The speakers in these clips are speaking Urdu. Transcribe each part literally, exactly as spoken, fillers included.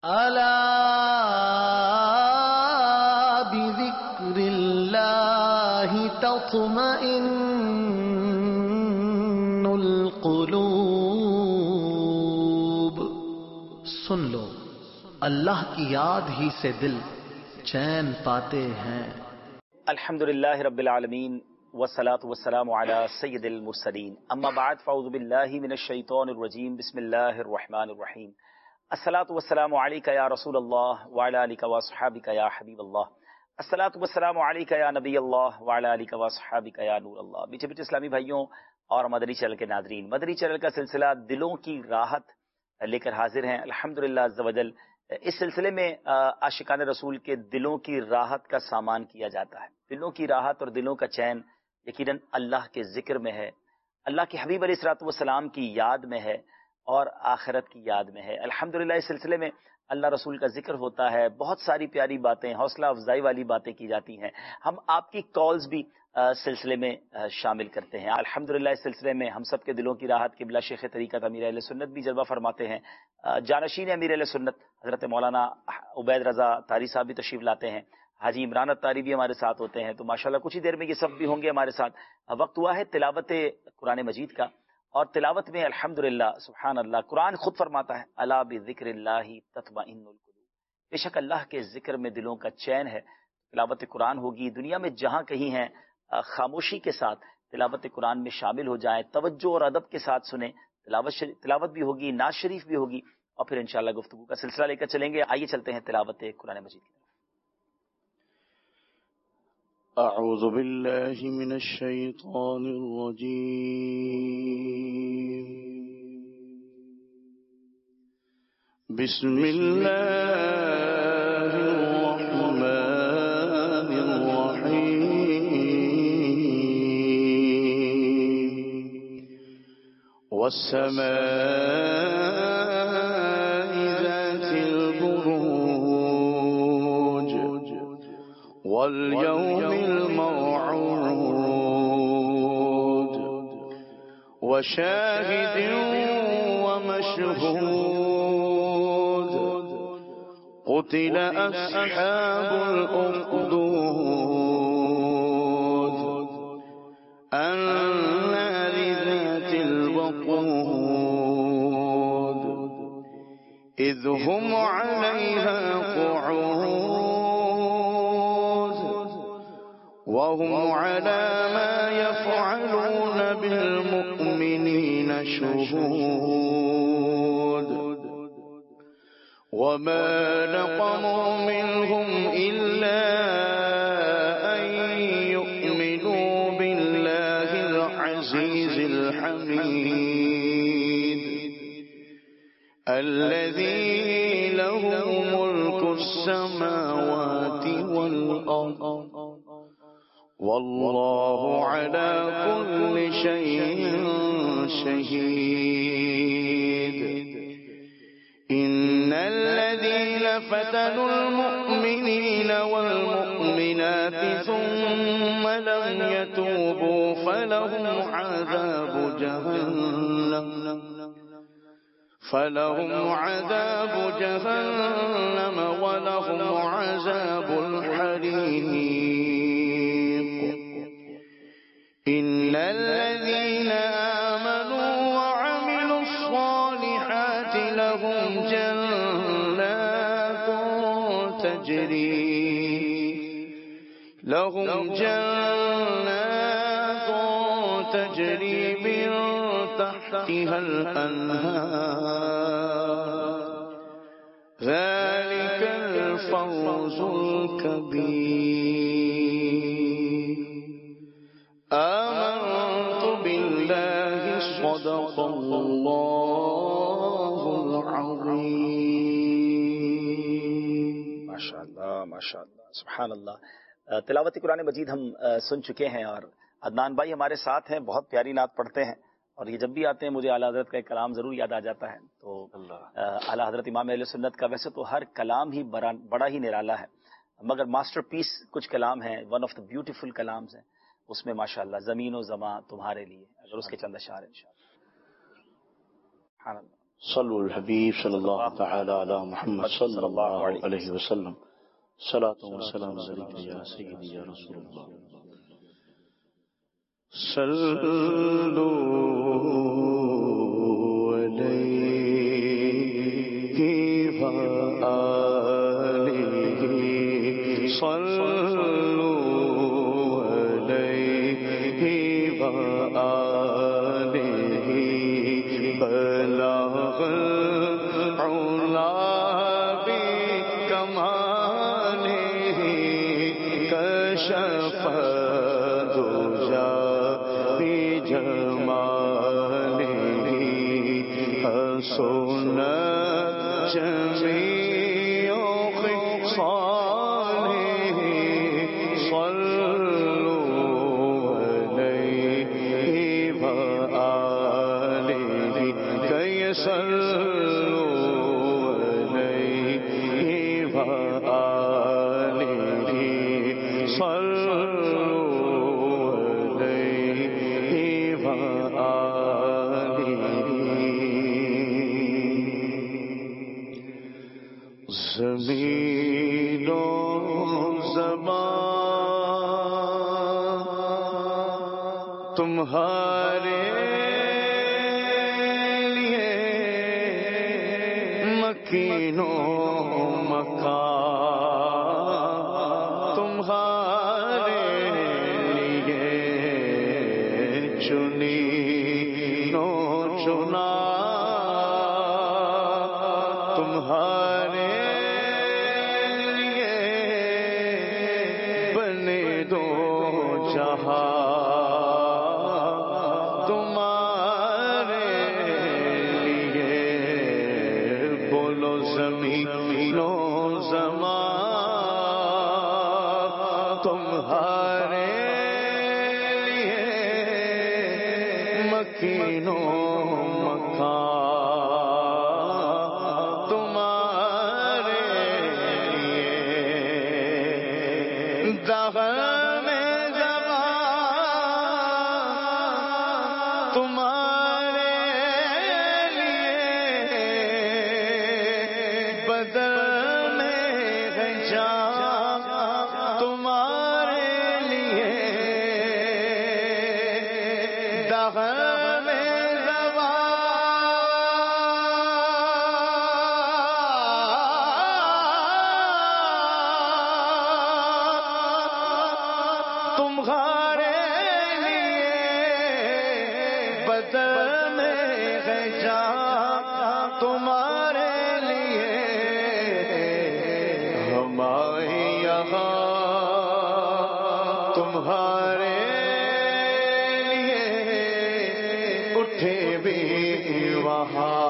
الا بذکر اللہ تطمئن القلوب، سن لو اللہ کی یاد ہی سے دل چین پاتے ہیں۔ الحمدللہ رب العالمین والصلاة والسلام علی سید المرسلین، اما بعد فاعوذ باللہ من الشیطان الرجیم، بسم اللہ الرحمن الرحیم۔ الصلاة والسلام علیک یا رسول اللہ وعلی آلک واصحابک یا حبیب اللہ، الصلاة والسلام علیک یا نبی اللہ وعلی آلک واصحابک یا نور اللہ۔ میٹھے میٹھے اسلامی بھائیوں اور مدنی چینل کے ناظرین، مدنی چینل کا سلسلہ دلوں کی راحت لے کر حاضر ہیں الحمدللہ عز وجل۔ اس سلسلے میں عاشقان رسول کے دلوں کی راحت کا سامان کیا جاتا ہے۔ دلوں کی راحت اور دلوں کا چین یقیناً اللہ کے ذکر میں ہے، اللہ کے حبیب علیہ الصلوۃ والسلام کی یاد میں ہے اور آخرت کی یاد میں ہے۔ الحمدللہ اس سلسلے میں اللہ رسول کا ذکر ہوتا ہے، بہت ساری پیاری باتیں، حوصلہ افزائی والی باتیں کی جاتی ہیں۔ ہم آپ کی کالز بھی سلسلے میں شامل کرتے ہیں۔ الحمدللہ اس سلسلے میں ہم سب کے دلوں کی راحت قبلہ شیخ طریقت امیر اہل سنت بھی جلوہ فرماتے ہیں، جانشین امیر اہل سنت حضرت مولانا عبید رضا طاری صاحب بھی تشریف لاتے ہیں، حاجی عمران الطاری بھی ہمارے ساتھ ہوتے ہیں۔ تو ماشاءاللہ کچھ ہی دیر میں یہ سب بھی ہوں گے ہمارے ساتھ۔ وقت ہوا ہے تلاوت قرآن مجید کا، اور تلاوت میں الحمدللہ سبحان اللہ قرآن خود فرماتا ہے الا بذکر اللہ تطمئن القلوب، بے شک اللہ کے ذکر میں دلوں کا چین ہے۔ تلاوت قرآن ہوگی، دنیا میں جہاں کہیں ہیں خاموشی کے ساتھ تلاوت قرآن میں شامل ہو جائیں، توجہ اور ادب کے ساتھ سنیں۔ تلاوت تلاوت بھی ہوگی، نعت شریف بھی ہوگی، اور پھر انشاءاللہ گفتگو کا سلسلہ لے کر چلیں گے۔ آئیے چلتے ہیں تلاوت قرآن مجید کی طرف۔ اعوذ باللہ من الشیطان الرجیم، بسم اللہ الرحمن الرحیم، والسماء ذات البروج، واليوم الموعود، وشاهد ومشهود، قتل أصحاب الأخدود، النار ذات الوقود، إذ هم عليها قعود، وهم على ما يفعلون بالمؤمنين شهود، وما نقموا منهم إلا أن يؤمنوا بالله العزيز الحميد الذي له ملك السماوات والأرض، والله على كل شيء شهيد، إن الذين فتنوا المؤمنين والمؤمنات ثم لم يتوبوا فلهم عذاب جهنم فلهم عذاب جهنم ولهم عذاب الحريق، إن الذين آمنوا وعملوا الصالحات لهم جنات تجري لهم جنات تجري من تحتها الأنهار، ذلك الفوز الكبير، آمنت بالله صدق الله العظيم۔ ماشاءاللہ ماشاءاللہ سبحان اللہ۔ تلاوت قرآن مجید ہم سن چکے ہیں، اور عدنان بھائی ہمارے ساتھ ہیں، بہت پیاری نعت پڑھتے ہیں، اور یہ جب بھی آتے ہیں مجھے اعلیٰ حضرت کا ایک کلام ضرور یاد آ جاتا ہے۔ تو اعلیٰ حضرت امام اہل سنت کا ویسے تو ہر کلام ہی بڑا بڑا ہی نرالا ہے، مگر ماسٹر پیس کچھ کلام ہیں، ون آف دا بیوٹیفل کلامز ہیں اس میں ماشاءاللہ زمین و زماں تمہارے لیے، اگر اس کے چند اشعار ہیں انشاءاللہ۔ صلو الحبیب صلی اللہ تعالی علی محمد صلی اللہ علیہ وسلم صلاۃ و سلام علیک یا سیدی یا رسول اللہ صلو علیہ وآلہ صلو علیہ وآلہ بلغ العلا بکمالہ کشف الدجی بجمالہ حسنت جمیع خصالہ صلو علیہ وآلہ صلو علیہ وآلہ صلو علیہ وآلہ زمین و زمان تمہارے مکین و مکان تمہارے لیے چنی نو چنا تمہارے لیے بنے دو جہاں زمین و زمان تمہارے لیے مکین و مکان تمہارے لیے دہن زبان تمہارے تمہارے لیے بدن ہے جان تمہارے لیے ہمارے یہاں تمہارے لیے اٹھے بھی وہاں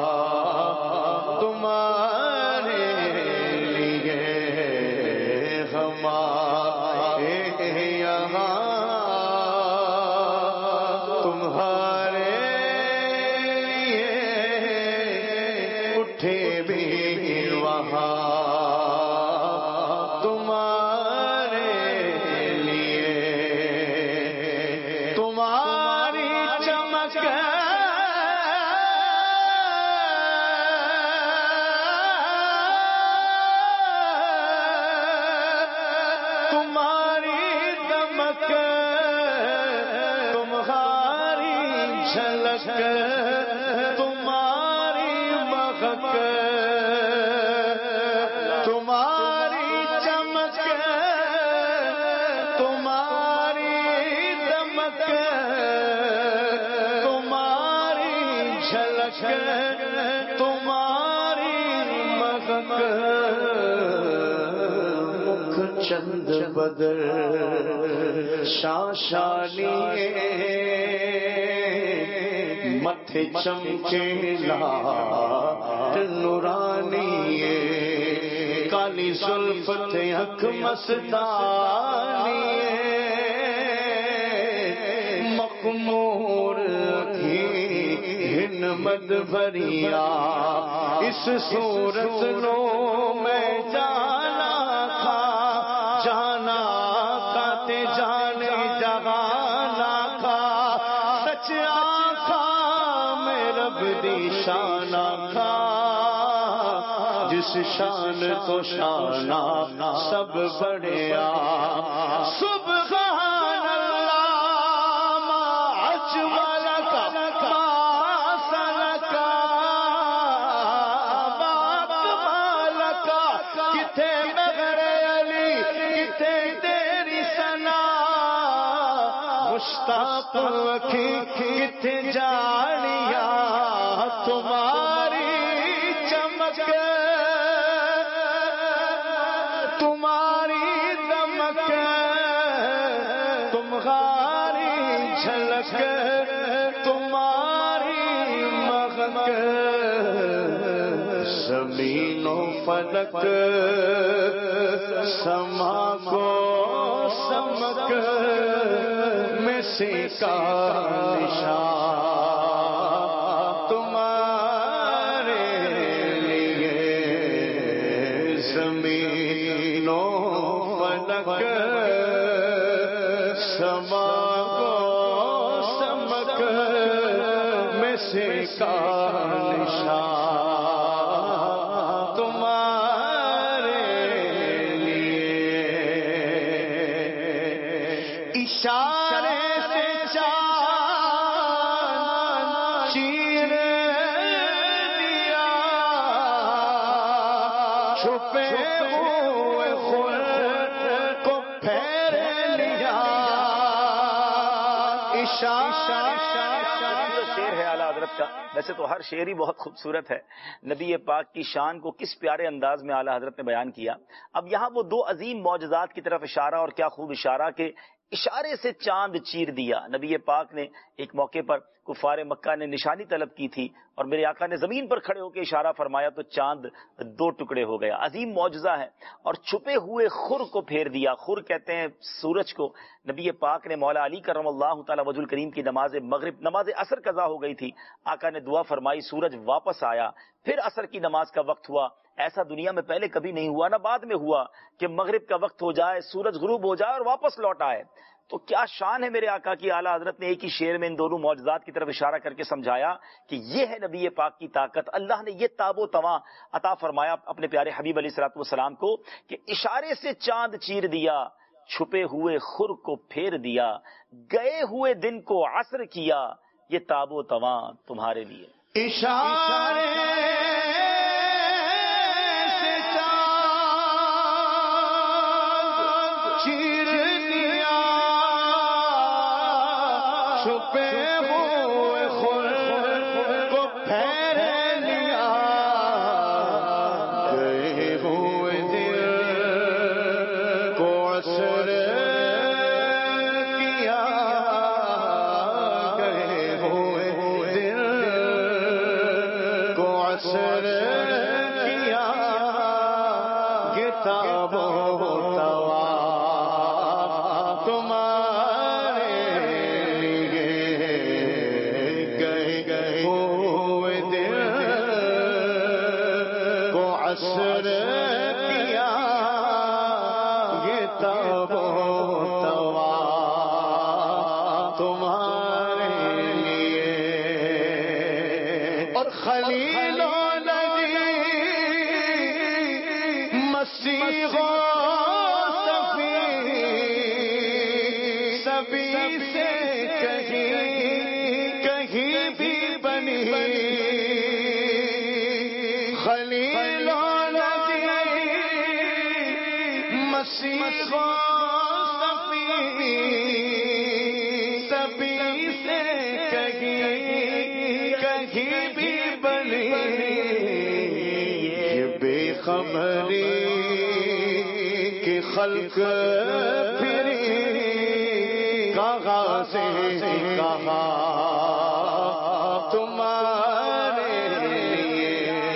تمہارے لیے ہمارے یہاں تمہارے لیے اٹھے بھی وہاں تمہارے لیے تمہاری چمک تمہاری دمک تمہاری جھلک تمہاری مہک تمہاری چمک تمہاری دمک تمہاری جھلک تمہاری مہک چند بدر شاشانی متھے چمکے لات نورانی کالی زلفت اکھ مستانی مخمور اکھی ہن مد بھریا اس صورت نو میں جانا تھا جانا کاتے جانے جہانا تھا سچ آنکھا میں رب دی شانہ اس شان تو شانہ سب بڑھیا سبحان اللہ ما اجملک ما سنک ما کمالک کتے مغر علی کتے تیری ثنا مشتاق اکھی کتے جانیا تمہاری چمک تمہاری دمک تمہاری جھلک تمہاری مغک زمین و فلک سما کو سمک میں سے کا نشان تمہارے لیے زمین و فلک سما کو سمک میں سے کا نشان تمہارے لیے اشارے سے چاند چیر دیا چھپے ہوئے خود کو پھیر لیا اشارے شعر ہے اعلیٰ حضرت کا. ویسے تو ہر شعر ہی بہت خوبصورت ہے. نبی پاک کی شان کو کس پیارے انداز میں اعلیٰ حضرت نے بیان کیا. اب یہاں وہ دو عظیم معجزات کی طرف اشارہ, اور کیا خوب اشارہ کہ اشارے سے چاند چیر دیا. نبی پاک نے ایک موقع پر کفار مکہ نے نشانی طلب کی تھی اور میرے آقا نے زمین پر کھڑے ہو کے اشارہ فرمایا تو چاند دو ٹکڑے ہو گیا. عظیم معجزہ ہے. اور چھپے ہوئے خر کو پھیر دیا. خر کہتے ہیں سورج کو. نبی پاک نے مولا علی کرم اللہ تعالی وجہ الکریم کی نماز مغرب نماز عصر قضا ہو گئی تھی. آقا نے دعا فرمائی, سورج واپس آیا. پھر عصر کی نماز کا وقت ہوا. ایسا دنیا میں پہلے کبھی نہیں ہوا, نہ بعد میں ہوا کہ مغرب کا وقت ہو جائے, سورج غروب ہو جائے اور واپس لوٹ آئے. تو کیا شان ہے میرے آقا کی. اعلیٰ حضرت نے ایک ہی شعر میں ان دونوں معجزات کی طرف اشارہ کر کے سمجھایا کہ یہ ہے نبی پاک کی طاقت. اللہ نے یہ تاب و تواں عطا فرمایا اپنے پیارے حبیب علیہ الصلوۃ والسلام کو کہ اشارے سے چاند چیر دیا, چھپے ہوئے خر کو پھیر دیا, گئے ہوئے دن کو عصر کیا, یہ تاب و تواں تمہارے لیے. اشارے سے چاند چیر دیا, چھپے ہوئے خر کو پھیر لیا, گئے ہوئے دل کو عصر کیا, گئے ہوئے دل کو عصر کیا, یہ تاب و تواں تمہارے لیے, گئے گئے ہوئے دل کو عصر کیا, یہ تاب و تواں تمہارے لیے. اور خلیل و نبی مسیح و صفی سبھی سے کہیں کہیں بھی بنی, خلیل و نبی مسیح و صفی سبھی سے کہیں کہیں بھی بنی, یہ بے خبری کہ خلق پھری کہاں سے کہاں تمہارے لیے.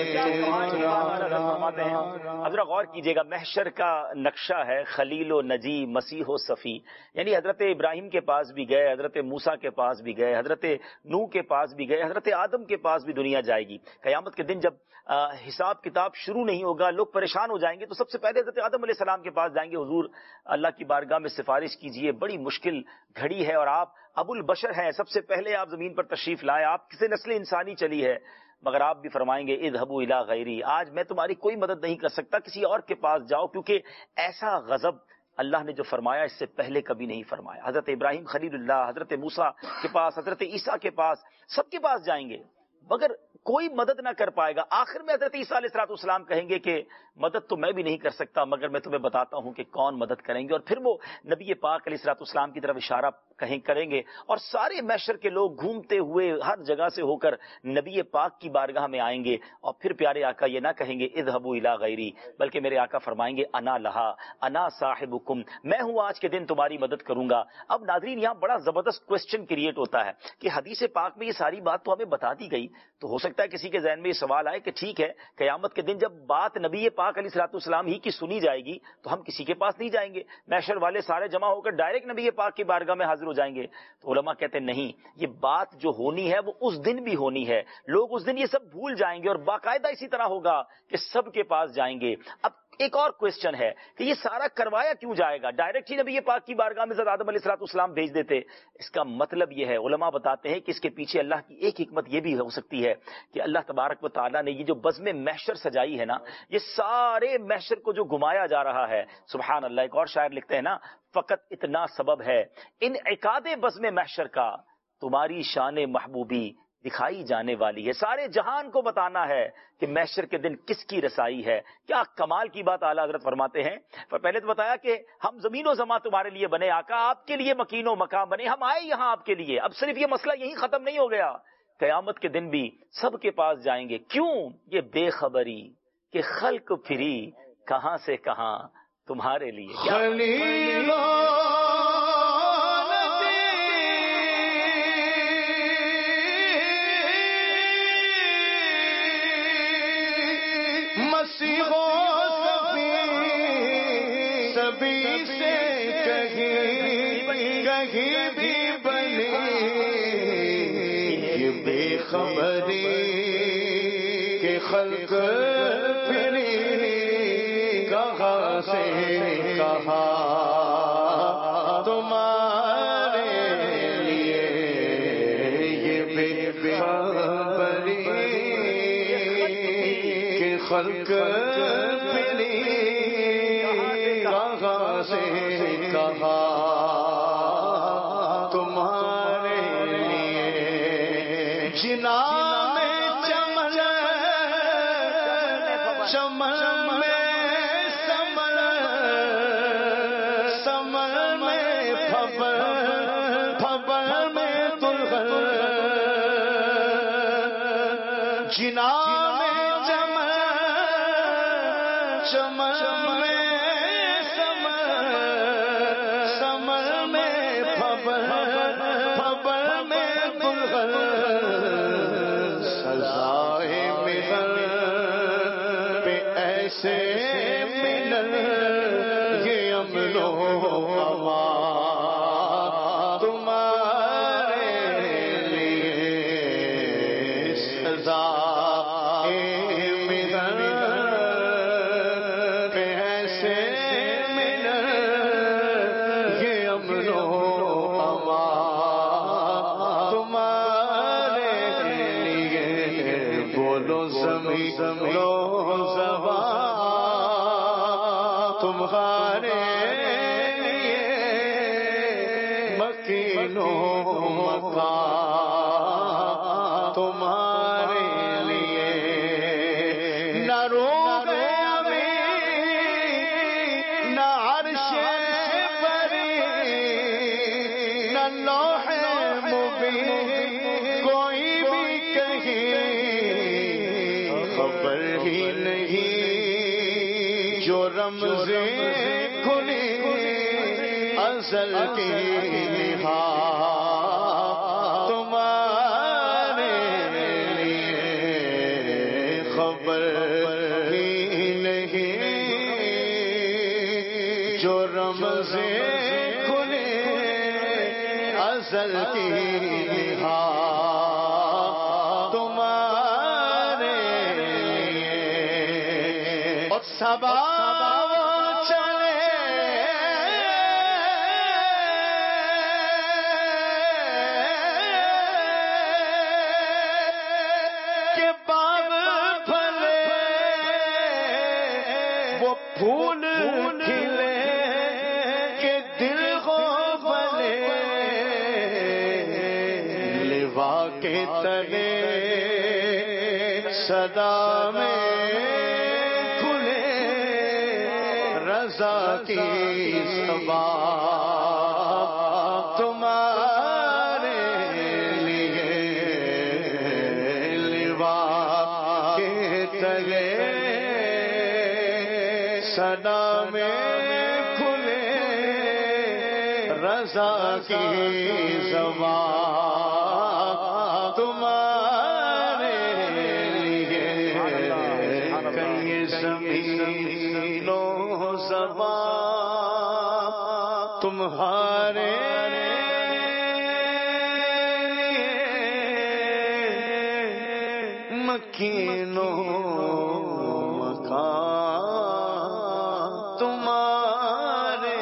اب ذرا غور کیجئے گا, محشر کا نقشہ ہے خلیل و نجی مسیح و صفی, یعنی حضرت ابراہیم کے پاس بھی گئے, حضرت موسیٰ کے پاس بھی گئے, حضرت نوح کے پاس بھی گئے, حضرت آدم کے پاس بھی دنیا جائے گی. قیامت کے دن جب حساب کتاب شروع نہیں ہوگا, لوگ پریشان ہو جائیں گے, تو سب سے پہلے حضرت آدم علیہ السلام کے پاس جائیں گے, حضور اللہ کی بارگاہ میں سفارش کیجئے, بڑی مشکل گھڑی ہے اور آپ ابو البشر ہیں, سب سے پہلے آپ زمین پر تشریف لائے, آپ کسی نسل انسانی چلی ہے, مگر آپ بھی فرمائیں گے اذهبوا الی غیری، آج میں تمہاری کوئی مدد نہیں کر سکتا، کسی اور کے پاس جاؤ، کیونکہ ایسا غضب اللہ نے جو فرمایا اس سے پہلے کبھی نہیں فرمایا۔ حضرت ابراہیم خلیل اللہ، حضرت موسیٰ کے پاس، حضرت عیسیٰ کے پاس، سب کے پاس جائیں گے مگر کوئی مدد نہ کر پائے گا۔ آخر میں حضرت عیسیٰ علیہ الصلوۃ والسلام کہیں گے کہ مدد تو میں بھی نہیں کر سکتا مگر میں تمہیں بتاتا ہوں کہ کون مدد کریں گے، اور پھر وہ نبی پاک علیہ الصلوۃ والسلام کی طرف اشارہ کہیں کریں گے، اور سارے محشر کے لوگ گھومتے ہوئے ہر جگہ سے ہو کر نبی پاک کی بارگاہ میں آئیں گے، اور پھر پیارے آقا یہ نہ کہیں گے اذهبوا الی غیری، بلکہ میرے آقا فرمائیں گے انا لہا انا صاحبکم، میں ہوں آج کے دن تمہاری مدد کروں گا۔ اب ناظرین یہاں بڑا زبردست کوسچن کریٹ ہوتا ہے کہ حدیث پاک میں یہ ساری بات تو ہمیں بتا دی گئی، تو ہو سکتا ہے کسی کے ذہن میں یہ سوال آئے کہ ٹھیک ہے قیامت کے دن جب بات نبی پاک علیہ الصلوۃ والسلام ہی کی سنی جائے گی تو ہم کسی کے پاس نہیں جائیں گے، محشر والے سارے جمع ہو کر ڈائریکٹ نبی پاک کی بارگاہ میں حاضر ہو جائیں گے۔ تو علماء کہتے ہیں نہیں، یہ بات جو ہونی ہے وہ اس دن بھی ہونی ہے، لوگ اس دن یہ سب بھول جائیں گے اور باقاعدہ اسی طرح ہوگا کہ سب کے پاس جائیں گے۔ اب ایک اور کوسچن ہے کہ یہ سارا کروایا کیوں جائے گا، ڈائریکٹ ہی نبی پاک کی بارگاہ میں حضرت آدم علیہ الصلوۃ والسلام بھیج دیتے۔ اس کا مطلب یہ ہے، علماء بتاتے ہیں کہ اس کے پیچھے اللہ کی ایک حکمت یہ بھی ہو سکتی ہے کہ اللہ تبارک و تعالیٰ نے یہ جو بزم محشر سجائی ہے نا، یہ سارے محشر کو جو گھمایا جا رہا ہے، سبحان اللہ، ایک اور شاعر لکھتے ہیں نا، فقط اتنا سبب ہے انعقاد بزم محشر کا، تمہاری شان محبوبی دکھائی جانے والی ہے، سارے جہان کو بتانا ہے کہ محشر کے دن کس کی رسائی ہے۔ کیا کمال کی بات اعلیٰ حضرت فرماتے ہیں، پر پہلے تو بتایا کہ ہم زمین و زمان تمہارے لیے بنے، آقا آپ کے لیے مکین و مقام بنے، ہم آئے یہاں آپ کے لیے۔ اب صرف یہ مسئلہ یہی ختم نہیں ہو گیا، قیامت کے دن بھی سب کے پاس جائیں گے۔ کیوں؟ یہ بے خبری کہ خلق پھری کہاں سے کہاں تمہارے لیے۔ خلیل مسیح و سبھی سبھی سے کہیں کہیں بھی بنے، یہ بے خبری کہ خلق پھری کہاں سے کہاں تمہارے لیے، یہ بے خبری کہ خلق پھری کہاں سے کہاں تمہارے لیے، جنا میں چمن چمن میں سمن سمن میں پھبر پھبر میں دلہن، جنا میں چمن چمن میں سمن سمن میں پھبر پھبر میں دلہن، سزائے ملن پہ ایسے ملن، یہ امن و امان تمہارے لیے، سزائے ملن پہ ایسے ملن، یہ امن و امان تمہارے لیے، بولو زمین لو زبان تمہارے لیے، مکین و مکان تمہارے لیے، نہ روح ابھی نہ عرش بری نہ لوح مبین، کوئی بھی کہیں خبر ہی نہیں، جو رمز کھلی ازل کی نہاد تمہارے لیے، خبر ہی نہیں، جو رمز کھلی ازل کی نہاد تمہارے لیے، اور صبا چلے کہ وہ پھول کھلے کہ دل کو بلے، لوا کے تلے صدا میں کھلے، رضا کی زبان تمہارے لیے، لوا کے تلے صدا میں کھلے، رضا کی زبان تمہارے لیے، کئی زمین و زبان تمہارے مکین و مکان تمہارے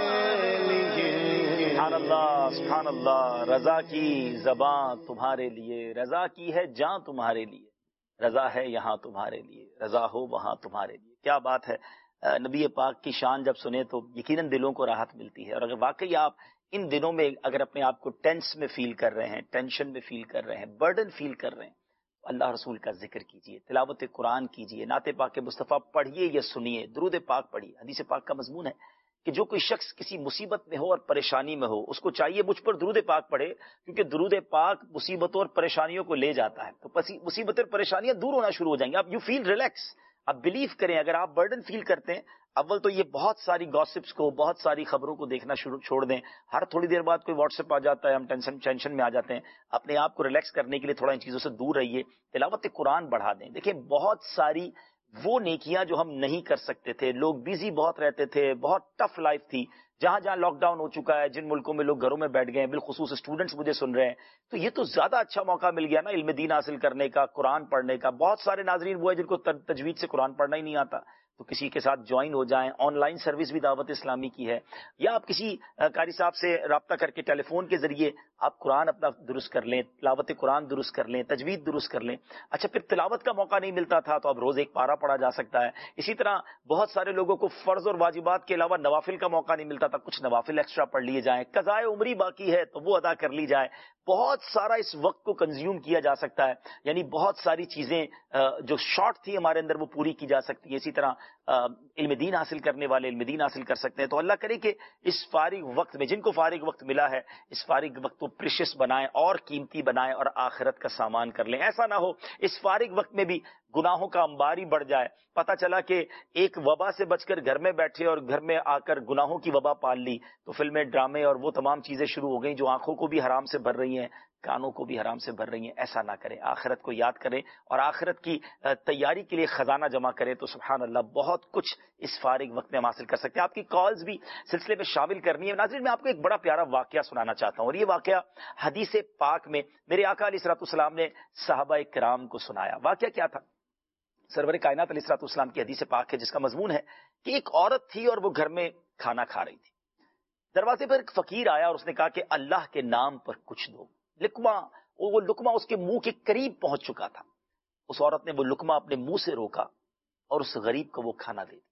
لیے۔ سبحان اللہ، سبحان اللہ، رضا کی زبان تمہارے لیے، رضا کی ہے جاں تمہارے لیے، رضا ہے یہاں تمہارے لیے، رضا ہو وہاں تمہارے لیے۔ کیا بات ہے! نبی پاک کی شان جب سنیں تو یقیناً دلوں کو راحت ملتی ہے، اور اگر واقعی آپ ان دنوں میں اگر اپنے آپ کو ٹینس میں فیل کر رہے ہیں، ٹینشن میں فیل کر رہے ہیں، برڈن فیل کر رہے ہیں، اللہ رسول کا ذکر کیجئے، تلاوت قرآن کیجئے، نعت پاک مصطفیٰ پڑھیے یا سنیے، درود پاک پڑھیے۔ حدیث پاک کا مضمون ہے کہ جو کوئی شخص کسی مصیبت میں ہو اور پریشانی میں ہو، اس کو چاہیے مجھ پر درود پاک پڑھے، کیونکہ درود پاک مصیبتوں اور پریشانیوں کو لے جاتا ہے، تو مصیبتیں اور پریشانیاں دور ہونا شروع ہو جائیں گی۔ آپ یو فیل ریلیکس، آپ بلیو کریں۔ اگر آپ برڈن فیل کرتے ہیں، اول تو یہ بہت ساری گاسپس کو، بہت ساری خبروں کو دیکھنا شروع چھوڑ دیں۔ ہر تھوڑی دیر بعد کوئی واٹس ایپ آ جاتا ہے، ہم ٹینشن ٹینشن میں آ جاتے ہیں۔ اپنے آپ کو ریلیکس کرنے کے لیے تھوڑا ان چیزوں سے دور رہیے، تلاوت قرآن بڑھا دیں۔ دیکھیں بہت ساری وہ نیکیاں جو ہم نہیں کر سکتے تھے، لوگ بیزی بہت رہتے تھے، بہت ٹف لائف تھی، جہاں جہاں لاک ڈاؤن ہو چکا ہے، جن ملکوں میں لوگ گھروں میں بیٹھ گئے ہیں، بالخصوص اسٹوڈنٹس مجھے سن رہے ہیں، تو یہ تو زیادہ اچھا موقع مل گیا نا علم دین حاصل کرنے کا، قرآن پڑھنے کا۔ بہت سارے ناظرین وہ ہیں جن کو تجوید سے قرآن پڑھنا ہی نہیں آتا، تو کسی کے ساتھ جوائن ہو جائیں۔ آن لائن سروس بھی دعوت اسلامی کی ہے، یا آپ کسی قاری صاحب سے رابطہ کر کے ٹیلی فون کے ذریعے آپ قرآن اپنا درست کر لیں، تلاوت قرآن درست کر لیں، تجوید درست کر لیں۔ اچھا پھر تلاوت کا موقع نہیں ملتا تھا تو اب روز ایک پارہ پڑھا جا سکتا ہے۔ اسی طرح بہت سارے لوگوں کو فرض اور واجبات کے علاوہ نوافل کا موقع نہیں ملتا تھا، کچھ نوافل ایکسٹرا پڑھ لیے جائیں۔ قضائے عمری باقی ہے تو وہ ادا کر لی جائے۔ بہت سارا اس وقت کو کنزیوم کیا جا سکتا ہے، یعنی بہت ساری چیزیں جو شارٹ تھی ہمارے اندر وہ پوری کی جا سکتی ہیں۔ اسی طرح علم دین حاصل کرنے والے علم دین حاصل کر سکتے ہیں۔ تو اللہ کرے کہ اس فارغ وقت میں، جن کو فارغ وقت ملا ہے، اس فارغ وقت کو پریشس بنائیں اور قیمتی بنائیں اور آخرت کا سامان کر لیں۔ ایسا نہ ہو اس فارغ وقت میں بھی گناہوں کا انبار ہی بڑھ جائے، پتہ چلا کہ ایک وبا سے بچ کر گھر میں بیٹھے اور گھر میں آ کر گناہوں کی وبا پال لی، تو فلمیں، ڈرامے اور وہ تمام چیزیں شروع ہو گئیں جو آنکھوں کو بھی حرام سے بھر رہی ہیں، کانوں کو بھی حرام سے بھر رہی ہیں۔ ایسا نہ کریں، آخرت کو یاد کریں اور آخرت کی تیاری کے لیے خزانہ جمع کریں، تو سبحان اللہ بہت کچھ اس فارغ وقت میں ہم حاصل کر سکتے ہیں۔ آپ کی کالز بھی سلسلے میں شامل کرنی ہے۔ ناظرین میں آپ کو ایک بڑا پیارا واقعہ سنانا چاہتا ہوں، اور یہ واقعہ حدیث پاک میں میرے آقا علیہ الصلوۃ والسلام نے صحابہ کرام کو سنایا۔ واقعہ کیا تھا؟ سرور کائنات علیہ الصلوۃ والسلام کی حدیث پاک ہے جس کا مضمون ہے کہ ایک عورت تھی اور وہ گھر میں کھانا کھا رہی تھی۔ دروازے پر ایک فقیر آیا اور اس نے کہا کہ اللہ کے نام پر کچھ دو۔ لقمہ، وہ لقمہ اس کے منہ کے قریب پہنچ چکا تھا۔ اس عورت نے وہ لقمہ اپنے منہ سے روکا اور اس غریب کو وہ کھانا دے دیا۔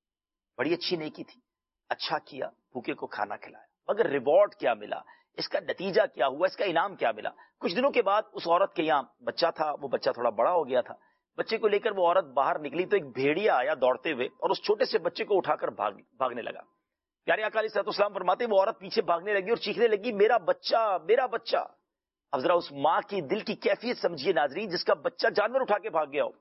بڑی اچھی نیکی تھی، اچھا کیا، بھوکے کو کھانا کھلایا، مگر ریوارڈ کیا ملا؟ اس کا نتیجہ کیا ہوا؟ اس کا انعام کیا ملا؟ کچھ دنوں کے بعد اس عورت کے یہاں بچہ تھا، وہ بچہ تھوڑا بڑا ہو گیا تھا۔ بچے کو لے کر وہ عورت باہر نکلی تو ایک بھیڑیا آیا دوڑتے ہوئے اور اس چھوٹے سے بچے کو اٹھا کر بھاگ بھاگنے لگا۔ پیارے آقا علیہ الصلوۃ والسلام فرماتے وہ عورت پیچھے بھاگنے لگی اور چیخنے لگی، میرا بچہ، میرا بچہ۔ اب ذرا اس ماں کی دل کی کیفیت سمجھیے ناظرین، جس کا بچہ جانور اٹھا کے بھاگ گیا ہو۔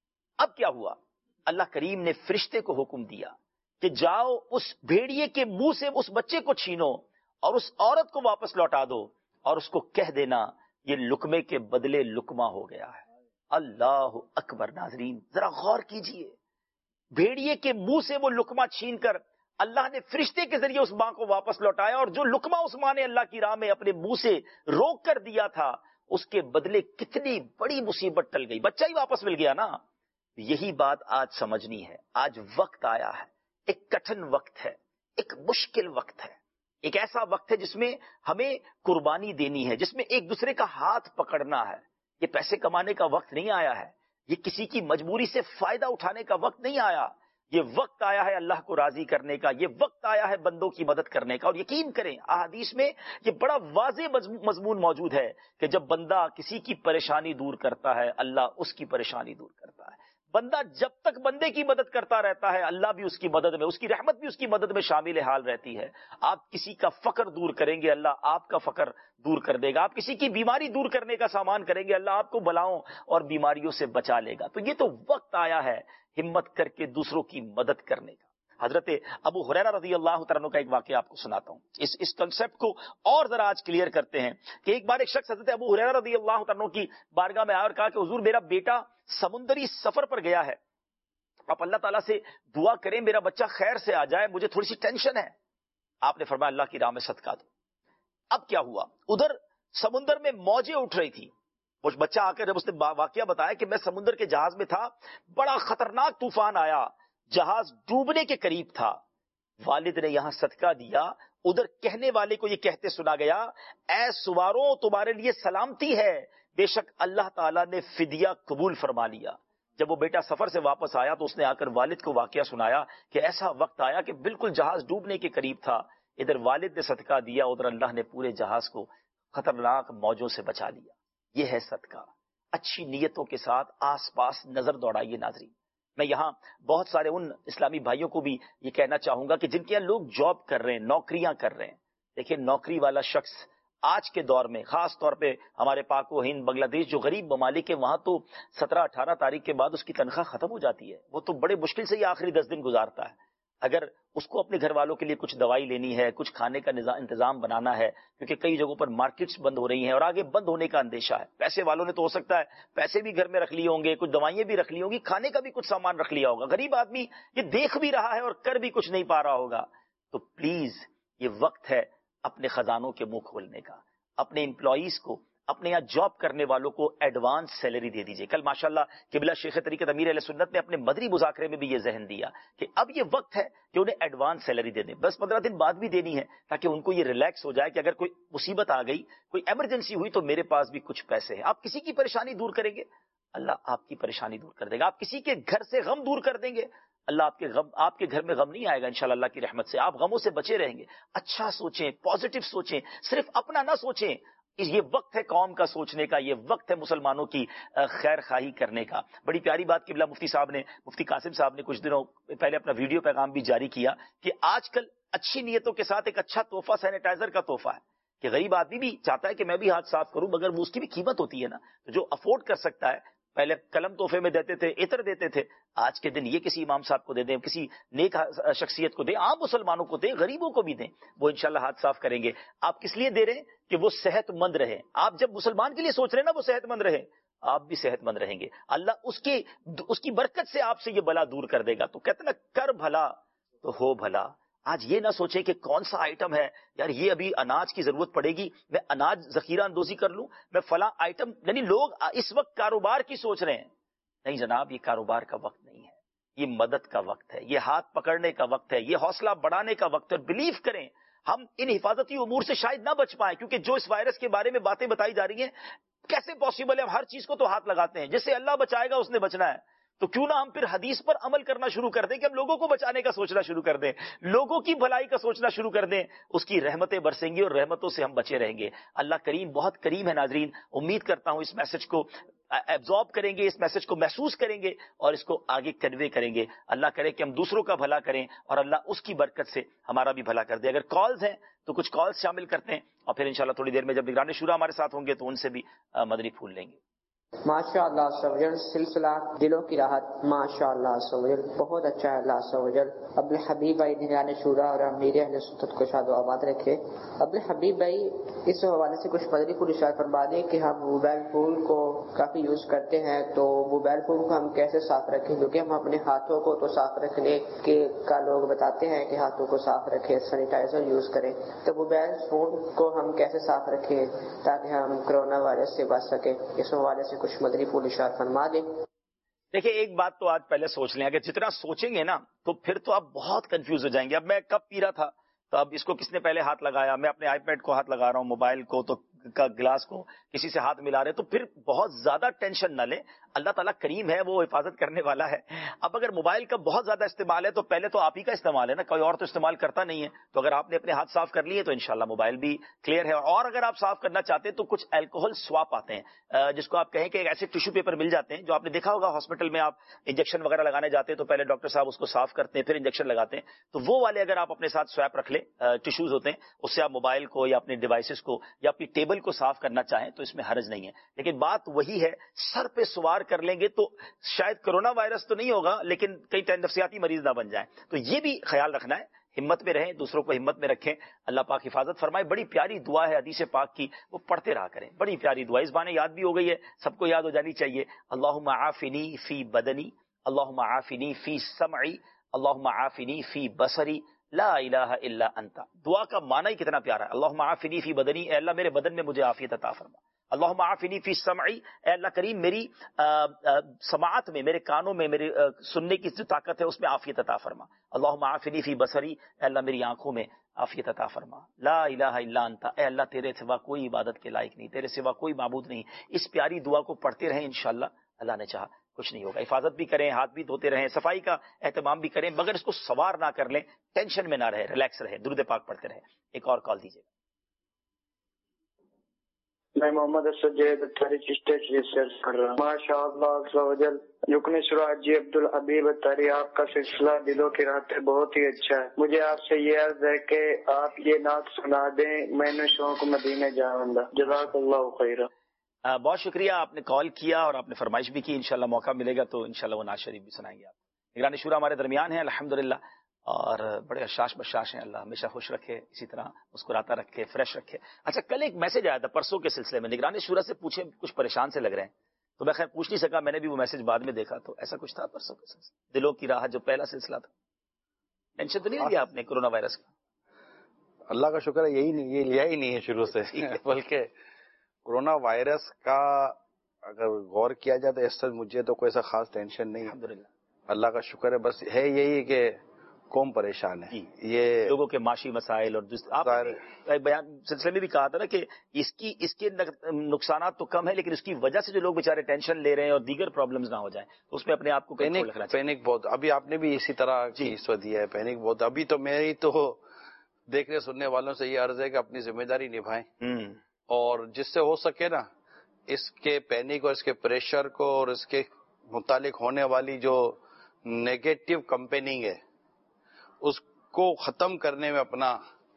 اب کیا ہوا؟ اللہ کریم نے فرشتے کو حکم دیا کہ جاؤ اس بھیڑیے کے منہ سے اس بچے کو چھینو اور اس عورت کو واپس لوٹا دو اور اس کو کہہ دینا یہ لقمے کے بدلے لقمہ ہو گیا ہے۔ اللہ اکبر۔ ناظرین ذرا غور کیجئے، بھیڑیے کے منہ سے وہ لقمہ چھین کر اللہ نے فرشتے کے ذریعے اس ماں کو واپس لوٹایا، اور جو لقمہ اس ماں نے اللہ کی راہ میں اپنے منہ سے روک کر دیا تھا اس کے بدلے کتنی بڑی مصیبت ٹل گئی، بچہ ہی واپس مل گیا نا۔ یہی بات آج سمجھنی ہے۔ آج وقت آیا ہے، ایک کٹھن وقت ہے، ایک مشکل وقت ہے، ایک ایسا وقت ہے جس میں ہمیں قربانی دینی ہے، جس میں ایک دوسرے کا ہاتھ پکڑنا ہے۔ یہ پیسے کمانے کا وقت نہیں آیا ہے، یہ کسی کی مجبوری سے فائدہ اٹھانے کا وقت نہیں آیا۔ یہ وقت آیا ہے اللہ کو راضی کرنے کا، یہ وقت آیا ہے بندوں کی مدد کرنے کا. اور یقین کریں احادیث میں یہ بڑا واضح مضمون موجود ہے کہ جب بندہ کسی کی پریشانی دور کرتا ہے اللہ اس کی پریشانی دور کرتا ہے. بندہ جب تک بندے کی مدد کرتا رہتا ہے اللہ بھی اس کی مدد میں، اس کی رحمت بھی اس کی مدد میں شامل حال رہتی ہے. آپ کسی کا فقر دور کریں گے اللہ آپ کا فقر دور کر دے گا. آپ کسی کی بیماری دور کرنے کا سامان کریں گے اللہ آپ کو بلاؤں اور بیماریوں سے بچا لے گا. تو یہ تو وقت آیا ہے ہمت کر کے دوسروں کی مدد کرنے کا. حضرت ابو ہریرہ رضی اللہ تعالیٰ عنہ کا ایک واقعہ آپ کو سناتا ہوں. اس اس کنسپٹ کو اور ذرا آج کلیئر کرتے ہیں کہ ایک بار ایک شخص حضرت ابو ہریرہ رضی اللہ تعالیٰ عنہ کی بارگاہ میں آیا اور کہا کہ حضور میرا بیٹا سمندری سفر پر گیا ہے، آپ اللہ تعالیٰ سے دعا کریں میرا بچہ خیر سے آ جائے، مجھے تھوڑی سی ٹینشن ہے. آپ نے فرمایا اللہ کی راہ میں صدقہ دو. اب کیا ہوا، ادھر سمندر میں موجیں اٹھ رہی تھی. وہ بچہ آ کر جب اس نے واقعہ بتایا کہ میں سمندر کے جہاز میں تھا، بڑا خطرناک طوفان آیا، جہاز ڈوبنے کے قریب تھا. والد نے یہاں صدقہ دیا، ادھر کہنے والے کو یہ کہتے سنا گیا اے سواروں تمہارے لیے سلامتی ہے، بے شک اللہ تعالیٰ نے فدیہ قبول فرما لیا. جب وہ بیٹا سفر سے واپس آیا تو اس نے آ کر والد کو واقعہ سنایا کہ ایسا وقت آیا کہ بالکل جہاز ڈوبنے کے قریب تھا، ادھر والد نے صدقہ دیا، ادھر اللہ نے پورے جہاز کو خطرناک موجوں سے بچا لیا. یہ ہے صدقہ. اچھی نیتوں کے ساتھ آس پاس نظر دوڑائیے. ناظرین میں یہاں بہت سارے ان اسلامی بھائیوں کو بھی یہ کہنا چاہوں گا کہ جن کے یہاں لوگ جاب کر رہے ہیں، نوکریاں کر رہے ہیں. دیکھیں نوکری والا شخص آج کے دور میں خاص طور پہ ہمارے پاک و ہند بنگلہ دیش جو غریب ممالک ہے وہاں تو سترہ اٹھارہ تاریخ کے بعد اس کی تنخواہ ختم ہو جاتی ہے. وہ تو بڑے مشکل سے ہی آخری دس دن گزارتا ہے. اگر اس کو اپنے گھر والوں کے لیے کچھ دوائی لینی ہے، کچھ کھانے کا انتظام بنانا ہے، کیونکہ کئی جگہوں پر مارکیٹس بند ہو رہی ہیں اور آگے بند ہونے کا اندیشہ ہے. پیسے والوں نے تو ہو سکتا ہے پیسے بھی گھر میں رکھ لیے ہوں گے، کچھ دوائیں بھی رکھ لی ہوں گی، کھانے کا بھی کچھ سامان رکھ لیا ہوگا. غریب آدمی یہ دیکھ بھی رہا ہے اور کر بھی کچھ نہیں پا رہا ہوگا. تو پلیز یہ وقت ہے اپنے خزانوں کے منہ کھولنے کا. اپنے امپلائیز کو، اپنے یہاں جاب کرنے والوں کو ایڈوانس سیلری دے دیجئے. کل ماشاءاللہ قبلہ شیخ طریقت امیر اہل سنت نے اپنے مدری مذاکرے میں بھی یہ ذہن دیا کہ اب یہ وقت ہے کہ انہیں ایڈوانس سیلری دے دیں. بس پندرہ دن بعد بھی دینی ہے تاکہ ان کو یہ ریلیکس ہو جائے کہ اگر کوئی مصیبت آ گئی، کوئی ایمرجنسی ہوئی تو میرے پاس بھی کچھ پیسے ہیں. آپ کسی کی پریشانی دور کریں گے اللہ آپ کی پریشانی دور کر دے گا. آپ کسی کے گھر سے غم دور کر دیں گے اللہ آپ کے غم آپ کے گھر میں غم نہیں آئے گا انشاءاللہ اللہ کی رحمت سے. آپ غموں سے بچے رہیں گے. اچھا سوچیں، پازیٹو سوچیں، صرف اپنا نہ سوچیں. یہ وقت ہے قوم کا سوچنے کا، یہ وقت ہے مسلمانوں کی خیر خواہی کرنے کا. بڑی پیاری بات قبلہ مفتی صاحب نے، مفتی قاسم صاحب نے کچھ دنوں پہلے اپنا ویڈیو پیغام بھی جاری کیا کہ آج کل اچھی نیتوں کے ساتھ ایک اچھا تحفہ سینیٹائزر کا تحفہ ہے کہ غریب آدمی بھی چاہتا ہے کہ میں بھی ہاتھ صاف کروں، مگر وہ اس کی بھی قیمت ہوتی ہے نا. جو افورڈ کر سکتا ہے، پہلے قلم تحفے میں دیتے تھے، عطر دیتے تھے، آج کے دن یہ کسی امام صاحب کو دے دیں، کسی نیک شخصیت کو دیں، عام مسلمانوں کو دیں، غریبوں کو بھی دیں، وہ انشاءاللہ ہاتھ صاف کریں گے. آپ کس لیے دے رہے ہیں کہ وہ صحت مند رہے. آپ جب مسلمان کے لیے سوچ رہے ہیں نا وہ صحت مند رہے، آپ بھی صحت مند رہیں گے. اللہ اس کی اس کی برکت سے آپ سے یہ بلا دور کر دے گا. تو کہتے نا کر بھلا تو ہو بھلا. آج یہ نہ سوچیں کہ کون سا آئٹم ہے یار یہ ابھی اناج کی ضرورت پڑے گی، میں اناج ذخیرہ اندوزی کر لوں، میں فلاں آئٹم. یعنی لوگ اس وقت کاروبار کی سوچ رہے ہیں. نہیں جناب، یہ کاروبار کا وقت نہیں ہے، یہ مدد کا وقت ہے، یہ ہاتھ پکڑنے کا وقت ہے، یہ حوصلہ بڑھانے کا وقت ہے. اور بلیو کریں ہم ان حفاظتی امور سے شاید نہ بچ پائیں، کیونکہ جو اس وائرس کے بارے میں باتیں بتائی جا رہی ہیں کیسے پاسبل ہے. ہم ہر چیز کو تو ہاتھ لگاتے ہیں، جس سے اللہ بچائے گا اس نے بچنا ہے. تو کیوں نہ ہم پھر حدیث پر عمل کرنا شروع کر دیں کہ ہم لوگوں کو بچانے کا سوچنا شروع کر دیں، لوگوں کی بھلائی کا سوچنا شروع کر دیں. اس کی رحمتیں برسیں گی اور رحمتوں سے ہم بچے رہیں گے. اللہ کریم بہت کریم ہے. ناظرین امید کرتا ہوں اس میسج کو ایبزارب کریں گے، اس میسج کو محسوس کریں گے اور اس کو آگے کنوے کریں گے. اللہ کرے کہ ہم دوسروں کا بھلا کریں اور اللہ اس کی برکت سے ہمارا بھی بھلا کر دے. اگر کالز ہیں تو کچھ کالز شامل کرتے ہیں اور پھر انشاءاللہ تھوڑی دیر میں جب نگران شورا ہمارے ساتھ ہوں گے تو ان سے بھی مدنی پھول لیں گے. ماشاء اللہ سوجل سلسلہ دلوں کی راحت ماشاء اللہ سوجل بہت اچھا ہے. اللہ سوجل عبد الحبیب بھائی نگران شورا اور امیر اہل سنت کو شاد و آباد رکھے. عبد الحبیب بھائی اس حوالے سے کچھ مدنی پھول ارشاد فرما دیں کہ ہم موبائل فون کو کافی یوز کرتے ہیں تو موبائل فون کو ہم کیسے صاف رکھیں، کیونکہ ہم اپنے ہاتھوں کو تو صاف رکھنے کے کا لوگ بتاتے ہیں کہ ہاتھوں کو صاف رکھیں، سینیٹائزر یوز کریں، تو موبائل فون کو ہم کیسے صاف رکھیں تاکہ ہم کرونا وائرس سے بچ سکیں. اس حوالے سے کچھ مدنی پھول ارشاد فرما دیں. دیکھیں ایک بات تو آج پہلے سوچ لیں، اگر جتنا سوچیں گے نا تو پھر تو آپ بہت کنفیوز ہو جائیں گے. اب میں کب پی رہا تھا تو اب اس کو کس نے پہلے ہاتھ لگایا، میں اپنے آئی پیڈ کو ہاتھ لگا رہا ہوں، موبائل کو تو کا گلاس کو کسی سے ہاتھ ملا رہے تو پھر بہت زیادہ ٹینشن نہ لیں. اللہ تعالیٰ کریم ہے, وہ حفاظت کرنے والا ہے. اب اگر موبائل کا بہت زیادہ استعمال ہے تو پہلے تو آپ ہی کا استعمال ہے نا, کوئی اور تو استعمال کرتا نہیں ہے. تو اگر آپ نے اپنے ہاتھ صاف کر لیے تو انشاءاللہ موبائل بھی کلیئر ہے. اور اگر آپ صاف کرنا چاہتے ہیں تو کچھ الکوہل سواپ آتے ہیں جس کو آپ کہیں کہ ایسے ٹیشو پیپر مل جاتے ہیں جو آپ نے دیکھا ہوگا ہاسپٹل میں آپ انجیکشن وغیرہ لگانے جاتے ہیں تو پہلے ڈاکٹر صاحب اس کو صاف کرتے ہیں پھر انجیکشن لگاتے ہیں. تو وہ والے اگر آپ اپنے ساتھ سویپ رکھ لیں, ٹیشوز ہوتے ہیں, اس سے آپ موبائل کو یا اپنے ڈیوائسز کو یا اپنی ٹیبل کو صاف کرنا چاہیں تو اس میں حرج نہیں ہے. لیکن بات وہی ہے, سر پہ سوار کر لیں گے تو شاید کرونا وائرس تو نہیں ہوگا لیکن کئی نفسیاتی مریض نہ بن جائیں. تو یہ بھی خیال رکھنا ہے, ہمت میں رہیں, دوسروں کو ہمت میں رکھیں. اللہ پاک حفاظت فرمائے. بڑی پیاری دعا ہے حدیث پاک کی, وہ پڑھتے رہا کریں, بڑی پیاری دعا. اس بہانے یاد بھی ہو گئی ہے, سب کو یاد ہو جانی چاہیے. اللہم عافنی فی بدنی, اللہم عافنی فی سمعی, اللہم عافنی فی بصری, لا الہ الا انت. دعا کا معنی ہی کتنا پیارا ہے. اللہم عافنی فی بدنی, اے اللہ میرے بدن میں مجھے عافیت عطا فرما. اللہم عافنی فی سمعی, اے اللہ کریم میری سماعت میں, میرے کانوں میں, میری سننے کی جو طاقت ہے اس میں عافیت عطا فرما. اللہم عافنی فی بصری, اے اللہ میری آنکھوں میں عافیت عطا فرما. لا الہ الا انت, اے اللہ تیرے سوا کوئی عبادت کے لائق نہیں, تیرے سوا کوئی معبود نہیں. اس پیاری دعا کو پڑھتے رہیں, انشاءاللہ اللہ نے چاہا کچھ نہیں ہوگا. حفاظت بھی کریں, ہاتھ بھی دھوتے رہیں, صفائی کا اہتمام بھی کریں, مگر اس کو سوار نہ کر لیں, ٹینشن میں نہ رہے, ریلیکس رہے, درود پاک پڑھتے رہیں. ایک اور کال دیجیے. میں محمد اسجد اتاری چشتے سے کر رہا ہوں. ماشاء اللہ رکن سراج جی عبد الحبیب اتاری, آپ کا سلسلہ دلوں کی راحت ہے, بہت ہی اچھا ہے. مجھے آپ سے یہ عرض ہے کہ آپ یہ نعت سنا دیں, میں نے شوق مدینے جاؤں گا. جزاک اللہ خیرہ. بہت شکریہ, آپ نے کال کیا اور آپ نے فرمائش بھی کی. انشاءاللہ موقع ملے گا تو انشاءاللہ وہ نعت شریف بھی سنائیں گے آپ. نگران شورا ہمارے درمیان ہیں الحمدللہ, اور بڑے حشاش بشاش ہیں. اللہ ہمیشہ خوش رکھے, اسی طرح مسکراتا رکھے, فریش رکھے. اچھا, کل ایک میسج آیا تھا پرسوں کے سلسلے میں, نگران شورا سے پوچھے کچھ پریشان سے لگ رہے ہیں, تو میں خیر پوچھ نہیں سکا, میں نے بھی وہ میسج بعد میں دیکھا. تو ایسا کچھ تھا پرسوں کے سلسلے, دلوں کی راحت جو پہلا سلسلہ تھا, ٹینشن تو نہیں لیا آپ نے کرونا وائرس کا؟ اللہ کا شکر ہے یہی نہیں, یہ لیا ہی نہیں ہے شروع سے, بلکہ کرونا وائرس کا اگر غور کیا جائے تو اس سے مجھے تو کوئی ایسا خاص ٹینشن نہیں ہے, الحمدللہ. اللہ کا شکر ہے. بس ہے یہی کہ قوم پریشان ہے, یہ لوگوں کے معاشی مسائل, اور آپ نے بیان سلسلے میں بھی کہا تھا نا کہ اس کی اس کے نقصانات تو کم ہے لیکن اس کی وجہ سے جو لوگ بیچارے ٹینشن لے رہے ہیں اور دیگر پرابلمز نہ ہو جائیں, تو اس میں اپنے آپ کو کنٹرول رکھنا چاہیے. پینک بہت, ابھی آپ نے بھی اسی طرح کی اس وقت دیا ہے, پینک بہت. ابھی تو میری تو دیکھنے سننے والوں سے یہ عرض ہے کہ اپنی ذمہ داری نبھائیں, اور جس سے ہو سکے نا اس کے پینک اور اس کے پریشر کو اور اس کے متعلق ہونے والی جو نیگیٹو کمپیننگ ہے اس کو ختم کرنے میں اپنا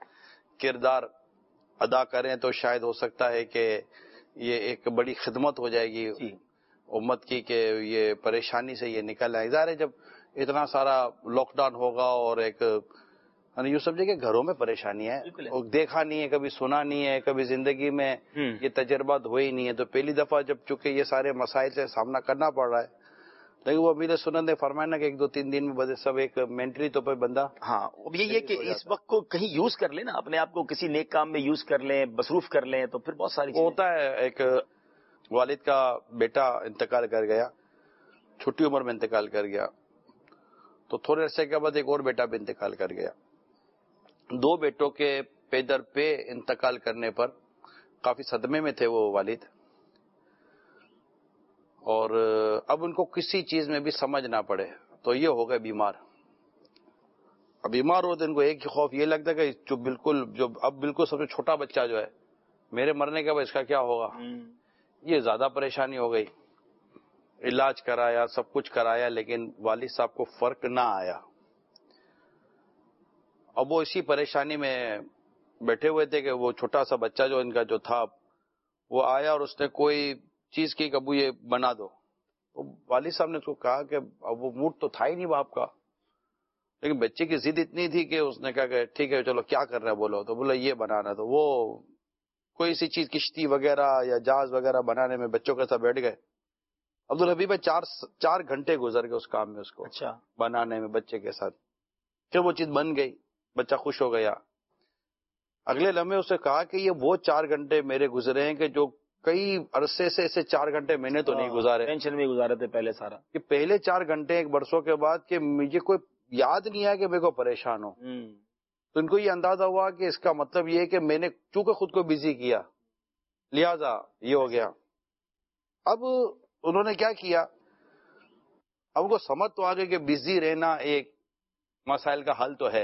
کردار ادا کریں تو شاید ہو سکتا ہے کہ یہ ایک بڑی خدمت ہو جائے گی امت کی, کہ یہ پریشانی سے یہ نکل آئے. ظاہر ہے جب اتنا سارا لاک ڈاؤن ہوگا اور ایک یوں سمجھے کہ گھروں میں پریشانی ہے, دیکھا نہیں ہے, کبھی سنا نہیں ہے, کبھی زندگی میں یہ تجربات ہوئی نہیں ہے, تو پہلی دفعہ جب چونکہ یہ سارے مسائل سے سامنا کرنا پڑ رہا ہے, لیکن وہ امیر سنت نے فرمایا نا کہ ایک دو تین دن میں سب ایک مینٹلی تو پہ بندہ, ہاں اب یہ ہے کہ اس وقت کو کہیں یوز کر لیں نا, اپنے آپ کو کسی نیک کام میں یوز کر لیں, مصروف کر لیں, تو پھر بہت ساری ہوتا ہے. ایک والد کا بیٹا انتقال کر گیا, چھوٹی عمر میں انتقال کر گیا, تو تھوڑے عرصے کے بعد ایک اور بیٹا بھی انتقال کر گیا. دو بیٹوں کے پے در پہ انتقال کرنے پر کافی صدمے میں تھے وہ والد, اور اب ان کو کسی چیز میں بھی سمجھ نہ پڑے تو یہ ہو گئے بیمار. اب بیمار ہو تو ان کو ایک ہی خوف یہ لگتا ہے کہ جو بالکل جو اب بالکل سب سے چھوٹا بچہ جو ہے میرے مرنے کے بعد اس کا کیا ہوگا. یہ زیادہ پریشانی ہو گئی, علاج کرایا, سب کچھ کرایا, لیکن والد صاحب کو فرق نہ آیا. اب وہ اسی پریشانی میں بیٹھے ہوئے تھے کہ وہ چھوٹا سا بچہ جو ان کا جو تھا وہ آیا اور اس نے کوئی چیز کی کہ ابو یہ بنا دو. تو والد صاحب نے اس کو کہا کہ اب وہ موڈ تو تھا ہی نہیں باپ کا, لیکن بچے کی ضد اتنی تھی کہ اس نے کہا کہ ٹھیک ہے چلو کیا کرنا ہے بولو, تو بولا یہ بنانا. تو وہ کوئی سی چیز کشتی وغیرہ یا جہاز وغیرہ بنانے میں بچوں کے ساتھ بیٹھ گئے. عبدالحبیب چار چار گھنٹے گزر گئے اس کام میں, اس کو اچھا بنانے میں بچے کے ساتھ. پھر وہ چیز بن گئی, بچہ خوش ہو گیا. اگلے لمحے اسے کہا کہ یہ وہ چار گھنٹے میرے گزرے ہیں کہ جو کئی عرصے سے ایسے چار گھنٹے میں نے تو نہیں گزارے, ٹینشن میں گزارے تھے پہلے سارا. کہ پہلے چار گھنٹے ایک برسوں کے بعد کہ مجھے کوئی یاد نہیں آیا کہ میرے کو پریشان ہو. تو ان کو یہ اندازہ ہوا کہ اس کا مطلب یہ ہے کہ میں نے چونکہ خود کو بزی کیا, لہذا یہ ہو گیا. اب انہوں نے کیا کیا، اب کو سمجھ تو آگے کہ بزی رہنا ایک مسائل کا حل تو ہے.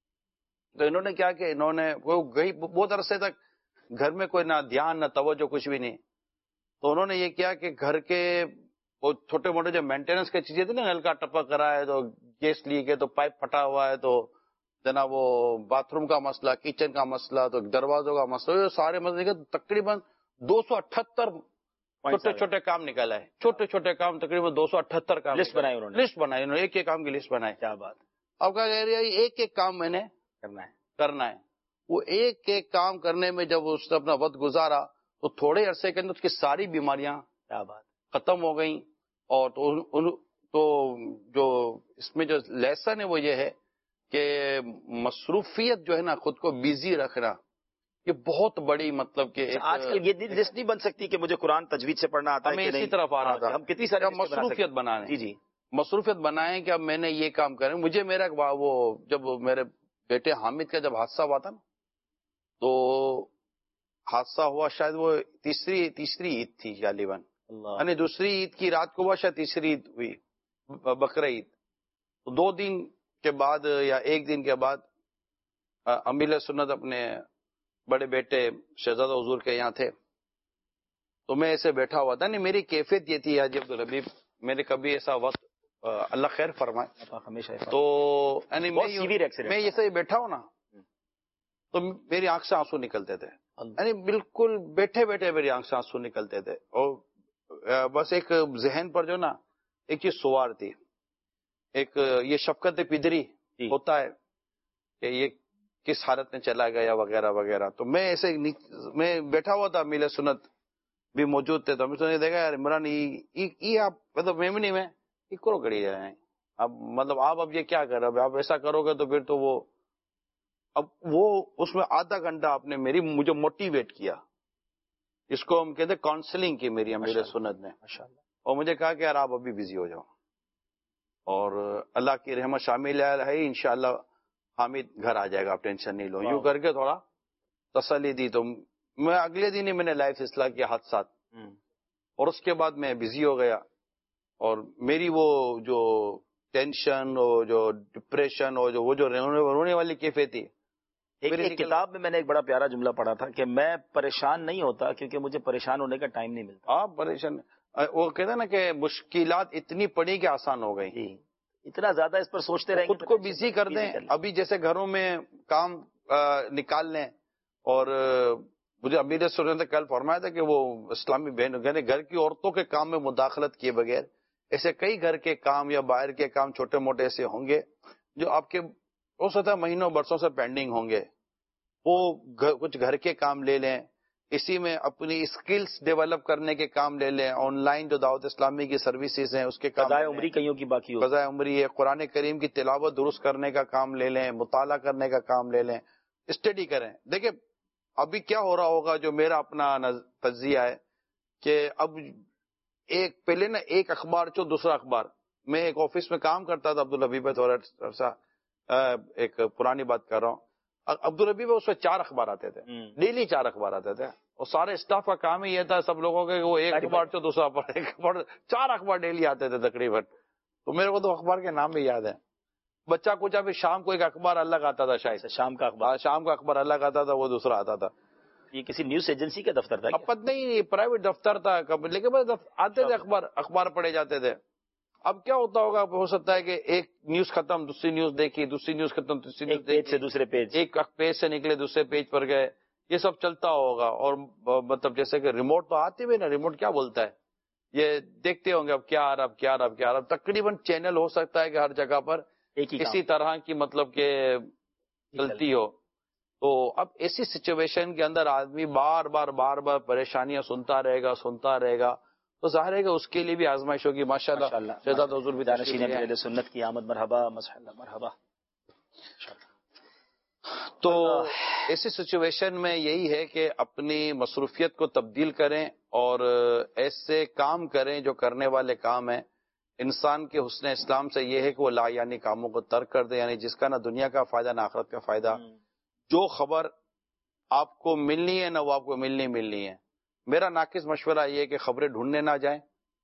تو انہوں نے کیا کہ انہوں نے وہ گئی بہت عرصے تک گھر میں کوئی نہ دھیان نہ توجہ کچھ بھی نہیں. تو انہوں نے یہ کیا کہ گھر کے وہ چھوٹے موٹے جو مینٹیننس کی چیزیں تھیں نا، نل کا ٹپک رہا ہے تو گیس لیک ہے تو پائپ پھٹا ہوا ہے تو جناب وہ باتھ روم کا مسئلہ، کچن کا مسئلہ، تو دروازوں کا مسئلہ، یہ سارے مسئلے تقریباً دو سو اٹھہتر چھوٹے چھوٹے کام نکالا ہے. چھوٹے چھوٹے کام تقریباً دو سو اٹھہتر کام لسٹ بنائی انہوں نے. لسٹ بنائی انہوں نے، ایک ایک کام کی لسٹ بنائی. کیا بات. اب کیا کہہ رہی ہے، ایک ایک کام میں نے کرنا ہے کرنا ہے. وہ ایک ایک کام کرنے میں جب اس نے اپنا وقت گزارا تو تھوڑے عرصے کے اندر اس کی ساری بیماریاں کیا بات ختم ہو گئیں. اور تو, ان, تو جو اس میں جو لیسن ہے وہ یہ ہے کہ مصروفیت جو ہے نا، خود کو بیزی رکھنا، یہ بہت بڑی مطلب کہ آج کل یہ لسٹ نہیں بن سکتی کہ مجھے قرآن تجوید سے پڑھنا آتا ہے. ہمیں اسی طرف آ رہا تھا، ہم کتنی ساری مصروفیت بنانے. جی جی مصروفیت بنائیں کہ اب میں نے یہ کام کریں. مجھے میرا وہ جب میرے بیٹے حامد کا جب حادثہ ہوا تھا نا، تو حادثہ ہوا شاید وہ تیسری تیسری عید تھی غالباً، یعنی دوسری عید کی رات کو ہوا، شاید تیسری عید ہوئی بقرہ عید. تو دو دن کے بعد یا ایک دن کے بعد امیر سنت اپنے بڑے بیٹے شہزادہ حضور کے یہاں تھے. تو میں ایسے بیٹھا ہوا تھا. نہیں میری کیفیت یہ تھی حاجی عبدالحبیب، میرے کبھی ایسا وقت اللہ خیر فرمائے ہمیشہ تو یعنی میں ایسے ہی بیٹھا ہوں نا تو میری آنکھ سے آنسو نکلتے تھے. یعنی بالکل بیٹھے بیٹھے میری آنکھ سے آنسو نکلتے تھے. اور بس ایک ذہن پر جو نا ایک چیز سوار تھی، ایک یہ شفقت پدری ہوتا ہے کہ یہ کس حالت میں چلا گیا وغیرہ وغیرہ. تو میں ایسے میں بیٹھا ہوا تھا، میل سنت بھی موجود تھے. تو میں نے دیکھا یار عمران یہ آپ مطلب میمنی میں یہ کرو کری جائیں، اب مطلب آپ اب یہ کیا کر رہے، آپ ایسا کرو گے تو پھر تو وہ اب وہ اس میں آدھا گھنٹہ آپ نے میری مجھے موٹیویٹ کیا. اس کو ہم کہتے کاؤنسلنگ کی میری امیر سنت نے، اور مجھے کہا کہ یار آپ ابھی بزی ہو جاؤ اور اللہ کی رحمت شامل ہے، انشاءاللہ حامد گھر آ جائے گا، آپ ٹینشن نہیں لو. یوں کر کے تھوڑا تسلی دی. تو میں اگلے دن ہی میں نے لائف اصلاح کیا حادثات، اور اس کے بعد میں بزی ہو گیا. اور میری وہ جو ٹینشن اور جو ڈپریشن اور جو وہ جو رونے والی کیفیت تھی. ایک, ایک کتاب میں میں نے ایک بڑا پیارا جملہ پڑھا تھا کہ میں پریشان نہیں ہوتا کیونکہ مجھے پریشان ہونے کا ٹائم نہیں ملتا. آپ پریشان، وہ کہتے ہیں نا کہ مشکلات اتنی پڑی کہ آسان ہو گئی. اتنا زیادہ اس پر سوچتے رہیں، خود کو بزی کر دیں. ابھی جیسے گھروں میں کام نکال لیں. اور مجھے امیر سنت نے کل فرمایا تھا کہ وہ اسلامی بہن گھر کی عورتوں کے کام میں مداخلت کیے بغیر ایسے کئی گھر کے کام یا باہر کے کام چھوٹے موٹے ایسے ہوں گے جو آپ کے ہو سکتا ہے مہینوں برسوں سے پینڈنگ ہوں گے. وہ کچھ گھر کے کام لے لیں، اسی میں اپنی اسکلز ڈیولپ کرنے کے کام لے لیں. آن لائن جو دعوت اسلامی کی سروسز ہیں اس کے کام، قضاء عمری کئیوں کی باقی ہو، قضاء عمری ہے، قرآن کریم کی تلاوت درست کرنے کا کام لے لیں، مطالعہ کرنے کا کام لے لیں، اسٹڈی کریں. دیکھیں ابھی کیا ہو رہا ہوگا، جو میرا اپنا تجزیہ ہے کہ اب ایک پہلے نا ایک اخبار چو دوسرا اخبار. میں ایک آفس میں کام کرتا تھا عبدالحبیب، تھوڑا ایک پرانی بات کر رہا ہوں. عبدالحبیب اس میں چار اخبار آتے تھے، ڈیلی چار اخبار آتے تھے. اور سارے اسٹاف کا کام ہی یہ تھا سب لوگوں کے وہ ایک اخبار چو دوسرا اخبار، چار اخبار ڈیلی آتے تھے تقریباً. تو میرے کو تو اخبار کے نام بھی یاد ہے. بچہ کچھ ابھی شام کو ایک اخبار الگ آتا تھا، شاید شام کا اخبار شام کا اخبار الگ آتا تھا، وہ دوسرا آتا تھا. یہ کسی نیوز ایجنسی کا دفتر تھا؟ اب نہیں، پرائیویٹ دفتر تھا، لیکن آتے تھے اخبار اخبار پڑھے جاتے تھے. اب کیا ہوتا ہوگا، ہو سکتا ہے کہ ایک نیوز ختم دوسری نیوز دیکھی، دوسری نیوز ختم تیسری نیوز دیکھی، سے دوسرے پیج، ایک پیج سے نکلے دوسرے پیج پر گئے، یہ سب چلتا ہوگا. اور مطلب جیسے کہ ریموٹ تو آتے ہوئے نا، ریموٹ کیا بولتا ہے، یہ دیکھتے ہوں گے اب کیا آ رہا اب کیا آ رہا اب کیا آ رہا. تقریباً چینل ہو سکتا ہے کہ ہر جگہ پر اسی طرح کی مطلب کہ چلتی ہو. تو اب ایسی سچویشن کے اندر آدمی بار بار بار بار پریشانیاں سنتا رہے گا سنتا رہے گا تو ظاہر ہے کہ اس کے لیے بھی آزمائش ہوگی. ماشاءاللہ شہزاد حضور بھی جانشین اہل سنت کی آمد، مرحبا ماشاءاللہ مرحبا. تو ایسی سچویشن میں یہی ہے کہ اپنی مصروفیت کو تبدیل کریں اور ایسے کام کریں جو کرنے والے کام ہیں. انسان کے حسن اسلام سے یہ ہے کہ وہ لا یعنی کاموں کو ترک کر دے، یعنی جس کا نہ دنیا کا فائدہ نہ آخرت کا فائدہ. جو خبر آپ کو ملنی ہے نہ وہ آپ کو ملنی ملنی ہے، میرا ناقص مشورہ یہ ہے کہ خبریں ڈھونڈنے نہ جائیں.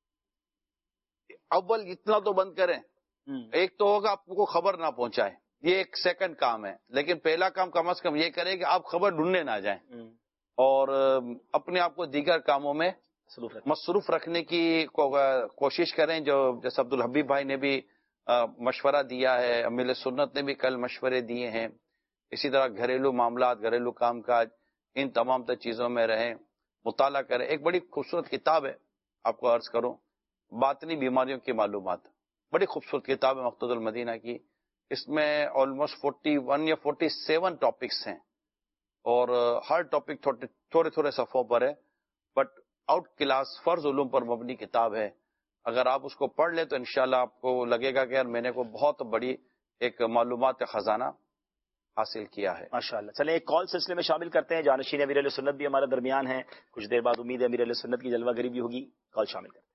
اول اتنا تو بند کریں. ایک تو ہوگا آپ کو خبر نہ پہنچائے، یہ ایک سیکنڈ کام ہے، لیکن پہلا کام کم از کم یہ کریں کہ آپ خبر ڈھونڈنے نہ جائیں اور اپنے آپ کو دیگر کاموں میں مصروف رکھنے کی کوشش کریں. جو جیسے عبدالحبیب بھائی نے بھی مشورہ دیا ہے، امیل سنت نے بھی کل مشورے دیے ہیں، اسی طرح گھریلو معاملات، گھریلو کام کاج، ان تمام تر چیزوں میں رہیں، مطالعہ کریں. ایک بڑی خوبصورت کتاب ہے، آپ کو عرض کروں، باطنی بیماریوں کی معلومات، بڑی خوبصورت کتاب ہے مقتدى المدینہ کی. اس میں آلموسٹ فورٹی ون یا فورٹی سیون ٹاپکس ہیں اور ہر ٹاپک تھوڑے تھوڑے صفحوں پر ہے، بٹ آؤٹ کلاس فرض علوم پر مبنی کتاب ہے. اگر آپ اس کو پڑھ لیں تو انشاءاللہ آپ کو لگے گا کہ یار میں نے کو بہت بڑی ایک معلومات کا خزانہ حاصل کیا ہے. ماشاءاللہ. چلیں ایک کال سلسلے میں شامل کرتے ہیں. جانشین امیر اہل سنت بھی ہمارے درمیان ہیں، کچھ دیر بعد امید ہے امیر اہل سنت کی جلوہ گری بھی ہوگی. کال شامل کرتے ہیں.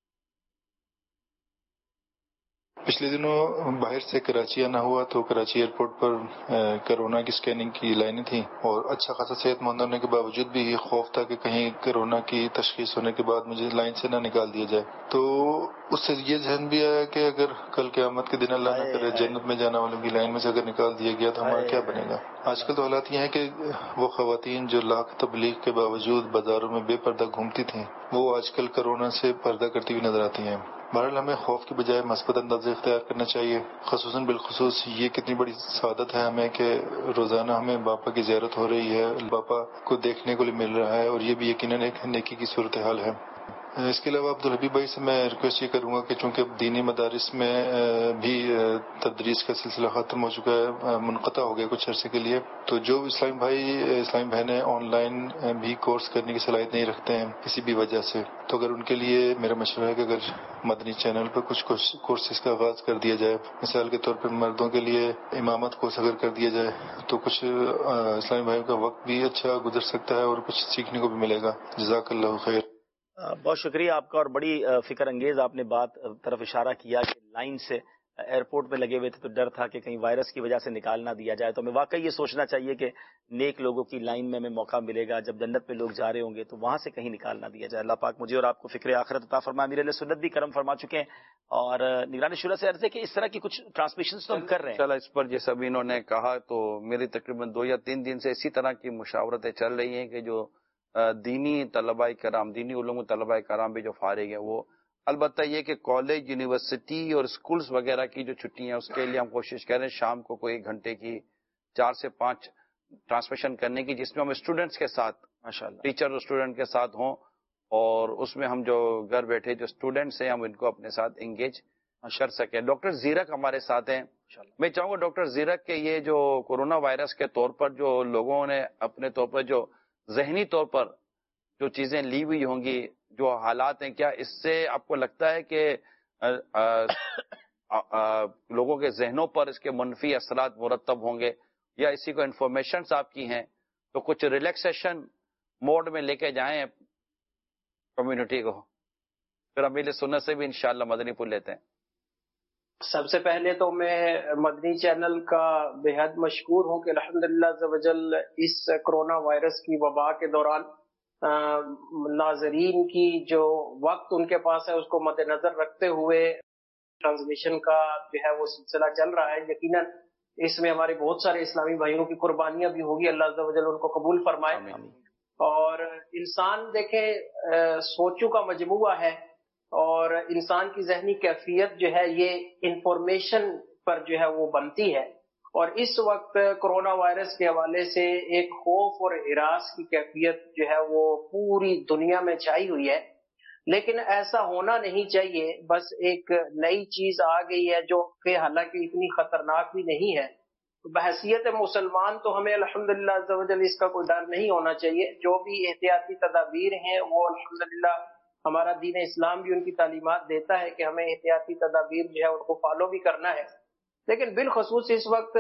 پچھلے دنوں باہر سے کراچی آنا ہوا تو کراچی ایئرپورٹ پر کرونا کی سکیننگ کی لائنیں تھیں اور اچھا خاصا صحت مند ہونے کے باوجود بھی یہ خوف تھا کہ کہیں کرونا کی تشخیص ہونے کے بعد مجھے لائن سے نہ نکال دیا جائے. تو اس سے یہ ذہن بھی آیا کہ اگر کل قیامت کے دن اللہ نہ کرے جنت میں جانے والوں کی لائن میں سے اگر نکال دیا گیا تو ہمارا کیا بنے گا. آج کل تو حالات یہ ہیں کہ وہ خواتین جو لاکھ تبلیغ کے باوجود بازاروں میں بے پردہ گھومتی تھیں وہ آج کل کرونا سے پردہ کرتی ہوئی نظر آتی ہیں. بہرحال ہمیں خوف کی بجائے مثبت انداز اختیار کرنا چاہیے. خصوصاً بالخصوص یہ کتنی بڑی سعادت ہے ہمیں کہ روزانہ ہمیں باپا کی زیارت ہو رہی ہے، باپا کو دیکھنے کو مل رہا ہے اور یہ بھی یقیناً ایک نیکی کی صورتحال ہے. اس کے علاوہ عبدالحبیب بھائی سے میں ریکویسٹ یہ کروں گا کہ چونکہ اب دینی مدارس میں بھی تدریس کا سلسلہ ختم ہو چکا ہے، منقطع ہو گیا کچھ عرصے کے لیے، تو جو اسلام بھائی اسلام بہنیں آن لائن بھی کورس کرنے کی صلاحیت نہیں رکھتے ہیں کسی بھی وجہ سے، تو اگر ان کے لیے میرا مشورہ ہے کہ اگر مدنی چینل پر کچھ کورسز کا آغاز کر دیا جائے، مثال کے طور پر مردوں کے لیے امامت کورس اگر کر دیا جائے تو کچھ اسلامی بھائیوں کا وقت بھی اچھا گزر سکتا ہے اور کچھ سیکھنے کو بھی ملے گا. جزاک اللہ خیر. بہت شکریہ آپ کا، اور بڑی فکر انگیز آپ نے بات طرف اشارہ کیا کہ لائن سے ایئرپورٹ پہ لگے ہوئے تھے تو ڈر تھا کہ کہیں وائرس کی وجہ سے نکال نہ دیا جائے. تو ہمیں واقعی یہ سوچنا چاہیے کہ نیک لوگوں کی لائن میں ہمیں موقع ملے گا، جب جنت میں لوگ جا رہے ہوں گے تو وہاں سے کہیں نکال نہ دیا جائے. اللہ پاک مجھے اور آپ کو فکر آخرت عطا فرمائے. امیر اہل سنت بھی کرم فرما چکے ہیں اور نگران شورا سے عرض ہے کہ اس طرح کی کچھ ٹرانسمیشن تو ہم کر رہے ہیں. چلا اس پر جیسا بھی انہوں نے کہا تو میری تقریباً دو یا تین دن سے اسی طرح کی مشاورتیں چل رہی ہیں کہ جو دینی طلباء کرام، دینی علوم طلباء کرام بھی جو فارغ ہیں وہ، البتہ یہ کہ کالج، یونیورسٹی اور اسکولز وغیرہ کی جو چھٹیاں ہیں اس کے لیے ہم کوشش کریں شام کو کوئی ایک گھنٹے کی چار سے پانچ ٹرانسمیشن کرنے کی، جس میں ہم اسٹوڈنٹس کے ساتھ ماشاءاللہ ٹیچر اور اسٹوڈنٹ کے ساتھ ہوں اور اس میں ہم جو گھر بیٹھے جو اسٹوڈنٹس ہیں ہم ان کو اپنے ساتھ انگیج کر سکیں. ڈاکٹر زیرک ہمارے ساتھ ہیں. میں چاہوں گا ڈاکٹر زیرک کہ یہ جو کورونا وائرس کے طور پر جو لوگوں نے اپنے طور پر جو ذہنی طور پر جو چیزیں لی ہوئی ہوں گی، جو حالات ہیں، کیا اس سے آپ کو لگتا ہے کہ آ, آ, آ, لوگوں کے ذہنوں پر اس کے منفی اثرات مرتب ہوں گے، یا اسی کو انفارمیشنز آپ کی ہیں تو کچھ ریلیکسیشن موڈ میں لے کے جائیں کمیونٹی کو؟ پھر امیر سنت سے بھی انشاءاللہ مدنی پھول لیتے ہیں. سب سے پہلے تو میں مدنی چینل کا بے حد مشکور ہوں کہ الحمدللہ عز و جل اس کرونا وائرس کی وبا کے دوران ناظرین کی جو وقت ان کے پاس ہے اس کو مد نظر رکھتے ہوئے ٹرانسمیشن کا جو ہے وہ سلسلہ چل رہا ہے. یقیناً اس میں ہمارے بہت سارے اسلامی بھائیوں کی قربانیاں بھی ہوگی، اللہ عز و جل ان کو قبول فرمائے. اور انسان دیکھیں سوچوں کا مجموعہ ہے اور انسان کی ذہنی کیفیت جو ہے یہ انفارمیشن پر جو ہے وہ بنتی ہے، اور اس وقت کرونا وائرس کے حوالے سے ایک خوف اور ہراس کی کیفیت جو ہے وہ پوری دنیا میں چھائی ہوئی ہے. لیکن ایسا ہونا نہیں چاہیے. بس ایک نئی چیز آ گئی ہے جو کہ حالانکہ اتنی خطرناک بھی نہیں ہے. بحیثیت مسلمان تو ہمیں الحمدللہ عز و جل اس کا کوئی ڈر نہیں ہونا چاہیے. جو بھی احتیاطی تدابیر ہیں وہ الحمدللہ ہمارا دین اسلام بھی ان کی تعلیمات دیتا ہے کہ ہمیں احتیاطی تدابیر جو ہے ان کو فالو بھی کرنا ہے. لیکن بالخصوص اس وقت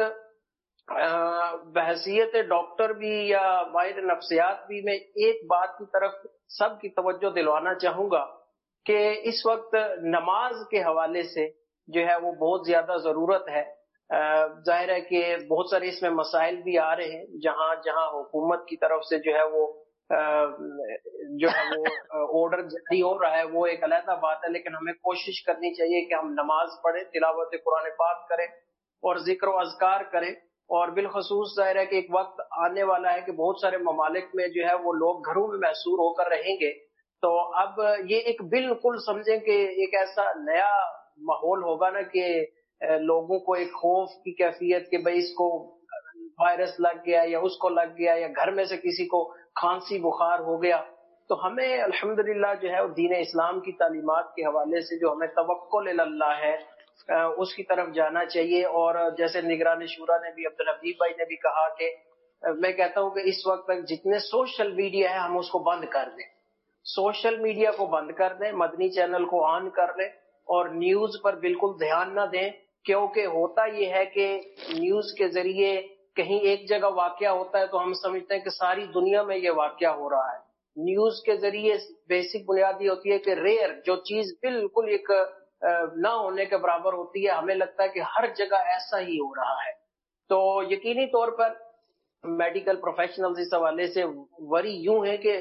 بحیثیت ڈاکٹر بھی یا ماہر نفسیات بھی میں ایک بات کی طرف سب کی توجہ دلوانا چاہوں گا کہ اس وقت نماز کے حوالے سے جو ہے وہ بہت زیادہ ضرورت ہے. ظاہر ہے کہ بہت سارے اس میں مسائل بھی آ رہے ہیں جہاں جہاں حکومت کی طرف سے جو ہے وہ جو ہے وہ آرڈر جاری ہو رہا ہے وہ ایک علیحدہ بات ہے، لیکن ہمیں کوشش کرنی چاہیے کہ ہم نماز پڑھیں، تلاوت قرآن پاک کریں اور ذکر و اذکار کریں. اور بالخصوص ظاہر ہے کہ ایک وقت آنے والا ہے کہ بہت سارے ممالک میں جو ہے وہ لوگ گھروں میں محصور ہو کر رہیں گے، تو اب یہ ایک بالکل سمجھیں کہ ایک ایسا نیا ماحول ہوگا نا کہ لوگوں کو ایک خوف کی کیفیت کہ بھئی اس کو وائرس لگ گیا یا اس کو لگ گیا یا گھر میں سے کسی کو کھانسی بخار ہو گیا. تو ہمیں الحمدللہ جو ہے دین اسلام کی تعلیمات کے حوالے سے جو ہمیں توکل اللہ ہے اس کی طرف جانا چاہیے. اور جیسے نگران شورا نے بھی، عبدالحبیب بھائی نے بھی کہا کہ میں کہتا ہوں کہ اس وقت تک جتنے سوشل میڈیا ہے ہم اس کو بند کر دیں، سوشل میڈیا کو بند کر دیں، مدنی چینل کو آن کر لیں اور نیوز پر بالکل دھیان نہ دیں. کیونکہ ہوتا یہ ہے کہ نیوز کے ذریعے کہیں ایک جگہ واقعہ ہوتا ہے تو ہم سمجھتے ہیں کہ ساری دنیا میں یہ واقعہ ہو رہا ہے. نیوز کے ذریعے بیسک بنیادی ہوتی ہے کہ ریئر جو چیز بالکل ایک نہ ہونے کے برابر ہوتی ہے، ہمیں لگتا ہے کہ ہر جگہ ایسا ہی ہو رہا ہے. تو یقینی طور پر میڈیکل پروفیشنلز اس حوالے سے وری یوں ہے کہ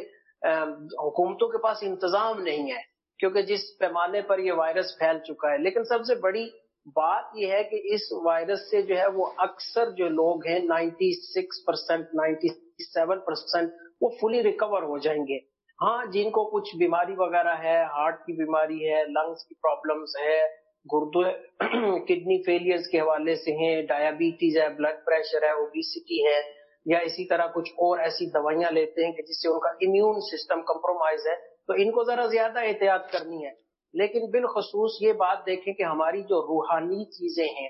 حکومتوں کے پاس انتظام نہیں ہے کیونکہ جس پیمانے پر یہ وائرس پھیل چکا ہے. لیکن سب سے بڑی بات یہ ہے کہ اس وائرس سے جو ہے وہ اکثر جو لوگ ہیں ninety six percent ninety seven percent وہ فلی ریکور ہو جائیں گے. ہاں جن کو کچھ بیماری وغیرہ ہے، ہارٹ کی بیماری ہے، لنگس کی پرابلمز ہے، گردے کڈنی فیلیئرز کے حوالے سے ہیں، ڈائبٹیز ہے، بلڈ پریشر ہے، اوبیسٹی ہے، یا اسی طرح کچھ اور ایسی دوائیاں لیتے ہیں کہ جس سے ان کا امیون سسٹم کمپرومائز ہے، تو ان کو ذرا زیادہ احتیاط کرنی ہے. لیکن بالخصوص یہ بات دیکھیں کہ ہماری جو روحانی چیزیں ہیں،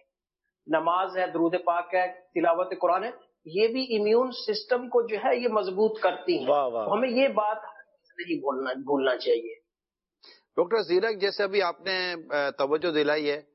نماز ہے، درود پاک ہے، تلاوت قرآن ہے، یہ بھی امیون سسٹم کو جو ہے یہ مضبوط کرتی ہیں. واہ واہ. ہمیں یہ بات نہیں بھولنا بھولنا چاہیے. ڈاکٹر زیرک، جیسے ابھی آپ نے توجہ دلائی ہے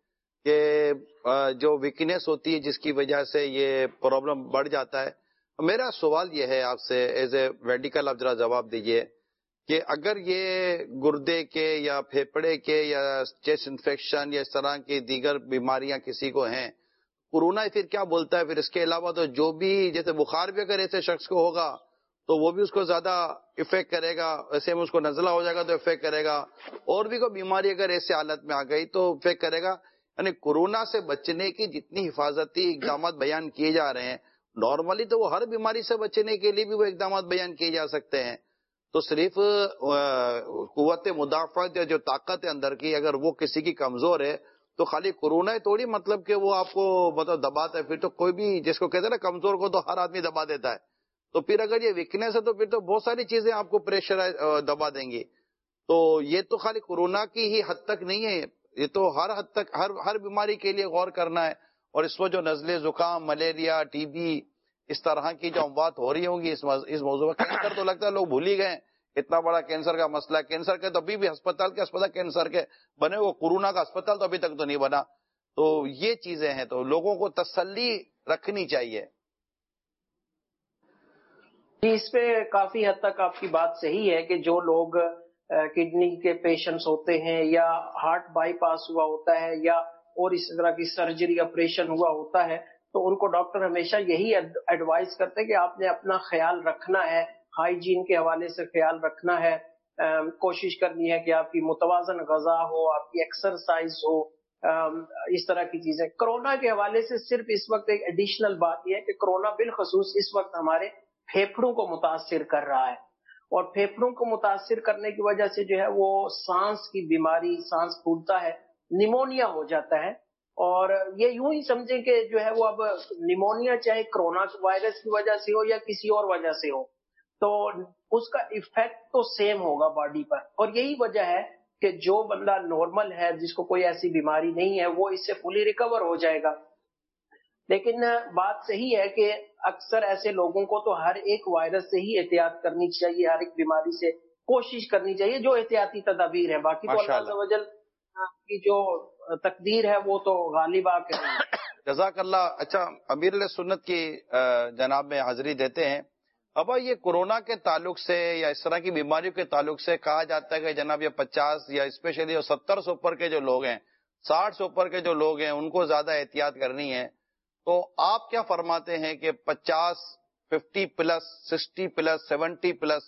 کہ جو ویکنیس ہوتی ہے جس کی وجہ سے یہ پرابلم بڑھ جاتا ہے، میرا سوال یہ ہے آپ سے ایز اے میڈیکل، آپ ذرا جواب دیجئے کہ اگر یہ گردے کے یا پھیپڑے کے یا چیسٹ انفیکشن یا اس طرح کی دیگر بیماریاں کسی کو ہیں، کورونا پھر کیا بولتا ہے؟ پھر اس کے علاوہ تو جو بھی، جیسے بخار بھی اگر ایسے شخص کو ہوگا تو وہ بھی اس کو زیادہ افیکٹ کرے گا، ایسے میں اس کو نزلہ ہو جائے گا تو افیکٹ کرے گا، اور بھی کوئی بیماری اگر ایسے حالت میں آ گئی تو افیکٹ کرے گا. یعنی کورونا سے بچنے کی جتنی حفاظتی اقدامات بیان کیے جا رہے ہیں، نارملی تو وہ ہر بیماری سے بچنے کے لیے بھی وہ اقدامات بیان کیے جا سکتے ہیں. تو صرف قوت مدافعت یا جو طاقت ہے اندر کی، اگر وہ کسی کی کمزور ہے تو خالی کورونا ہی تھوڑی مطلب کہ وہ آپ کو مطلب دباتا ہے. پھر تو کوئی بھی، جس کو کہتے ہیں نا کمزور کو تو ہر آدمی دبا دیتا ہے، تو پھر اگر یہ ویکنیس ہے تو پھر تو بہت ساری چیزیں آپ کو پریشر دبا دیں گی. تو یہ تو خالی کورونا کی ہی حد تک نہیں ہے، یہ تو ہر حد تک ہر ہر بیماری کے لیے غور کرنا ہے. اور اس وقت جو نزلے، زکام، ملیریا، ٹی بی، اس طرح کی جو اموات ہو رہی ہوں گی اس اس موضوع پر، کینسر تو لگتا ہے لوگ بھول ہی گئے. اتنا بڑا کینسر کا مسئلہ، کینسر کے تو ابھی بھی ہسپتال کے اسپتال کینسر کے بنے، وہ کورونا کا اسپتال تو ابھی تک تو نہیں بنا. تو یہ چیزیں ہیں، تو لوگوں کو تسلی رکھنی چاہیے. اس پہ کافی حد تک آپ کی بات صحیح ہے کہ جو لوگ کڈنی کے پیشنٹس ہوتے ہیں یا ہارٹ بائی پاس ہوا ہوتا ہے یا اور اس طرح کی سرجری آپریشن ہوا ہوتا ہے، تو ان کو ڈاکٹر ہمیشہ یہی ایڈوائز کرتے ہیں کہ آپ نے اپنا خیال رکھنا ہے، ہائیجین کے حوالے سے خیال رکھنا ہے، کوشش کرنی ہے کہ آپ کی متوازن غذا ہو، آپ کی ایکسرسائز ہو، اس طرح کی چیزیں. کرونا کے حوالے سے صرف اس وقت ایک ایڈیشنل بات یہ ہے کہ کرونا بالخصوص اس وقت ہمارے پھیپھڑوں کو متاثر کر رہا ہے، اور پھیپھڑوں کو متاثر کرنے کی وجہ سے جو ہے وہ سانس کی بیماری، سانس پھولتا ہے، نیمونیا ہو جاتا ہے. اور یہ یوں ہی سمجھیں کہ جو ہے وہ اب نیمونیا چاہے کرونا وائرس کی وجہ سے ہو یا کسی اور وجہ سے ہو، تو اس کا ایفیکٹ تو سیم ہوگا باڈی پر. اور یہی وجہ ہے کہ جو بندہ نارمل ہے، جس کو کوئی ایسی بیماری نہیں ہے، وہ اس سے فلی ریکور ہو جائے گا. لیکن بات صحیح ہے کہ اکثر ایسے لوگوں کو تو ہر ایک وائرس سے ہی احتیاط کرنی چاہیے، ہر ایک بیماری سے کوشش کرنی چاہیے جو احتیاطی تدابیر ہیں. باقی تو اللہ عز و جل کی جو تقدیر ہے وہ تو غالب آ کے. جزاک اللہ. اچھا، امیر علیہ سنت کی جناب میں حاضری دیتے ہیں. اب یہ کورونا کے تعلق سے یا اس طرح کی بیماریوں کے تعلق سے کہا جاتا ہے کہ جناب یہ پچاس یا اسپیشلی ستر سے اوپر کے جو لوگ ہیں، ساٹھ سے اوپر کے جو لوگ ہیں، ان کو زیادہ احتیاط کرنی ہے. تو آپ کیا فرماتے ہیں کہ پچاس، fifty plus, sixty plus, seventy plus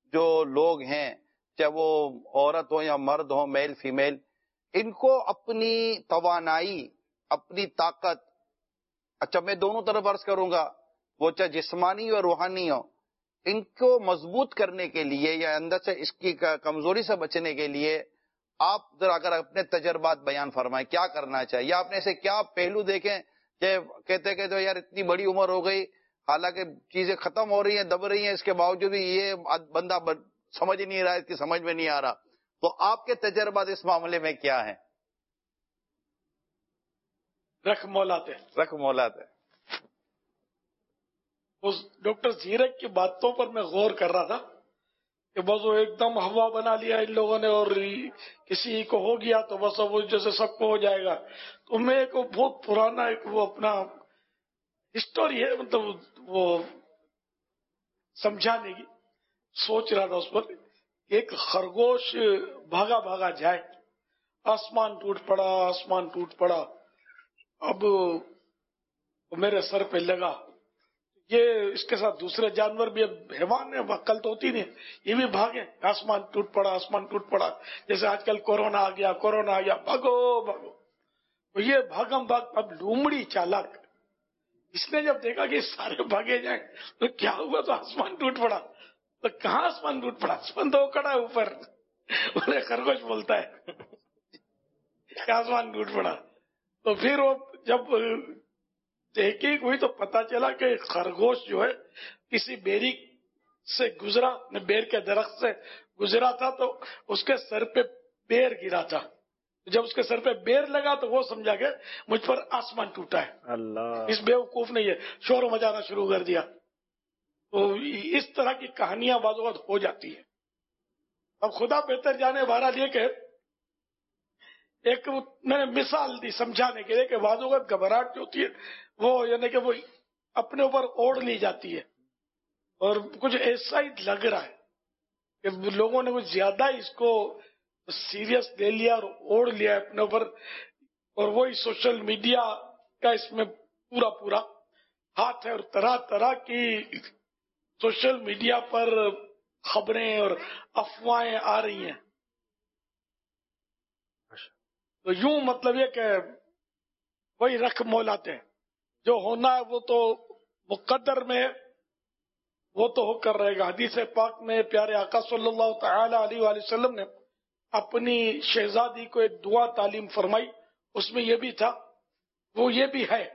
جو لوگ ہیں، چاہے وہ عورت ہو یا مرد ہو، میل فیمیل، ان کو اپنی توانائی، اپنی طاقت، اچھا میں دونوں طرف عرض کروں گا، وہ چاہے جسمانی اور روحانی ہو، ان کو مضبوط کرنے کے لیے یا اندر سے اس کی کمزوری سے بچنے کے لیے آپ ذرا اگر اپنے تجربات بیان فرمائیں، کیا کرنا چاہیے؟ آپ نے ایسے کیا پہلو دیکھیں کہ کہتے کہتے یار اتنی بڑی عمر ہو گئی، حالانکہ چیزیں ختم ہو رہی ہیں، دب رہی ہیں، اس کے باوجود بھی یہ بندہ سمجھ نہیں رہا ہے، اس کی سمجھ میں نہیں آ رہا، تو آپ کے تجربات اس معاملے میں کیا ہیں؟ رکھ مولاتے رکھ مولاتے اس ڈاکٹر زیرک کی باتوں پر میں غور کر رہا تھا کہ بس وہ ایک دم ہوا بنا لیا ان لوگوں نے، اور کسی کو ہو گیا تو بس وہ جیسے سب کو ہو جائے گا. تو میں ایک بہت پرانا ایک وہ اپنا ہسٹوری ہے، مطلب وہ سمجھانے کی سوچ رہا تھا اس پر. ایک خرگوش بھاگا بھاگا جائے، آسمان ٹوٹ پڑا، آسمان ٹوٹ پڑا، اب میرے سر پہ لگا. یہ اس کے ساتھ دوسرے جانور بھی، اب حیوان ہے، عقل تو ہوتی نہیں، یہ بھی بھاگے، آسمان ٹوٹ پڑا، آسمان ٹوٹ پڑا. جیسے آج کل کورونا آ گیا، کورونا آ گیا، بھاگو بھاگو. تو یہ بھاگم بھاگ. اب لومڑی چالاک، اس نے جب دیکھا کہ سارے بھاگے جائیں تو کیا ہوا، تو آسمان ٹوٹ پڑا. تو کہاں آسمان ٹوٹ پڑا؟ آسمان تو کڑا ہے اوپر. بولے خرگوش بولتا ہے کہ آسمان ٹوٹ پڑا. تو پھر وہ جب تحقیق ہوئی تو پتا چلا کہ خرگوش جو ہے کسی بیری سے گزرا، بیر کے درخت سے گزرا تھا، تو اس کے سر پہ بیر گرا تھا. جب اس کے سر پہ بیر لگا تو وہ سمجھا کہ مجھ پر آسمان ٹوٹا ہے. اللہ، اس بیوقوف نے یہ شور مچانا شروع کر دیا. تو اس طرح کی کہانیاں بعض اوقات ہو جاتی ہیں. اب خدا بہتر جانے، بہرحال یہ کہ ایک میں نے مثال دی سمجھانے کے لیے کہ بعض اوقات گھبراہٹ جو ہوتی ہے وہ یعنی کہ وہ اپنے اوپر اوڑھ لی جاتی ہے، اور کچھ ایسا ہی لگ رہا ہے کہ لوگوں نے کچھ زیادہ اس کو سیریس لے لیا اور اوڑھ لیا اپنے اوپر. اور وہی سوشل میڈیا کا اس میں پورا پورا ہاتھ ہے، اور طرح طرح کی سوشل میڈیا پر خبریں اور افواہیں آ رہی ہیں. تو یوں مطلب یہ کہ وہی رکھ مولاتے ہیں، جو ہونا ہے وہ تو مقدر میں وہ تو ہو کر رہے گا. حدیث پاک میں پیارے آقا صلی اللہ تعالی علیہ وآلہ وسلم نے اپنی شہزادی کو ایک دعا تعلیم فرمائی، اس میں یہ بھی تھا، وہ یہ بھی ہے،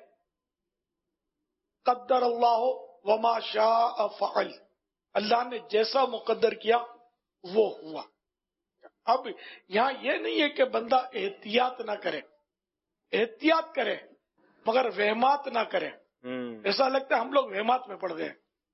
قدر اللہ وما شاء فعل، اللہ نے جیسا مقدر کیا وہ ہوا. اب یہاں یہ نہیں ہے کہ بندہ احتیاط نہ کرے، احتیاط کرے مگر وہمات نہ کرے. ایسا لگتا ہے ہم لوگ وہمات میں پڑ گئے.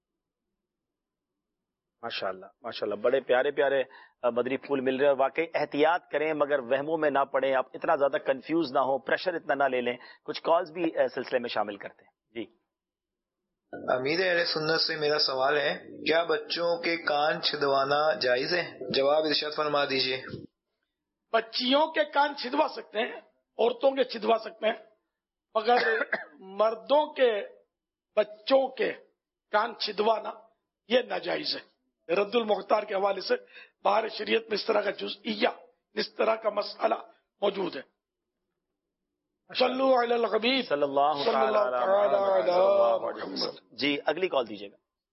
ماشاءاللہ ماشاءاللہ، بڑے پیارے پیارے مدنی پھول مل رہے ہیں. اور واقعی احتیاط کریں مگر وہموں میں نہ پڑیں، آپ اتنا زیادہ کنفیوز نہ ہو، پریشر اتنا نہ لے لیں. کچھ کالز بھی سلسلے میں شامل کرتے ہیں. جی امیر اہل سنت سے میرا سوال ہے، کیا بچوں کے کان چھدوانا جائز ہے؟ جواب ارشاد فرما دیجیے. بچیوں کے کان چھدوا سکتے ہیں، عورتوں کے چھدوا سکتے ہیں، مگر مردوں کے بچوں کے کان چھدوانا یہ ناجائز ہے. رد المختار کے حوالے سے باہر شریعت میں اس طرح کا جزئیہ، اس طرح کا مسئلہ موجود ہے. صلو علی الحبیب صلی اللہ تعالی علیہ وسلم. جی اگلی کال دیجیے گا.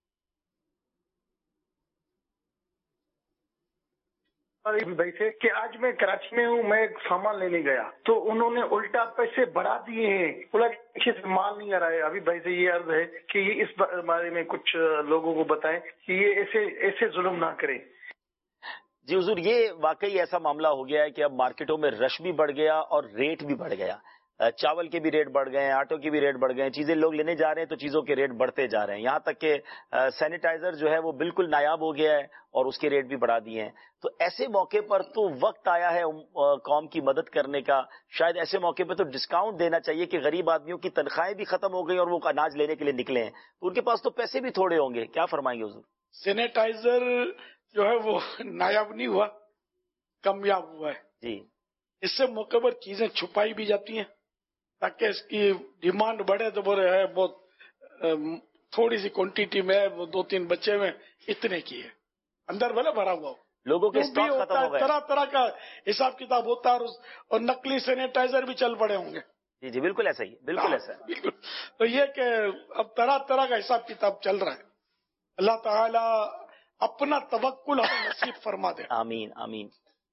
بھائی سے کہ آج میں کراچی میں ہوں، میں ایک سامان لینے گیا تو انہوں نے الٹا پیسے بڑھا دیے ہیں، بولا کہ مال نہیں آ رہا ہے. ابھی بھائی سے یہ عرض ہے کہ یہ اس بارے میں کچھ لوگوں کو بتائیں کہ یہ ایسے ایسے ظلم نہ کریں. جی حضور، یہ واقعی ایسا معاملہ ہو گیا ہے کہ اب مارکیٹوں میں رش بھی بڑھ گیا اور ریٹ بھی بڑھ گیا. چاول کے بھی ریٹ بڑھ گئے ہیں، آٹوں کے بھی ریٹ بڑھ گئے ہیں، چیزیں لوگ لینے جا رہے ہیں تو چیزوں کے ریٹ بڑھتے جا رہے ہیں. یہاں تک کہ سینیٹائزر جو ہے وہ بالکل نایاب ہو گیا ہے اور اس کے ریٹ بھی بڑھا دیے ہیں. تو ایسے موقع پر تو وقت آیا ہے قوم کی مدد کرنے کا. شاید ایسے موقع پہ تو ڈسکاؤنٹ دینا چاہیے کہ غریب آدمیوں کی تنخواہیں بھی ختم ہو گئی اور وہ اناج لینے کے لیے نکلے ہیں تو ان کے پاس تو پیسے بھی تھوڑے ہوں گے. کیا فرمائیں گے حضور؟ سینیٹائزر جو ہے وہ نایاب نہیں ہوا، کامیاب ہوا ہے. جی اس سے موقع پر چیزیں چھپائی بھی جاتی ہیں تاکہ اس کی ڈیمانڈ بڑھے. تو بولے ہے بہت تھوڑی سی کوانٹٹی میں، وہ دو تین بچے میں اتنے کی ہے. اندر بھلے بھرا ہوا ہو، لوگوں کے اسٹاک ختم ہو گئے، طرح طرح کا حساب کتاب ہوتا ہے، اور نقلی سینیٹائزر بھی چل پڑے ہوں گے. جی جی بالکل ایسا ہی، بالکل ایسا ہے. بالکل. تو یہ کہ اب طرح طرح کا حساب کتاب چل رہا ہے. اللہ تعالیٰ اپنا توکل ہمیں نصیب فرما دے. آمین آمین.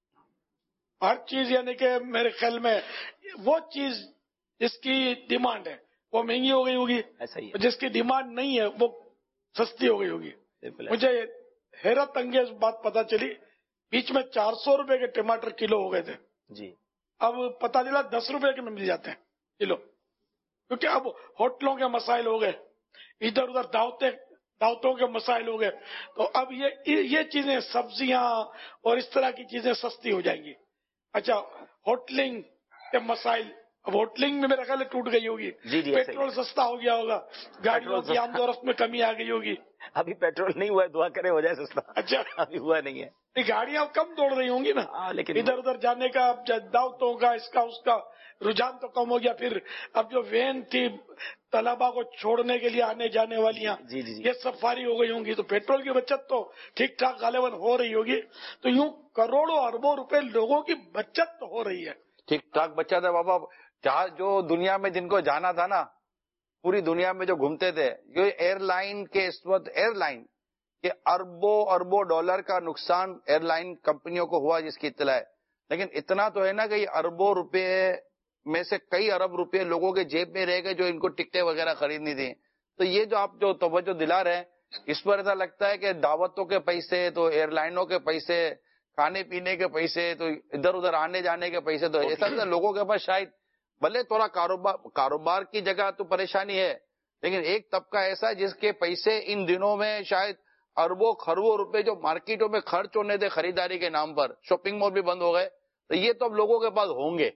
ہر چیز یعنی کہ میرے خیال میں وہ چیز جس کی ڈیمانڈ ہے وہ مہنگی ہو گئی ہوگی، ایسا ہی جس کی ڈیمانڈ نہیں ہے وہ سستی ہو گئی ہوگی. مجھے حیرت انگیز بات پتا چلی، بیچ میں چار سو روپے کے ٹماٹر کلو ہو گئے تھے، جی اب پتا چلا دس روپے کے میں مل جاتے ہیں کلو، کیونکہ اب ہوٹلوں کے مسائل ہو گئے، ادھر ادھر دعوتیں دعوتوں کے مسائل ہو گئے، تو اب یہ یہ چیزیں سبزیاں اور اس طرح کی چیزیں سستی ہو جائیں گی. اچھا ہوٹلنگ کے مسائل، اب ہوٹلنگ میں میرا خیال ہے ٹوٹ گئی ہوگی. جی جی پیٹرول سستا ہو گیا ہوگا، گاڑیوں کی آمد و رفت میں کمی آ گئی ہوگی. ابھی پیٹرول نہیں ہوا ہے، دعا کرے ہو جائے سستا. اچھا ابھی ہوا نہیں ہے. گاڑیاں کم دوڑ رہی ہوں گی نا، لیکن ادھر ادھر جانے کا دعوتوں کا اس کا اس کا رجحان تو کم ہو گیا. پھر اب جو وین تھی طلبا کو چھوڑنے کے لیے آنے جانے والیاں، جی جی یہ سب فاری ہو گئی ہوں گی، تو پیٹرول کی بچت تو ٹھیک ٹھاک غالباً ہو رہی ہوگی. تو یوں کروڑوں اربوں روپے لوگوں کی بچت تو ہو رہی ہے. ٹھیک ٹھاک بچت ہے بابا. جہاں جو دنیا میں جن کو جانا تھا نا، پوری دنیا میں جو گھومتے تھے، یہ ایئر لائن کے اس وقت ایئر لائن کہ اربوں اربوں ڈالر کا نقصان ایئر لائن کمپنیوں کو ہوا جس کی اطلاع ہے. لیکن اتنا تو ہے نا کہ یہ اربوں روپے میں سے کئی ارب روپے لوگوں کے جیب میں رہ گئے جو ان کو ٹکٹیں وغیرہ خریدنی تھی. تو یہ جو آپ جو توجہ دلا رہے ہیں، اس پر ایسا لگتا ہے کہ دعوتوں کے پیسے تو ایئر لائنوں کے پیسے، کھانے پینے کے پیسے تو ادھر ادھر آنے جانے کے پیسے، تو ایسا تو لوگوں کے پاس شاید بھلے تھوڑا کاروبار کاروبار کی جگہ تو پریشانی ہے، لیکن ایک طبقہ ایسا ہے جس کے پیسے ان دنوں میں شاید اربوں خربوں روپے جو مارکیٹوں میں خرچ ہونے تھے خریداری کے نام پر، شاپنگ مال بھی بند ہو گئے، تو یہ تو اب لوگوں کے پاس ہوں گے.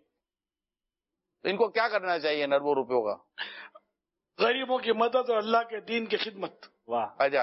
تو ان کو کیا کرنا چاہیے ان اربوں روپیوں کا؟ غریبوں کی مدد اور اللہ کے دین کی خدمت. واہ اجا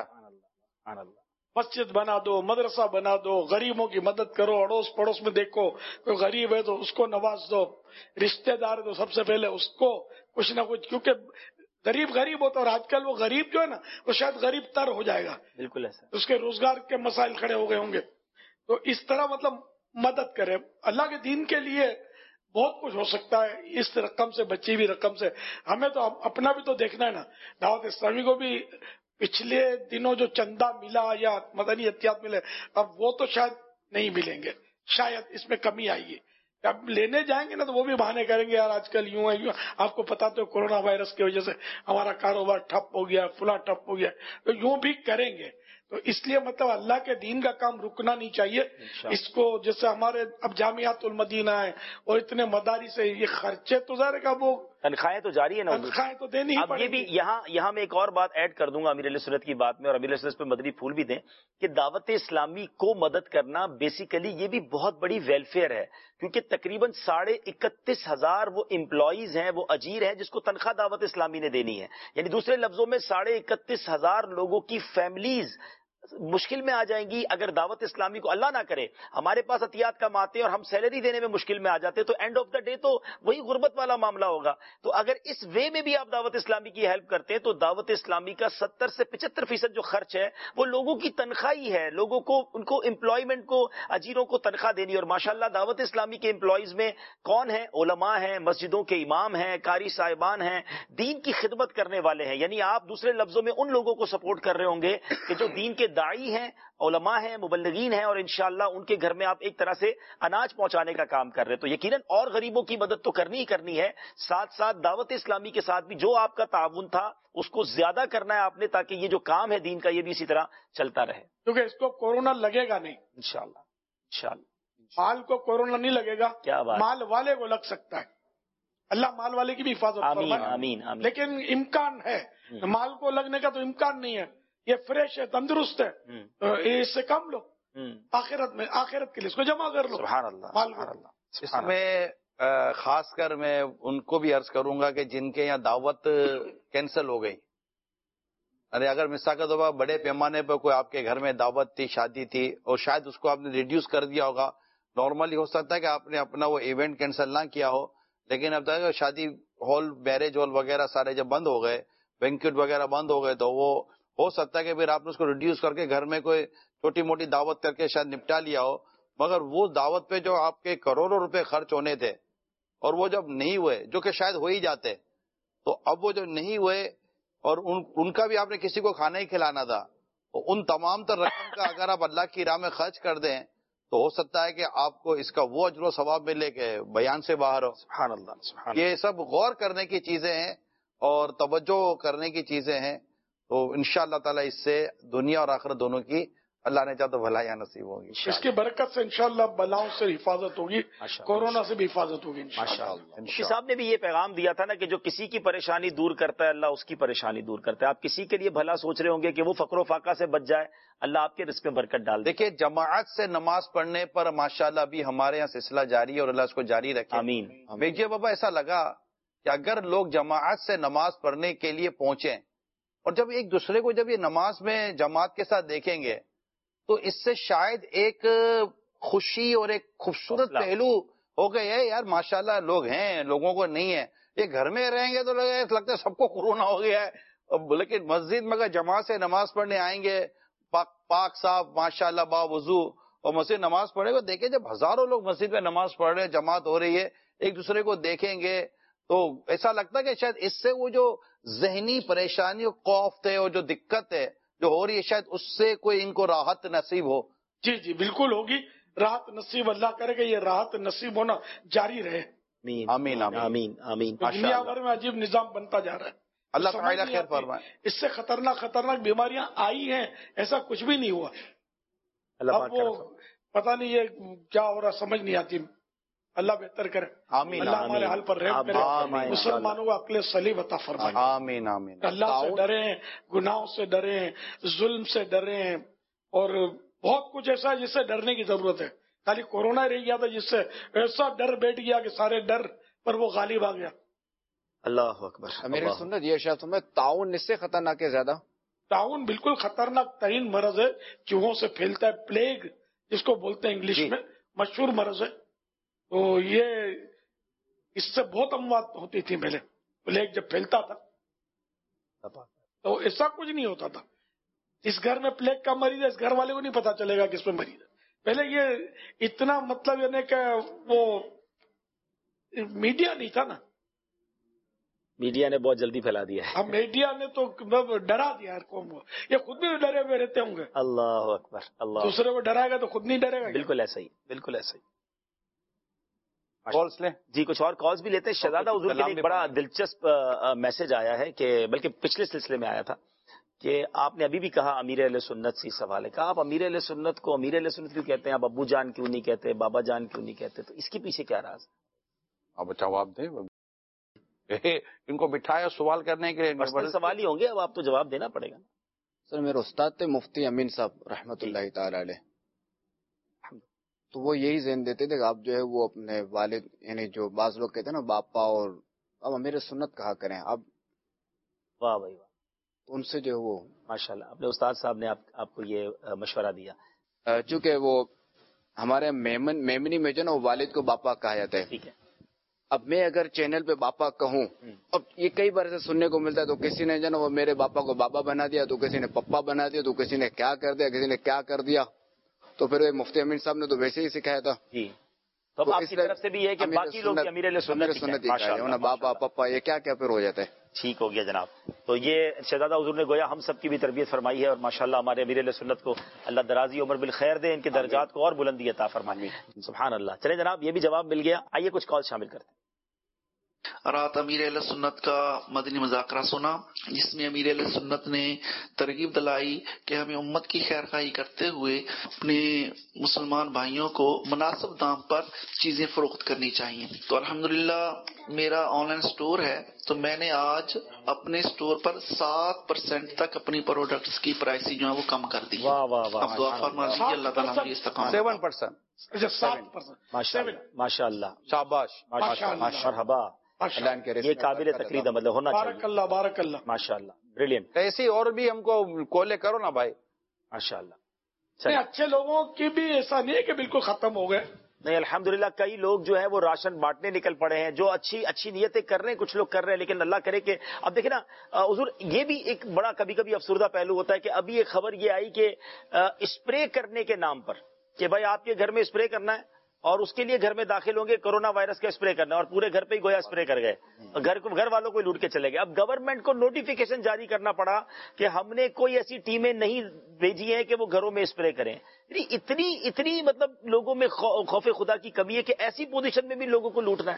مسجد بنا دو، مدرسہ بنا دو، غریبوں کی مدد کرو، اڑوس پڑوس میں دیکھو کوئی غریب ہے تو اس کو نواز دو، رشتہ دار ہے تو سب سے پہلے اس کو کچھ نہ کچھ، کیونکہ غریب غریب ہوتا ہے اور آج کل وہ غریب جو ہے نا وہ شاید غریب تر ہو جائے گا. بالکل ایسا. اس کے روزگار کے مسائل کھڑے ہو گئے ہوں گے. تو اس طرح مطلب مدد کرے. اللہ کے دین کے لیے بہت کچھ ہو سکتا ہے اس رقم سے، بچی ہوئی رقم سے. ہمیں تو اپنا بھی تو دیکھنا ہے نا. دعوت اسلامی کو بھی پچھلے دنوں جو چندہ ملا یا مدنی احتیاط ملے، اب وہ تو شاید نہیں ملیں گے، شاید اس میں کمی آئے گی. اب لینے جائیں گے نا تو وہ بھی بہانے کریں گے، یار آج کل یوں ہے یوں. آپ کو پتا تو کورونا وائرس کی وجہ سے ہمارا کاروبار ٹھپ ہو گیا، فلاں ٹھپ ہو گیا، تو یوں بھی کریں گے. تو اس لیے مطلب اللہ کے دین کا کام رکنا نہیں چاہیے. اس کو جیسے ہمارے اب جامعات المدینہ ہے اور اتنے مدارس سے یہ خرچے تو ظاہر کا وہ تنخواہیں تو جاری ہے نا، تنخواہیں تو دینی ہی اب پڑیں یہ بھی گی. یہاں یہاں میں ایک اور بات ایڈ کر دوں گا امیر علیہ سنت کی بات میں، اور امیر علیہ سنت پہ مدنی پھول بھی دیں کہ دعوت اسلامی کو مدد کرنا بیسیکلی یہ بھی بہت بڑی ویلفیئر ہے، کیونکہ تقریباً ساڑھے اکتیس ہزار وہ امپلائیز ہیں، وہ اجیر ہیں جس کو تنخواہ دعوت اسلامی نے دینی ہے. یعنی دوسرے لفظوں میں ساڑھے اکتیس ہزار لوگوں کی فیملیز مشکل میں آ جائیں گی اگر دعوت اسلامی کو اللہ نہ کرے ہمارے پاس عطیات کم آتے ہیں اور ہم سیلری دینے میں مشکل میں آ جاتے تو اینڈ آف دا ڈے تو وہی غربت والا معاملہ ہوگا. تو اگر اس وے میں بھی آپ دعوت اسلامی کی ہیلپ کرتے ہیں تو دعوت اسلامی کا ستر سے پچہتر فیصد جو خرچ ہے وہ لوگوں کی تنخواہی ہے، لوگوں کو ان کو امپلائمنٹ کو اجیروں کو تنخواہ دینی. اور ماشاءاللہ دعوت اسلامی کے امپلائیز میں کون ہیں؟ علماء ہیں، مسجدوں کے امام ہیں، قاری صاحبان ہیں، دین کی خدمت کرنے والے ہیں. یعنی آپ دوسرے لفظوں میں ان لوگوں کو سپورٹ کر رہے ہوں گے کہ جو دین کے داعی ہیں، علماء ہیں، مبلغین ہیں، اور انشاءاللہ ان کے گھر میں آپ ایک طرح سے اناج پہنچانے کا کام کر رہے ہیں. تو یقیناً اور غریبوں کی مدد تو کرنی ہی کرنی ہے، ساتھ ساتھ دعوت اسلامی کے ساتھ بھی جو آپ کا تعاون تھا اس کو زیادہ کرنا ہے آپ نے، تاکہ یہ جو کام ہے دین کا یہ بھی اسی طرح چلتا رہے. کیونکہ اس کو کورونا لگے گا نہیں انشاءاللہ. انشاءاللہ مال کو کورونا نہیں لگے گا، کیا بات، مال والے کو لگ سکتا ہے. اللہ مال والے کی بھی حفاظت آمین فرمائے. آمین آمین. لیکن امکان ہے، مال کو لگنے کا تو امکان نہیں ہے. یہ فریش ہے، تندرست ہے، اس سے کم لو، آخرت میں آخرت کے لیے اس کو جمع کر لو. سبحان اللہ. مال سبحان اللہ. اس میں خاص کر میں ان کو بھی عرض کروں گا کہ جن کے یہاں دعوت کینسل ہو گئی، ارے اگر مثال کے طور پر بڑے پیمانے پہ کوئی آپ کے گھر میں دعوت تھی، شادی تھی، اور شاید اس کو آپ نے ریڈیوس کر دیا ہوگا. نارملی ہو سکتا ہے کہ آپ نے اپنا وہ ایونٹ کینسل نہ کیا ہو، لیکن اب تک شادی ہال، میرج ہال وغیرہ سارے جب بند ہو گئے، بینکٹ وغیرہ بند ہو گئے، تو وہ ہو سکتا ہے کہ پھر آپ نے اس کو ریڈیوس کر کے گھر میں کوئی چھوٹی موٹی دعوت کر کے شاید نپٹا لیا ہو، مگر وہ دعوت پہ جو آپ کے کروڑوں روپے خرچ ہونے تھے اور وہ جب نہیں ہوئے، جو کہ شاید ہو ہی جاتے، تو اب وہ جو نہیں ہوئے اور ان ان کا بھی آپ نے کسی کو کھانا ہی کھلانا تھا، تو ان تمام تر رقم کا اگر آپ اللہ کی راہ میں خرچ کر دیں تو ہو سکتا ہے کہ آپ کو اس کا وہ اجر و ثواب ملے کہ بیان سے باہر ہو. سبحان اللہ سبحان یہ سب غور کرنے کی چیزیں ہیں اور توجہ کرنے کی چیزیں ہیں، تو انشاءاللہ تعالی اس سے دنیا اور آخرت دونوں کی اللہ نے چاہا تو بھلائیاں نصیب ہوں گی. اس کی برکت سے انشاءاللہ بلاؤں سے حفاظت ہوگی، کورونا سے بھی حفاظت ہوگی انشاءاللہ. مفتی صاحب نے بھی یہ پیغام دیا تھا نا کہ جو کسی کی پریشانی دور کرتا ہے اللہ اس کی پریشانی دور کرتا ہے. آپ کسی کے لیے بھلا سوچ رہے ہوں گے کہ وہ فقر و فاقہ سے بچ جائے، اللہ آپ کے رزق میں برکت ڈال دے. دیکھیے جماعت سے نماز پڑھنے پر ماشاءاللہ ابھی ہمارے یہاں سلسلہ جاری ہے اور اللہ اس کو جاری رکھے. آمین. مجھے بابا ایسا لگا کہ اگر لوگ جماعت سے نماز پڑھنے کے لیے پہنچیں اور جب ایک دوسرے کو جب یہ نماز میں جماعت کے ساتھ دیکھیں گے تو اس سے شاید ایک خوشی اور ایک خوبصورت پہلو ہو گئے ہے. یار ماشاءاللہ لوگ ہیں، لوگوں کو نہیں ہے. یہ گھر میں رہیں گے تو لگتا ہے سب کو کورونا ہو گیا ہے، لیکن مسجد میں اگر جماعت سے نماز پڑھنے آئیں گے پاک پاک صاحب ماشاءاللہ با وضو اور مسجد نماز پڑھے گا، دیکھیں جب ہزاروں لوگ مسجد میں نماز پڑھ رہے ہیں، جماعت ہو رہی ہے، ایک دوسرے کو دیکھیں گے تو ایسا لگتا ہے کہ شاید اس سے وہ جو ذہنی پریشانی اور خوف ہے اور جو دقت ہے جو ہو رہی ہے شاید اس سے کوئی ان کو راحت نصیب ہو. جی جی بالکل ہوگی راحت نصیب. اللہ کرے کہ یہ راحت نصیب ہونا جاری رہے. آمین آمین آمین آمین. دنیا بھر میں عجیب نظام بنتا جا رہا ہے. اللہ تعالیٰ خیر فرمائے. اس سے خطرناک خطرناک بیماریاں آئی ہیں، ایسا کچھ بھی نہیں ہوا. اب وہ پتہ نہیں یہ کیا ہو رہا سمجھ نہیں آتی. اللہ بہتر کرے. آمین. اللہ ہمارے حال پر رحم کرے، مسلمانوں کو عقل سلیم عطا فرمائے. آمین آمین. اللہ سے ڈریں، گناہوں سے ڈریں، ظلم سے ڈریں، اور بہت کچھ ایسا ہے جس سے ڈرنے کی ضرورت ہے. خالی کورونا رہ گیا تھا جس سے ایسا ڈر بیٹھ گیا کہ سارے ڈر پر وہ غالب آ گیا. اللہ اکبر. میرے سنت یہ شاید میں تعاون اس سے خطرناک ہے زیادہ. تعاون بالکل خطرناک ترین مرض ہے، چوہوں سے پھیلتا ہے، پلیگ جس کو بولتے ہیں انگلش میں، مشہور مرض ہے. تو یہ اس سے بہت اموات ہوتی تھی پہلے. پلیگ جب پھیلتا تھا تو ایسا کچھ نہیں ہوتا تھا. اس گھر میں پلیگ کا مریض ہے، اس گھر والے کو نہیں پتا چلے گا کس میں مریض ہے. پہلے یہ اتنا مطلب یعنی کہ وہ میڈیا نہیں تھا نا، میڈیا نے بہت جلدی پھیلا دیا ہے. اب میڈیا نے تو ڈرا دیا ہر قوم کو. یہ خود بھی ڈرے ہوئے رہتے ہوں گے. اللہ اکبر. اللہ دوسرے کو ڈرائے گا تو خود نہیں ڈرے گا. بالکل ایسا ہی، بالکل ایسا ہی. کالس لیں جی، کچھ اور کالس بھی لیتے ہیں. شہزادہ حضور کے لیے ایک بڑا دلچسپ میسج آیا ہے کہ بلکہ پچھلے سلسلے میں آیا تھا کہ آپ نے ابھی بھی کہا امیر اہل سنت سے سوال ہے. کہا آپ امیر اہل سنت کو امیر اہل سنت کیوں کہتے ہیں، آپ ابو جان کیوں نہیں کہتے، بابا جان کیوں نہیں کہتے؟ تو اس کے پیچھے کیا راز؟ اب جواب دیں. ان کو بٹھایا سوال کرنے کے لیے سوال ہی ہوں گے، اب آپ تو جواب دینا پڑے گا. سر میرے استاد تھے مفتی امین صاحب رحمۃ اللہ تعالی علیہ، تو وہ یہی ذہن دیتے تھے کہ آپ جو ہے وہ اپنے والد یعنی جو بعض لوگ کہتے ہیں نا باپا اور اب امیر سنت کہا کریں. اب واہ بھائی واہ، تو ان سے جو وہ ماشاءاللہ اپنے استاد صاحب نے آپ کو یہ مشورہ دیا. چونکہ وہ ہمارے میمن میمنی میں جو نا والد کو باپا کہا جاتا ہے. ٹھیک ہے. اب میں اگر چینل پہ باپا کہوں، اب یہ کئی بار سے سننے کو ملتا ہے، تو کسی نے جو نا وہ میرے باپا کو بابا بنا دیا، تو کسی نے پپا بنا دیا، تو کسی نے کیا کر دیا، کسی نے کیا کر دیا. تو پھر مفتی امین صاحب نے تو ویسے ہی سکھایا تھا. جی، تو آپ کی طرف سے بھی ہے کہ باقی لوگ امیر اہل سنت ہی بابا پپا یہ کیا کیا پھر ہو جاتا ہے. ٹھیک ہو گیا جناب. تو یہ شہزادہ حضور نے گویا ہم سب کی بھی تربیت فرمائی ہے، اور ماشاءاللہ ہمارے امیر اہل سنت کو اللہ درازی عمر بالخیر دے، ان کے درجات کو اور بلندی عطا فرمائے. سبحان اللہ. چلیں جناب، یہ بھی جواب مل گیا. آئیے کچھ کال شامل کرتے ہیں. رات امیر اہل سنت کا مدنی مذاکرہ سنا، جس میں امیر اہل سنت نے ترغیب دلائی کہ ہمیں امت کی خیر خواہی کرتے ہوئے اپنے مسلمان بھائیوں کو مناسب دام پر چیزیں فروخت کرنی چاہیے. تو الحمدللہ میرا آن لائن سٹور ہے، تو میں نے آج اپنے سٹور پر سات پرسینٹ تک اپنی پروڈکٹس کی پرائسنگ جو ہے وہ کم کر دی. واہ واہ واہ، اب دعا فرما دیجیے اللہ تعالیٰ ہمیں استقامت. سیون پرسینٹ ماشاء اللہ. شاباش، مرحبا. یہ قابل تقریر مطلب ہونا چاہیے. بارک اللہ بارک اللہ. ماشاء اللہ، بریلینٹ. ایسی اور بھی ہم کو کولے کرو نا بھائی. ماشاء اللہ. اچھے لوگوں کی بھی ایسا نہیں ہے کہ بالکل ختم ہو گئے. نہیں الحمدللہ کئی لوگ جو ہے وہ راشن بانٹنے نکل پڑے ہیں، جو اچھی اچھی نیتیں کر رہے ہیں، کچھ لوگ کر رہے ہیں، لیکن اللہ کرے کہ اب دیکھیں نا حضور، یہ بھی ایک بڑا کبھی کبھی افسردہ پہلو ہوتا ہے کہ ابھی ایک خبر یہ آئی کہ اسپرے کرنے کے نام پر کہ بھائی آپ کے گھر میں اسپرے کرنا ہے اور اس کے لیے گھر میں داخل ہوں گے، کورونا وائرس کا اسپرے کرنا، اور پورے گھر پہ ہی گویا اسپرے کر گئے، گھر کو گھر والوں کو لوٹ کے چلے گئے۔ اب گورنمنٹ کو نوٹیفیکیشن جاری کرنا پڑا کہ ہم نے کوئی ایسی ٹیمیں نہیں بھیجی ہیں کہ وہ گھروں میں اسپرے کریں۔ اتنی اتنی مطلب لوگوں میں خوف خدا کی کمی ہے کہ ایسی پوزیشن میں بھی لوگوں کو لوٹنا ہے۔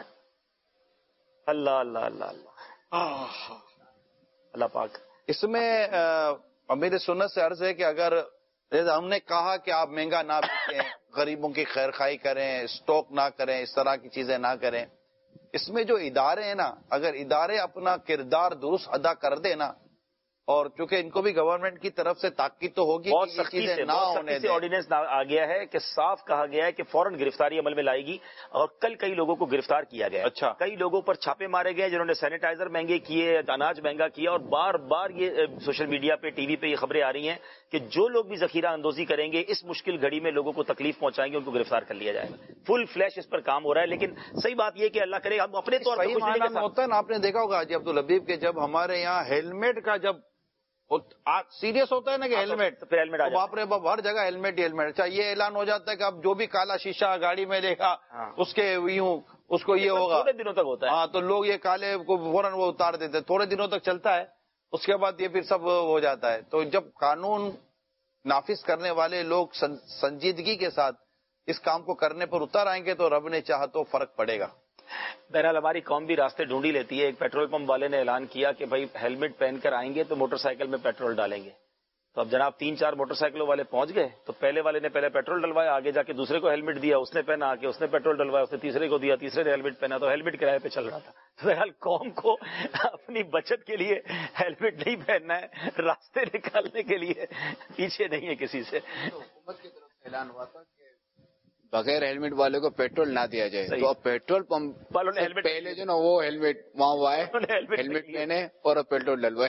اللہ اللہ اللہ اللہ اللہ پاک۔ اس میں امیر سنت سے عرض ہے کہ اگر ہم نے کہا کہ آپ مہنگا نہ بیچیں، غریبوں کی خیر خواہی کریں، اسٹاک نہ کریں، اس طرح کی چیزیں نہ کریں، اس میں جو ادارے ہیں نا، اگر ادارے اپنا کردار درست ادا کر دیں نا، اور چونکہ ان کو بھی گورنمنٹ کی طرف سے تاکید تو ہوگی بہت کہ یہ سختی چیزیں سے نہ بہت ہونے سختی سے دیں۔ آرڈیننس آ گیا ہے کہ صاف کہا گیا ہے کہ فوراً گرفتاری عمل میں لائے گی، اور کل کئی لوگوں کو گرفتار کیا گیا۔ اچھا، کئی لوگوں پر چھاپے مارے گئے جنہوں نے سینیٹائزر مہنگے کیے، اناج مہنگا کیا، اور بار بار یہ سوشل میڈیا پہ ٹی وی پہ یہ خبریں آ رہی ہیں کہ جو لوگ بھی ذخیرہ اندوزی کریں گے اس مشکل گھڑی میں لوگوں کو تکلیف پہنچائیں گے، ان کو گرفتار کر لیا جائے گا۔ فل فلیش اس پر کام ہو رہا ہے، لیکن صحیح بات یہ کہ اللہ کرے ہم اپنے طور پر ہوتا ہے نا، آپ نے دیکھا ہوگا جی عبدالحبیب کہ جب ہمارے یہاں ہیلمٹ کا جب سیریس ہوتا ہے نا کہ ہیلمٹ، باپ رے باپ ہر جگہ ہیلمٹ ہی ہیلمٹ۔ اچھا یہ اعلان ہو جاتا ہے کہ اب جو بھی کالا شیشہ گاڑی میں لے گا اس کے یوں اس کو یہ ہوگا، تھوڑے دنوں تک ہوتا ہے، ہاں تو لوگ یہ کالے کو فوراً وہ اتار دیتے، تھوڑے دنوں تک چلتا ہے، اس کے بعد یہ پھر سب ہو جاتا ہے۔ تو جب قانون نافذ کرنے والے لوگ سنجیدگی کے ساتھ اس کام کو کرنے پر اتر آئیں گے تو رب نے چاہا تو فرق پڑے گا۔ بہرحال ہماری قوم بھی راستے ڈھونڈی لیتی ہے۔ ایک پیٹرول پمپ والے نے اعلان کیا کہ بھائی ہیلمٹ پہن کر آئیں گے تو موٹر سائیکل میں پیٹرول ڈالیں گے۔ تو اب جناب تین چار موٹر سائیکلوں والے پہنچ گئے، تو پہلے والے نے پہلے پیٹرول ڈلوایا، آگے جا کے دوسرے کو ہیلمٹ دیا، اس نے پہنا، آگے اس نے پیٹرول ڈلوایا، اس نے تیسرے کو دیا، تیسرے نے ہیلمٹ پہنا، تو ہیلمٹ کرایے پہ چل رہا تھا۔ تو بہرحال قوم کو اپنی بچت کے لیے ہیلمٹ نہیں پہننا ہے، راستے نکالنے کے لیے پیچھے نہیں ہے کسی سے۔ حکومت کی طرف سے اعلان ہوا تھا کہ بغیر ہیلمٹ والے کو پیٹرول نہ دیا جائے، تو اب پیٹرول پمپ والوں نے پہلے جو نا وہ ہیلمٹ وہاں وہ آئے، ہیلمٹ پہنے اور اب پیٹرول ڈلوائے۔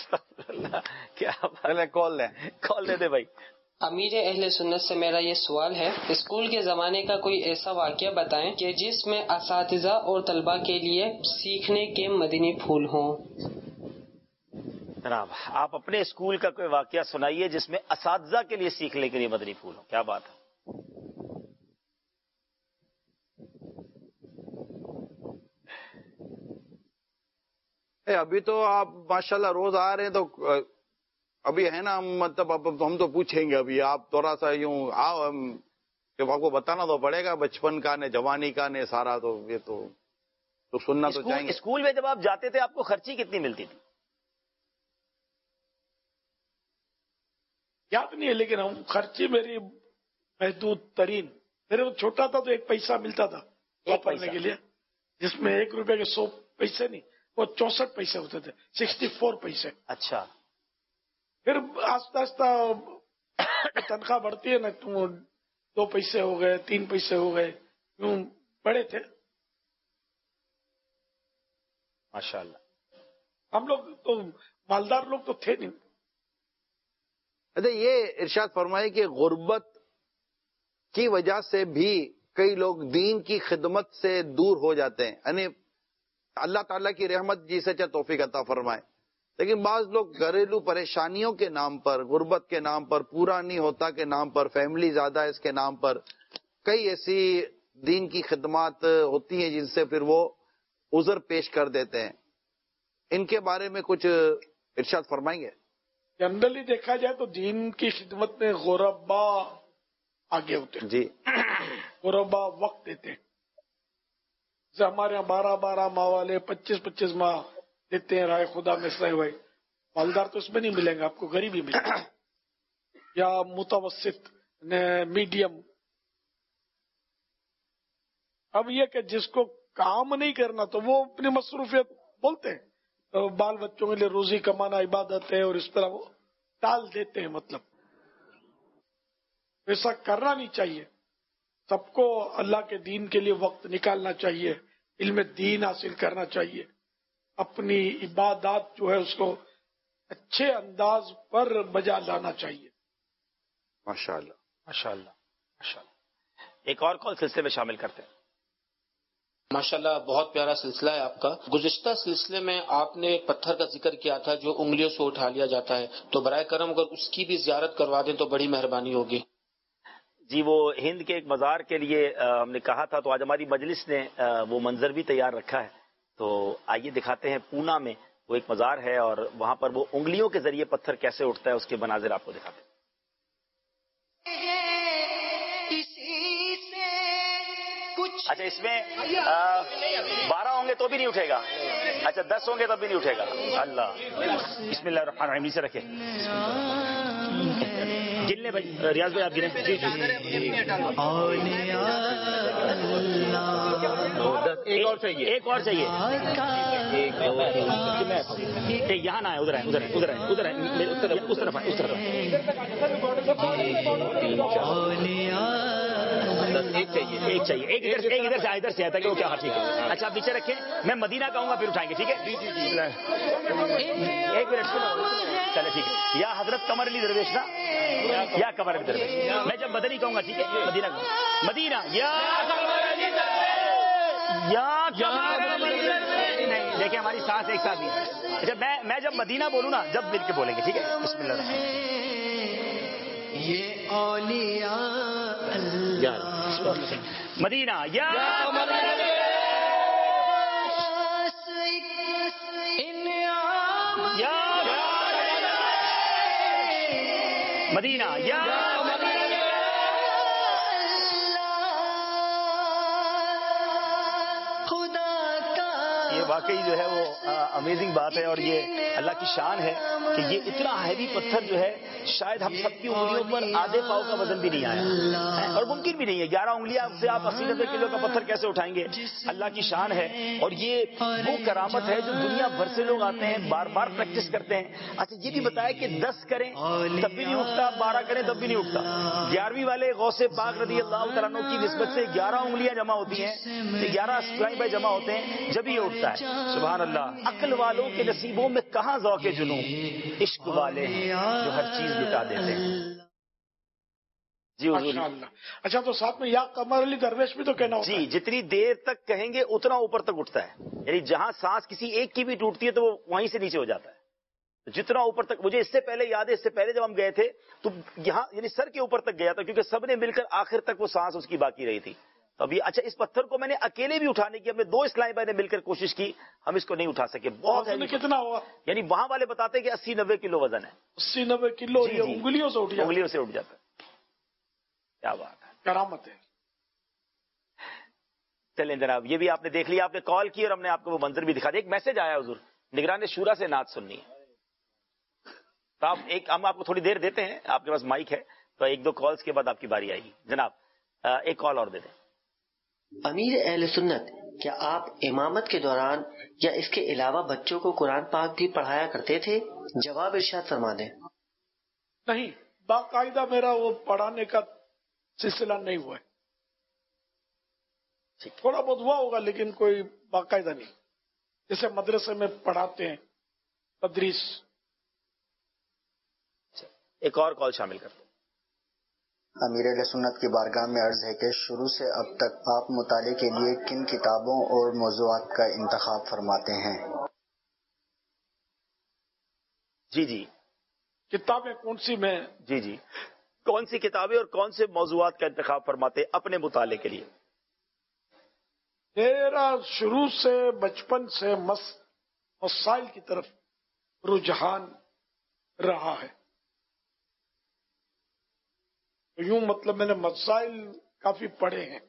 کیا کال دیں کال دے دے بھائی۔ امیر اہل سنت سے میرا یہ سوال ہے، اسکول کے زمانے کا کوئی ایسا واقعہ بتائیں کہ جس میں اساتذہ اور طلباء کے لیے سیکھنے کے مدنی پھول ہوں۔ جناب آپ اپنے اسکول کا کوئی واقعہ سنائیے جس میں اساتذہ کے لیے سیکھنے کے لیے مدنی پھول ہوں۔ کیا بات ہے؟ ابھی تو آپ ماشاءاللہ روز آ رہے ہیں تو ابھی ہے نا، مطلب اب ہم تو پوچھیں گے، ابھی آپ تھوڑا سا یوں آؤ، کہ آپ کو بتانا تو پڑے گا بچپن کا نے جوانی کا نے سارا، تو یہ تو تو سننا تو چاہیں گے۔ اسکول میں جب آپ جاتے تھے آپ کو خرچی کتنی ملتی تھی؟ یاد نہیں ہے، لیکن ہم خرچی میری محدود ترین، میرے وہ چھوٹا تھا تو ایک پیسہ ملتا تھا پڑھنے کے لیے، جس میں ایک روپے کے سو پیسے نہیں، وہ چونسٹھ پیسے ہوتے تھے، سکسٹی فور پیسے۔ اچھا، پھر آہستہ آہستہ تنخواہ بڑھتی ہے نا، تو دو پیسے ہو گئے، تین پیسے ہو گئے، یوں بڑے تھے ماشاءاللہ۔ ہم لوگ تو مالدار لوگ تو تھے نہیں۔ یہ ارشاد فرمائے کہ غربت کی وجہ سے بھی کئی لوگ دین کی خدمت سے دور ہو جاتے ہیں، یعنی اللہ تعالیٰ کی رحمت جسے چاہے توفیق عطا فرمائے، لیکن بعض لوگ گھریلو پریشانیوں کے نام پر، غربت کے نام پر، پورا نہیں ہوتا کے نام پر، فیملی زیادہ ہے اس کے نام پر، کئی ایسی دین کی خدمات ہوتی ہیں جن سے پھر وہ عذر پیش کر دیتے ہیں۔ ان کے بارے میں کچھ ارشاد فرمائیں گے؟ جنرلی دیکھا جائے تو دین کی خدمت میں غربا آگے ہوتے ہیں، جی غربا وقت دیتے ہیں۔ جیسے ہمارے یہاں بارہ بارہ ماہ والے پچیس پچیس ماہ دیتے ہیں رائے خدا میں سے ہوئے، مالدار تو اس میں نہیں ملیں گے آپ کو، غریب ہی ملیں گے، یا متوسط میڈیم۔ اب یہ کہ جس کو کام نہیں کرنا تو وہ اپنی مصروفیت بولتے ہیں، بال بچوں کے لیے روزی کمانا عبادت ہے، اور اس طرح وہ ٹال دیتے ہیں۔ مطلب ایسا کرنا نہیں چاہیے، سب کو اللہ کے دین کے لیے وقت نکالنا چاہیے، علم دین حاصل کرنا چاہیے، اپنی عبادات جو ہے اس کو اچھے انداز پر بجا لانا چاہیے۔ ماشاءاللہ ماشاءاللہ ماشاءاللہ۔ ایک اور کال سلسلے میں شامل کرتے ہیں. ماشاءاللہ بہت پیارا سلسلہ ہے آپ کا. گزشتہ سلسلے میں آپ نے ایک پتھر کا ذکر کیا تھا جو انگلیوں سے اٹھا لیا جاتا ہے، تو برائے کرم اگر اس کی بھی زیارت کروا دیں تو بڑی مہربانی ہوگی. جی وہ ہند کے ایک مزار کے لیے ہم نے کہا تھا، تو آج ہماری مجلس نے وہ منظر بھی تیار رکھا ہے. تو آئیے دکھاتے ہیں. پونا میں وہ ایک مزار ہے اور وہاں پر وہ انگلیوں کے ذریعے پتھر کیسے اٹھتا ہے اس کے مناظر آپ کو دکھاتے ہیں. اچھا اس میں بارہ ہوں گے تو بھی نہیں اٹھے گا. اچھا دس ہوں گے تب بھی نہیں اٹھے گا. اللہ بسم اللہ الرحمن الرحیم سے رکھے. گن لیں بھائی. ریاض بھائی آپ گنیں. جی جی ایک اور چاہیے. ایک اور چاہیے. یہاں نہ ہے، ادھر ہے ادھر ہے ادھر ہے ادھر ہے اس طرف ہے اس طرف. ایک چاہیے ایک چاہیے ایک ادھر ایک ادھر سے ادھر سے آتا ہے کہ وہ کیا. ہاں ٹھیک ہے. اچھا آپ پیچھے رکھیں. میں مدینہ کہوں گا پھر اٹھائیں گے. ٹھیک ہے ایک منٹ چلے. ٹھیک ہے. یا حضرت قمر علی درویش نا یا قمر علی درویش. میں جب مدنی کہوں گا ٹھیک ہے. مدینہ کہوں مدینہ یا نہیں. دیکھیں ہماری سانس ایک ساتھ نہیں. جب میں میں جب مدینہ بولوں نا جب مل کے بولیں گے. ٹھیک ہے. بسم اللہ الرحمن الرحیم. یہ اولیاء مدینہ یا مدینہ یا یہ واقعی جو ہے وہ امیزنگ بات ہے اور یہ اللہ کی شان ہے کہ یہ اتنا ہیوی پتھر جو ہے شاید ہم سب کی انگلیوں پر آدھے پاؤ کا وزن بھی نہیں آیا اور ممکن بھی نہیں ہے. گیارہ انگلیاں سے آپ اسی نبے کلو کا پتھر کیسے اٹھائیں گے؟ اللہ کی شان ہے اور یہ وہ کرامت ہے جو دنیا بھر سے لوگ آتے ہیں بار بار پریکٹس کرتے ہیں. اچھا یہ بھی بتایا کہ دس کریں تب بھی نہیں اٹھتا، بارہ کریں تب بھی نہیں اٹھتا. گیارہویں والے غوث پاک رضی اللہ تعالیٰ عنہ کی نسبت سے گیارہ انگلیاں جمع ہوتی ہیں، گیارہ اسکرائب بائی جمع ہوتے ہیں جب یہ اٹھتا ہے. سبحان اللہ. عقل والوں کے نصیبوں میں کہاں ذوق جنوں، عشق والے ہیں جو ہر چیز مٹا دیتے ہیں. جی ماشاء اللہ. اچھا تو ساتھ میں یا قمر علی درویش بھی تو کہنا ہوتا ہے. جی جتنی دیر تک کہیں گے اتنا اوپر تک اٹھتا ہے. یعنی جہاں سانس کسی ایک کی بھی ٹوٹتی ہے تو وہ وہیں سے نیچے ہو جاتا ہے. جتنا اوپر تک. مجھے اس سے پہلے یاد ہے، اس سے پہلے جب ہم گئے تھے تو یہاں یعنی سر کے اوپر تک گیا تھا کیونکہ سب نے مل کر آخر تک وہ سانس اس کی باقی رہی تھی. ابھی اچھا اس پتھر کو میں نے اکیلے بھی اٹھانے کی، ہم نے دو اسلام بھائی نے مل کر کوشش کی، ہم اس کو نہیں اٹھا سکے. بہت ہے. کتنا ہوا؟ یعنی وہاں والے بتاتے ہیں کہ اسی نبے کلو وزن ہے. اسی نبے کلو انگلیوں سے اٹھ جاتا ہے. انگلیوں سے اٹھ جاتا ہے. کیا بات ہے، کرامت ہے. چلیں جناب یہ بھی آپ نے دیکھ لیا، آپ نے کال کی اور ہم نے آپ کو وہ منظر بھی دکھا دیا. ایک میسج آیا حضور نگران شورا سے نعت سننی ہے تو آپ ایک ہم آپ کو تھوڑی دیر دیتے ہیں، آپ کے پاس مائک ہے تو ایک دو کالز کے بعد آپ کی باری آئے گی. جناب ایک کال اور دے دیں. امیر اہل سنت، کیا آپ امامت کے دوران یا اس کے علاوہ بچوں کو قرآن پاک بھی پڑھایا کرتے تھے؟ جواب ارشاد فرما دیں. نہیں، باقاعدہ میرا وہ پڑھانے کا سلسلہ نہیں ہوا ہے. تھوڑا بہت ہوا ہوگا لیکن کوئی باقاعدہ نہیں. جیسے مدرسے میں پڑھاتے ہیں تدریس. ایک اور کال شامل کرتے ہیں. امیر اہل سنت کی بارگاہ میں عرض ہے کہ شروع سے اب تک آپ مطالعے کے لیے کن کتابوں اور موضوعات کا انتخاب فرماتے ہیں؟ جی جی کتابیں کون سی میں جی جی کون سی کتابیں اور کون سے موضوعات کا انتخاب فرماتے اپنے مطالعے کے لیے؟ میرا شروع سے بچپن سے مس مسائل کی طرف رجحان رہا ہے. یوں مطلب میں نے مسائل کافی پڑھے ہیں.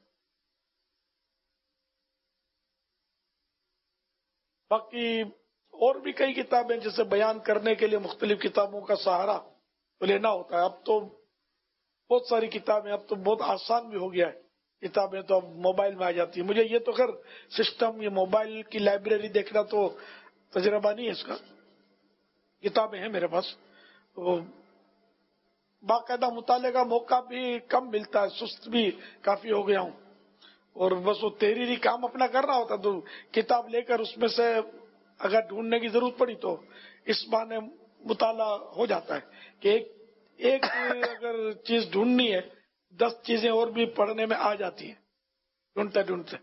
باقی اور بھی کئی کتابیں جیسے بیان کرنے کے لیے مختلف کتابوں کا سہارا تو لینا ہوتا ہے. اب تو بہت ساری کتابیں، اب تو بہت آسان بھی ہو گیا ہے. کتابیں تو اب موبائل میں آ جاتی ہیں. مجھے یہ تو خیر سسٹم، یہ موبائل کی لائبریری دیکھنا تو تجربہ نہیں ہے اس کا. کتابیں ہیں میرے پاس تو باقاعدہ مطالعے کا موقع بھی کم ملتا ہے. سست بھی کافی ہو گیا ہوں اور بس وہ تحریری کام اپنا کر رہا ہوتا تو کتاب لے کر اس میں سے اگر ڈھونڈنے کی ضرورت پڑی تو اس بہانے مطالعہ ہو جاتا ہے کہ ایک ایک اگر چیز ڈھونڈنی ہے دس چیزیں اور بھی پڑھنے میں آ جاتی ہیں ڈھونڈتے ڈھونڈتے.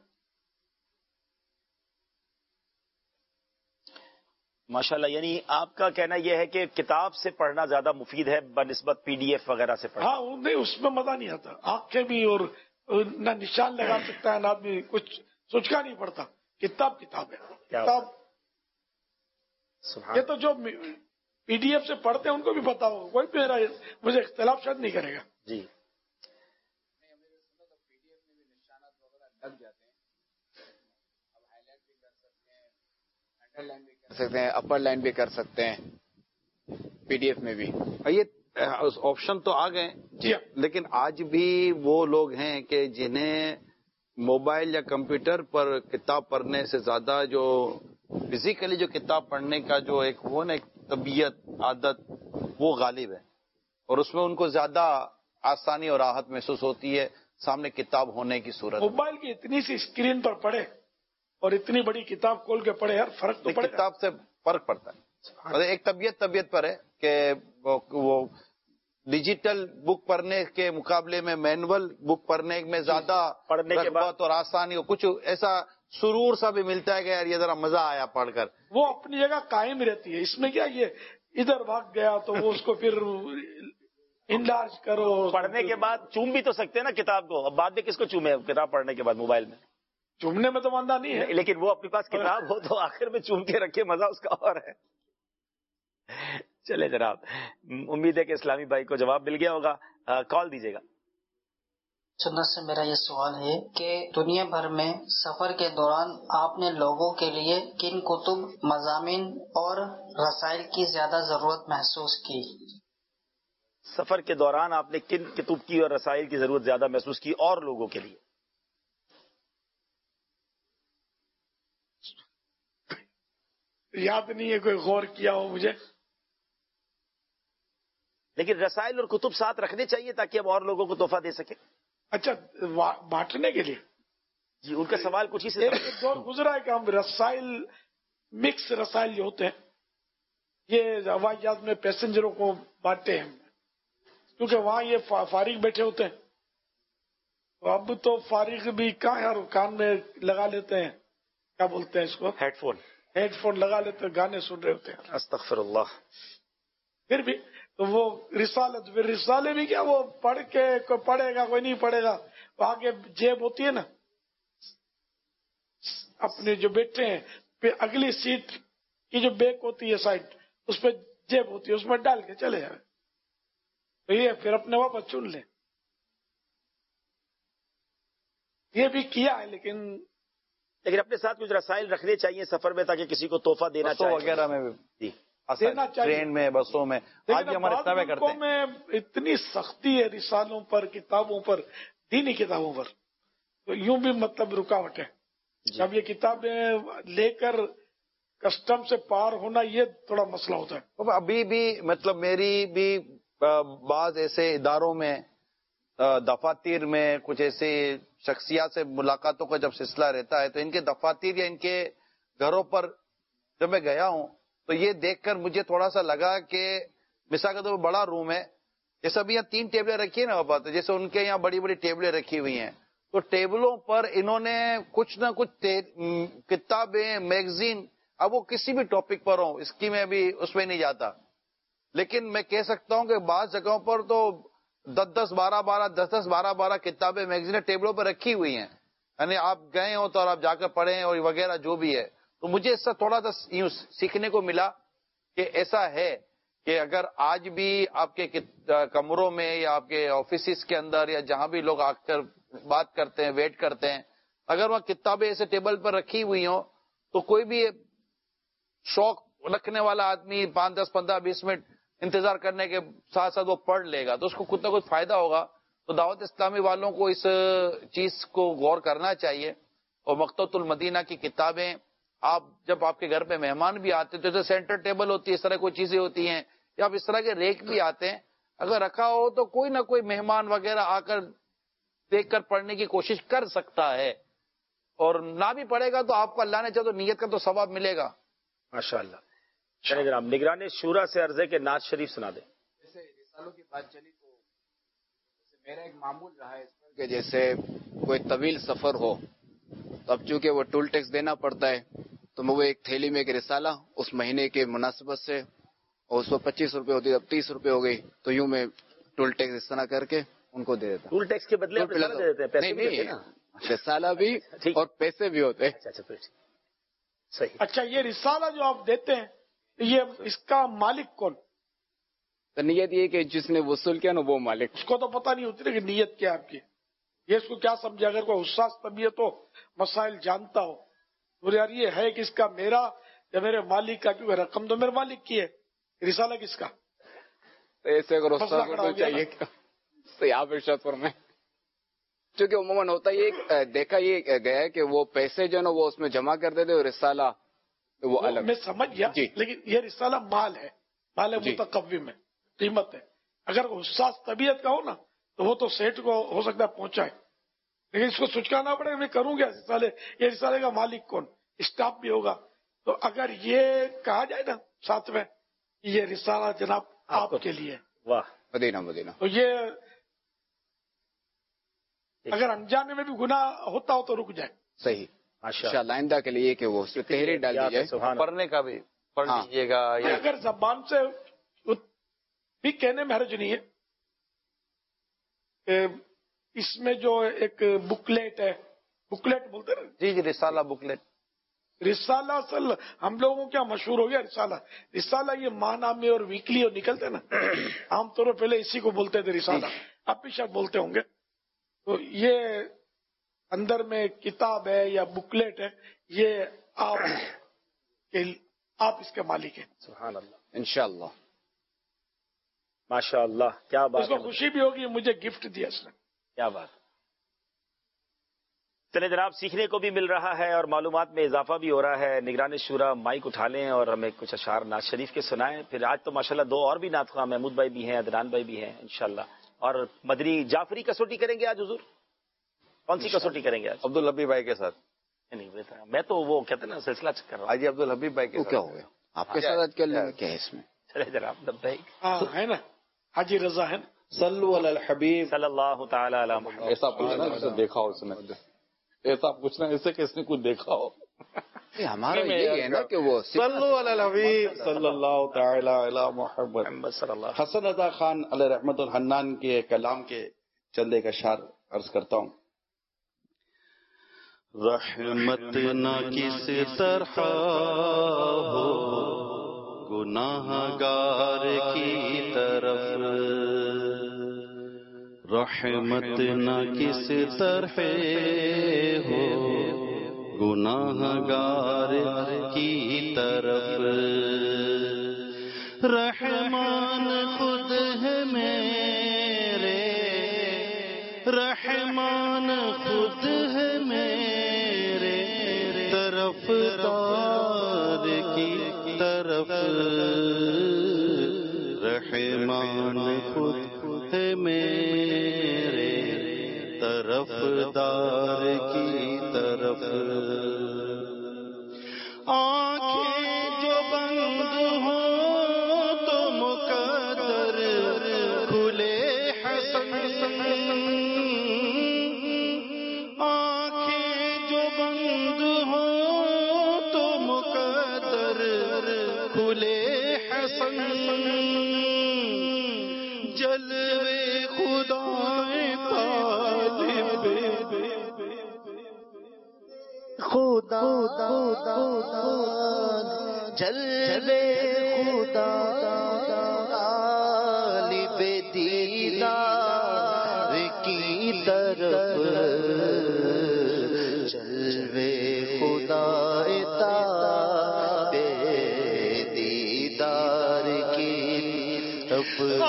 ماشاءاللہ. یعنی آپ کا کہنا یہ ہے کہ کتاب سے پڑھنا زیادہ مفید ہے بنسبت پی ڈی ایف وغیرہ سے پڑھنا. ہاں نہیں، اس میں مزہ نہیں آتا. آنکھیں بھی اور نہ نشان لگا سکتا ہے نہ آدمی کچھ سوچنا نہیں پڑتا. کتاب کتاب ہے. کتاب یہ تو جو پی ڈی ایف سے پڑھتے ہیں ان کو بھی پتا ہو، کوئی میرا مجھے اختلاف شاید نہیں کرے گا. جی کر سکتے ہیں، اپر لائن بھی کر سکتے ہیں پی ڈی ایف میں بھی. یہ آپشن تو آ گئے جی، لیکن آج بھی وہ لوگ ہیں کہ جنہیں موبائل یا کمپیوٹر پر کتاب پڑھنے سے زیادہ جو فزیکلی جو کتاب پڑھنے کا جو ایک وہ نا ایک طبیعت عادت وہ غالب ہے، اور اس میں ان کو زیادہ آسانی اور راحت محسوس ہوتی ہے سامنے کتاب ہونے کی صورت. موبائل کی اتنی سی اسکرین پر پڑھے اور اتنی بڑی کتاب کھول کے پڑھے، ہر فرق تو پڑے. کتاب سے فرق پڑتا ہے. ایک طبیعت طبیعت پر ہے کہ وہ ڈیجیٹل بک پڑھنے کے مقابلے میں مینول بک پڑھنے میں زیادہ پڑھنے کے بعد اور آسانی ہو، کچھ ایسا سرور سا بھی ملتا ہے کہ یار یہ ذرا مزہ آیا پڑھ کر. وہ اپنی جگہ قائم رہتی ہے. اس میں کیا یہ ادھر بھاگ گیا تو وہ اس کو پھر انلارج کرو. پڑھنے کے بعد چوم بھی تو سکتے ہیں نا کتاب کو. اب بعد میں کس کو چومے کتاب پڑھنے کے بعد موبائل میں؟ چومنے میں تو ماندہ نہیں ہے، لیکن وہ اپنے پاس کتاب ہو تو آخر میں چوم کے رکھے، مزہ اس کا اور ہے. چلے جناب، امید ہے کہ اسلامی بھائی کو جواب مل گیا ہوگا. کال دیجیے گا. سنت سے میرا یہ سوال ہے کہ دنیا بھر میں سفر کے دوران آپ نے لوگوں کے لیے کن کتب، مضامین اور رسائل کی زیادہ ضرورت محسوس کی؟ سفر کے دوران آپ نے کن کتب کی اور رسائل کی ضرورت زیادہ محسوس کی اور لوگوں کے لیے؟ یاد نہیں ہے، کوئی غور کیا ہو مجھے. لیکن رسائل اور کتب ساتھ رکھنے چاہیے تاکہ ہم اور لوگوں کو تحفہ دے سکیں. اچھا، بانٹنے کے لیے. جی ان کا سوال کچھ ہی سے ایک دور گزرا ہے کہ ہم رسائل مکس رسائل جو ہوتے ہیں یہ ہوائی جہاز میں پیسنجروں کو بانٹتے ہیں، کیونکہ وہاں یہ فارغ بیٹھے ہوتے ہیں. اب تو فارغ بھی کہاں یار، کان میں لگا لیتے ہیں، کیا بولتے ہیں اس کو، ہیڈ فون ہیڈ فون لگا لیتے ہیں، گانے سن رہے ہوتے ہیں. استغفر اللہ. پھر بھی تو وہ رسالت، پھر رسالے بھی کیا، وہ پڑھ کے کوئی پڑھے گا کوئی نہیں پڑھے گا. وہاں کے جیب ہوتی ہے نا اپنے جو بیٹھے ہیں، پھر اگلی سیٹ کی جو بیک ہوتی ہے سائڈ، اس پہ جیب ہوتی ہے، اس میں ڈال کے چلے جائیں. تو یہ پھر اپنے واپس چن لیں. یہ بھی کیا ہے، لیکن لیکن اپنے ساتھ کچھ رسائل رکھنے چاہیے سفر میں تاکہ کسی کو تحفہ دینا چاہیے وغیرہ میں جی دینا چاہیے، ٹرین میں، بسوں میں. آج بھی ہمارے طبع کرتے ہیں. میں اتنی سختی ہے رسالوں پر، کتابوں پر، دینی کتابوں پر، تو یوں بھی مطلب رکاوٹ ہے. جب یہ کتابیں لے کر کسٹم سے پار ہونا یہ تھوڑا مسئلہ ہوتا ہے. ابھی بھی مطلب میری بھی بعض ایسے اداروں میں، دفاتر میں کچھ ایسے شخصیات سے ملاقاتوں کا جب سلسلہ رہتا ہے تو ان کے دفاتر یا ان کے گھروں پر جب میں گیا ہوں تو یہ دیکھ کر مجھے تھوڑا سا لگا کہ مثال کے طور پر بڑا روم ہے، جیسے ابھی یہاں تین ٹیبلیں رکھی ہیں نا بات، جیسے ان کے یہاں بڑی بڑی ٹیبلیں رکھی ہوئی ہیں، تو ٹیبلوں پر انہوں نے کچھ نہ کچھ کتابیں، میگزین، اب وہ کسی بھی ٹاپک پر ہوں، اس کی میں ابھی اس میں نہیں جاتا، لیکن میں کہہ سکتا ہوں کہ بعض جگہوں پر تو دس دس بارہ بارہ دس دس بارہ بارہ کتابیں، میگزینیں ٹیبلوں پر رکھی ہوئی ہیں. یعنی آپ گئے ہو تو اور آپ جا کر پڑھیں اور وغیرہ جو بھی ہے. تو مجھے اس سے تھوڑا سا یوں سیکھنے کو ملا کہ ایسا ہے کہ اگر آج بھی آپ کے کمروں میں یا آپ کے آفیسز کے اندر یا جہاں بھی لوگ آ کر بات کرتے ہیں، ویٹ کرتے ہیں، اگر وہاں کتابیں ایسے ٹیبل پر رکھی ہوئی ہوں تو کوئی بھی شوق رکھنے والا آدمی پانچ دس پندرہ بیس منٹ انتظار کرنے کے ساتھ ساتھ وہ پڑھ لے گا تو اس کو کچھ نہ کچھ فائدہ ہوگا. تو دعوت اسلامی والوں کو اس چیز کو غور کرنا چاہیے. اور مکتبۃ المدینہ کی کتابیں، آپ جب آپ کے گھر پہ مہمان بھی آتے ہیں تو جیسے سینٹر ٹیبل ہوتی ہے، اس طرح کوئی چیزیں ہوتی ہیں، یا آپ اس طرح کے ریک بھی آتے ہیں، اگر رکھا ہو تو کوئی نہ کوئی مہمان وغیرہ آ کر دیکھ کر پڑھنے کی کوشش کر سکتا ہے. اور نہ بھی پڑھے گا تو آپ کو اللہ نے چاہے تو نیت کا تو ثواب ملے گا. ماشاء اللہ. چلے جناب، نگران شورا سے عرض ہے کہ نعت شریف سنا دیں. جیسے رسالوں کی بات چلی تو میرا ایک معمول رہا ہے کہ جیسے کوئی طویل سفر ہو تو اب چونکہ وہ ٹول ٹیکس دینا پڑتا ہے تو میں وہ ایک تھیلی میں ایک رسالہ اس مہینے کے مناسبت سے، اور اس کو پچیس روپے ہوتی ہے، اب تیس روپے ہو گئی، تو یوں میں ٹول ٹیکس اس طرح کر کے ان کو دے دیتا ہوں. ٹول ٹیکس کے بدلے آپ رسالہ دے دیتے ہیں؟ پیسے بھی دیتے ہیں نا؟ رسالہ بھی اور پیسے بھی ہوتے ہیں. اچھا صحیح. اچھا، یہ رسالہ جو آپ دیتے ہیں یہ اس کا مالک کون؟ تو نیت یہ کہ جس نے وصول کیا نا وہ مالک. اس کو تو پتہ نہیں ہوتی نا کہ نیت کیا آپ کی. یہ اس کو کیا سمجھے؟ اگر کوئی حساس طبیعت ہو، مسائل جانتا ہو، تو یار یہ ہے کہ اس کا میرا یا میرے مالک کا، کیونکہ رقم تو میرے مالک کی ہے، رسالہ کس کا؟ ایسے اگر استاد کو چاہیے کیا آپ ارشاد فرمائیں. چونکہ عموماً ہوتا یہ دیکھا یہ گیا ہے کہ وہ پیسے جو نا وہ اس میں جمع کر دیتے اور رسالہ وہ الگ. میں سمجھ گیا، لیکن یہ رسالہ مال ہے، مال متقوم ہے، قیمت ہے. اگر حساس طبیعت کا ہو نا تو وہ تو سیٹ کو ہو سکتا ہے پہنچائے، لیکن اس کو سچکانا پڑے. میں کروں گا رسالے، یہ رسالے کا مالک کون؟ اسٹاف بھی ہوگا. تو اگر یہ کہا جائے نا ساتھ میں یہ رسالہ جناب آپ کے لیے، واہ مدینہ مدینہ، تو یہ اگر انجانے میں بھی گناہ ہوتا ہو تو رک جائے. صحیح. ماشاء اللہ. آئندہ کے لیے کہ وہ اس میں تحریر ڈال دی جائے، پڑھنے کا بھی پڑھ لیجیے گا. اگر زبان سے بھی کہنے میں حرج نہیں ہے. اس میں جو ایک بکلیٹ ہے، بکلیٹ بولتے نا؟ جی جی، رسالہ بکلیٹ. رسالہ اصل ہم لوگوں کیا مشہور ہو گیا رسالہ. رسالہ یہ ماہنامے اور ویکلی اور نکلتے نا، عام طور پر پہلے اسی کو بولتے تھے رسالہ، اب بھی شاید بولتے ہوں گے. تو یہ اندر میں کتاب ہے یا بکلیٹ ہے، یہ آپ آپ اس کے مالک ہیں. سبحان اللہ. انشاءاللہ. ماشاء اللہ، کیا بات. اس کو خوشی بھی ہوگی مجھے گفٹ دیا اس نے. کیا بات. چلے جناب، سیکھنے کو بھی مل رہا ہے اور معلومات میں اضافہ بھی ہو رہا ہے. نگران شورا مائک اٹھا لیں اور ہمیں کچھ اشعار ناز شریف کے سنائیں. پھر آج تو ماشاءاللہ دو اور بھی نعت خواہ، محمود بھائی بھی ہیں، عدنان بھائی بھی ہیں انشاءاللہ. اور مدنی جعفری کسوٹی کریں گے آج حضور؟ کون سی کسوٹی کریں گے آج؟ عبدالحبیب بھائی کے ساتھ. نہیں میں تو وہ کہتے ہیں نا سلسلہ چکر رہا ہوں. آج عبدالحبیب بھائی کے کیا ہو گیا آپ کے ساتھ؟ کیا ہے اس میں؟ چلے جناب. لبیک. ہاں ہے نا، حاجی رضا ہے نا. صلو علی الحبیب صلی اللہ تعالی علی محمد. ایسا پوچھنا جسے دیکھا ہو اس نے، ایسا پوچھنا ایسے کہ اس نے کچھ دیکھا ہو. ہمارا یہ ہے نا کہ وہ صلو علی الحبیب صلی اللہ تعالی علی محمد صلی اللہ. حسن رضا خان علیہ رحمت الحنان کے کلام کے چند ایک اشعار عرض کرتا ہوں. رحمت نہ کس طرح ہو گناہ گار کی طرف، رحمت نہ کس طرح ہو گناہ گار کی طرف، رحمان خود ہے میرے، رحمان خود ہے میرے، طرف دار کی طرف، رحمان خود ہے میرے، طرف دار کی طرف. آنکھیں جو بند ہوں تو مقدر کھلے حسن، آنکھیں جو بند ہوں تو مقدر کھلے حسن، جلوے خدا طالب خدا جلوے خدا طالب دیدار کی طرف، جلوے خدا طالب دیدار کی طرف.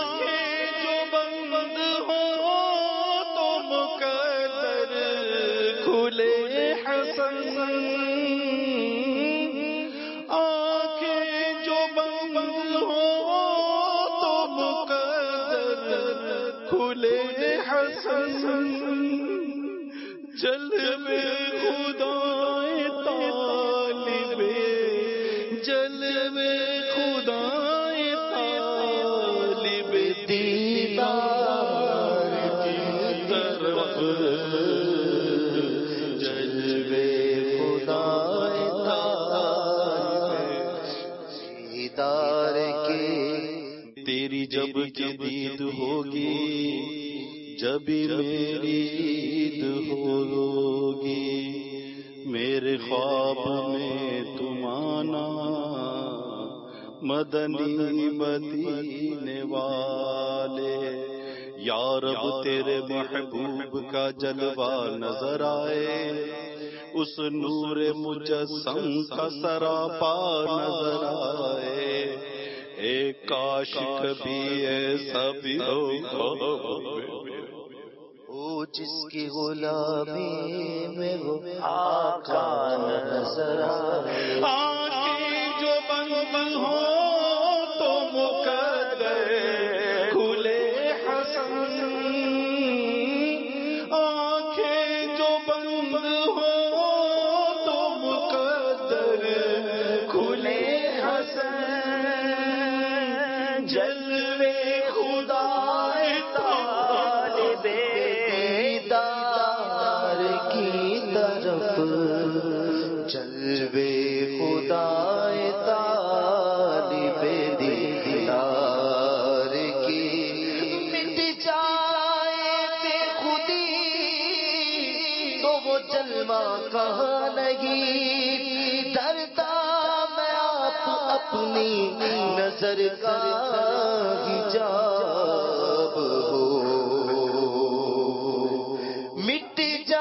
جلوے خدا طالب، جلوے خدا طالب دیدار جلوے خدا دیدار کے تیری جب جدید ہوگی جب میری عید ہوگی میرے خواب میں تم آنا مدنی مدینے والے یا رب تیرے محبوب کا جلوہ نظر آئے اس نور مجسم کا سراپا نظر آئے ایک کاش کبھی ایسا بھی ہو جس کی غلامی میں وہ آقا نظر آئے آنکھیں جو بند ہو تو مقدر کھلے حسن آنکھیں جو بند ہو تو مقدر کھلے حسن جلوے خدا جلوے خدا طالب دیدار کی مٹ جائے بے خودی تو وہ جلوہ کہاں نہیں ڈرتا میں آپ اپنی نظر کا حجاب ہو مٹ جا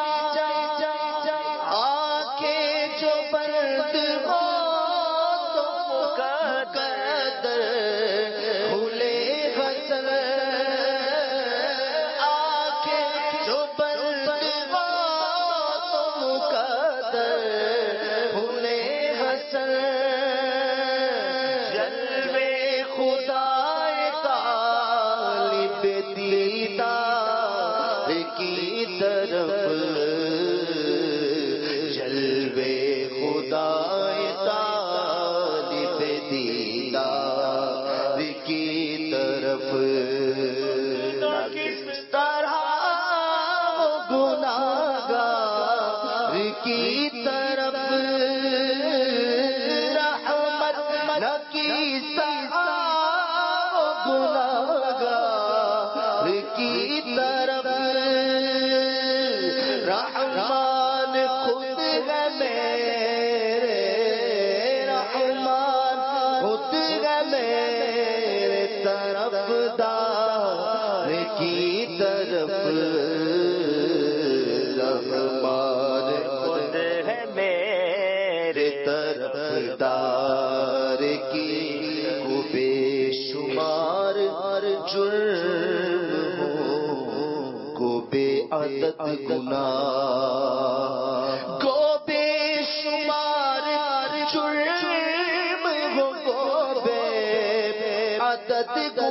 گناہ کو بے شمار جرم ہو گو بے عدد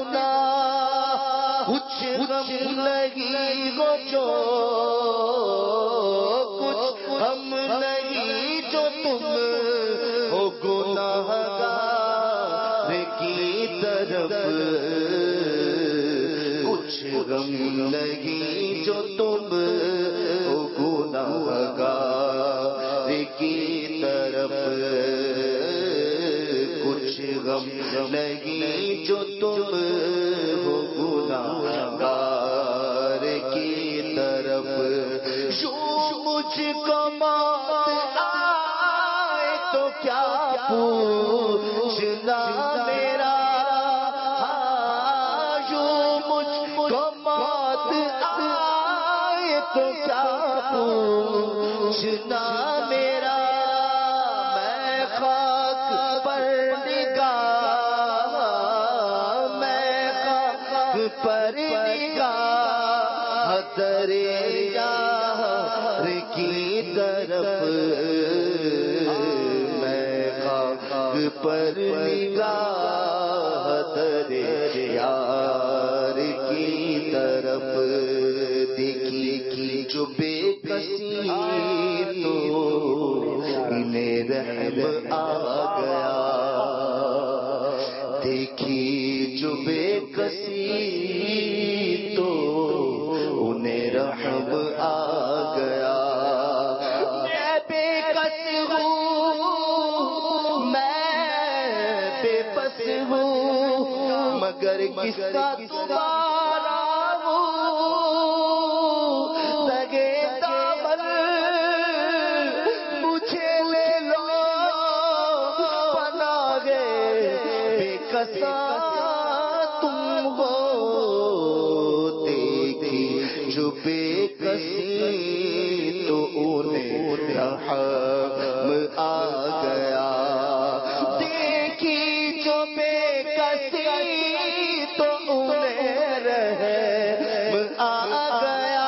گناہ کچھ غم لگی گو جو کچھ ہم لگی جو تم ہو گناہگار کی طرف کچھ غم لگی جو تم ہو گناہگار کی طرف کچھ غم لگی جو تم ہو گناہگار کی طرف یوں مجھ کو موت آئے تو کیا پوچھنا میرا تو کیا پوچھنا میرا میں خاک پر نگاہ میں خاک پر نگاہ دریا کی طرف میں خاک پر نگاہ دریا کی طرف دیکھی جو بے کسی تو انہیں رحم آ گیا دیکھی جو بے کسی تو انہیں رحم آ قصہ تمہارا لگے دامن مجھے لے لو بنا گے بے کسا تم ہو دیکھی جو بے کسی تو انہیں رحم آ گیا دیکھی جو بے کسی تو انہیں رحم آ گیا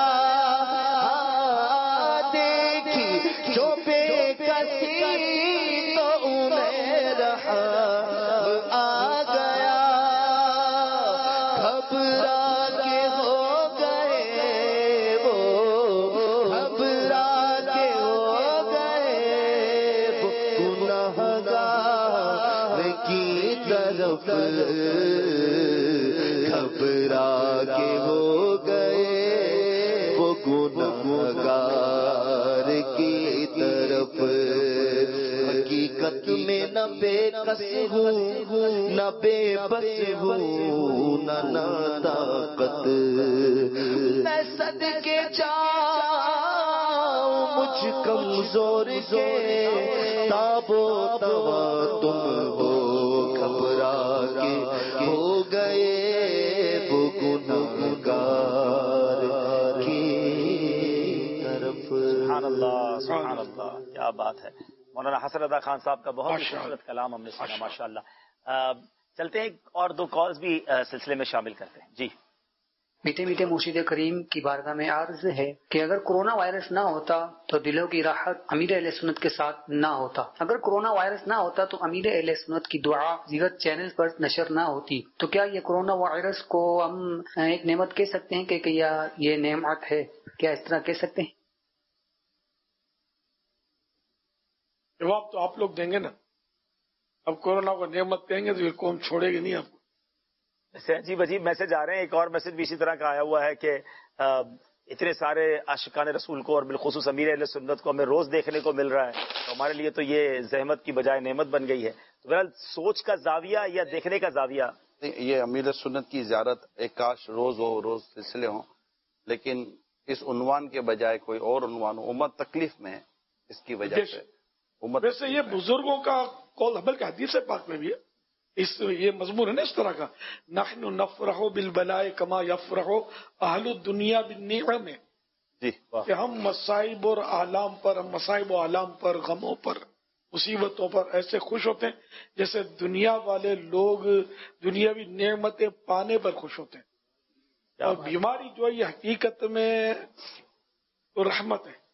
دیکھی جو بے کسی تو انہیں رحم آ گیا گھبرا کے ہو گئے وہ گھبرا کے ہو گئے وہ گنہگار کی طرف گھبرا کے ہو گئے وہ گنہگار کی طرف حقیقت میں نہ بے کس ہوں نہ بے بس ہوں نہ ناطاقت میں صدقے جاؤں مجھ کمزور کے تاب و توا تم ہو گھبرا کے ہو گئے وہ گنہگار کی طرف. سبحان اللہ سبحان اللہ، کیا بات ہے. مولانا حسن رضا خان صاحب کا بہت خوبصورت کلام ہم نے سنا ماشاء اللہ. چلتے ہیں اور دو کالز بھی سلسلے میں شامل کرتے ہیں. جی میٹھے میٹھے مرشد کریم کی بارگاہ میں عرض ہے کہ اگر کرونا وائرس نہ ہوتا تو دلوں کی راحت امیر اہل سنت کے ساتھ نہ ہوتا. اگر کرونا وائرس نہ ہوتا تو امیر اہل سنت کی دعا زیرت چینل پر نشر نہ ہوتی. تو کیا یہ کرونا وائرس کو ہم ایک نعمت کہہ سکتے ہیں کہ کیا یہ نعمت ہے؟ کیا اس طرح کہہ سکتے ہیں؟ جواب تو آپ لوگ دیں گے نا. اب کورونا کو نعمت کہیں گے تو یہ قوم چھوڑے گی نہیں آپ کو. عجیب عجیب میسج آ رہے ہیں. ایک اور میسج بھی اسی طرح کا آیا ہوا ہے کہ اتنے سارے عاشقان رسول کو اور بالخصوص امیر اہل سنت کو ہمیں روز دیکھنے کو مل رہا ہے تو ہمارے لیے تو یہ زحمت کی بجائے نعمت بن گئی ہے. تو بہرحال سوچ کا زاویہ یا دیکھنے کا زاویہ، یہ امیر سنت کی زیارت ایک کاش روز ہو، روز سلسلے ہوں، لیکن اس عنوان کے بجائے کوئی اور عنوان ہو. امت تکلیف میں ہے اس کی وجہ سے. ویسے یہ بزرگوں کا قول حبل کا حدیث پاک میں بھی ہے، اس یہ مضمون ہے نا اس طرح کا، نحن نفرح بالبلاء کما یفرح اہل الدنیا بالنعم، جی کہ ہم مصائب اور آلام پر ہم مصائب و آلام پر، غموں پر، مصیبتوں پر ایسے خوش ہوتے ہیں جیسے دنیا والے لوگ دنیاوی نعمتیں پانے پر خوش ہوتے ہیں. اور بیماری جو ہے یہ حقیقت میں رحمت ہے.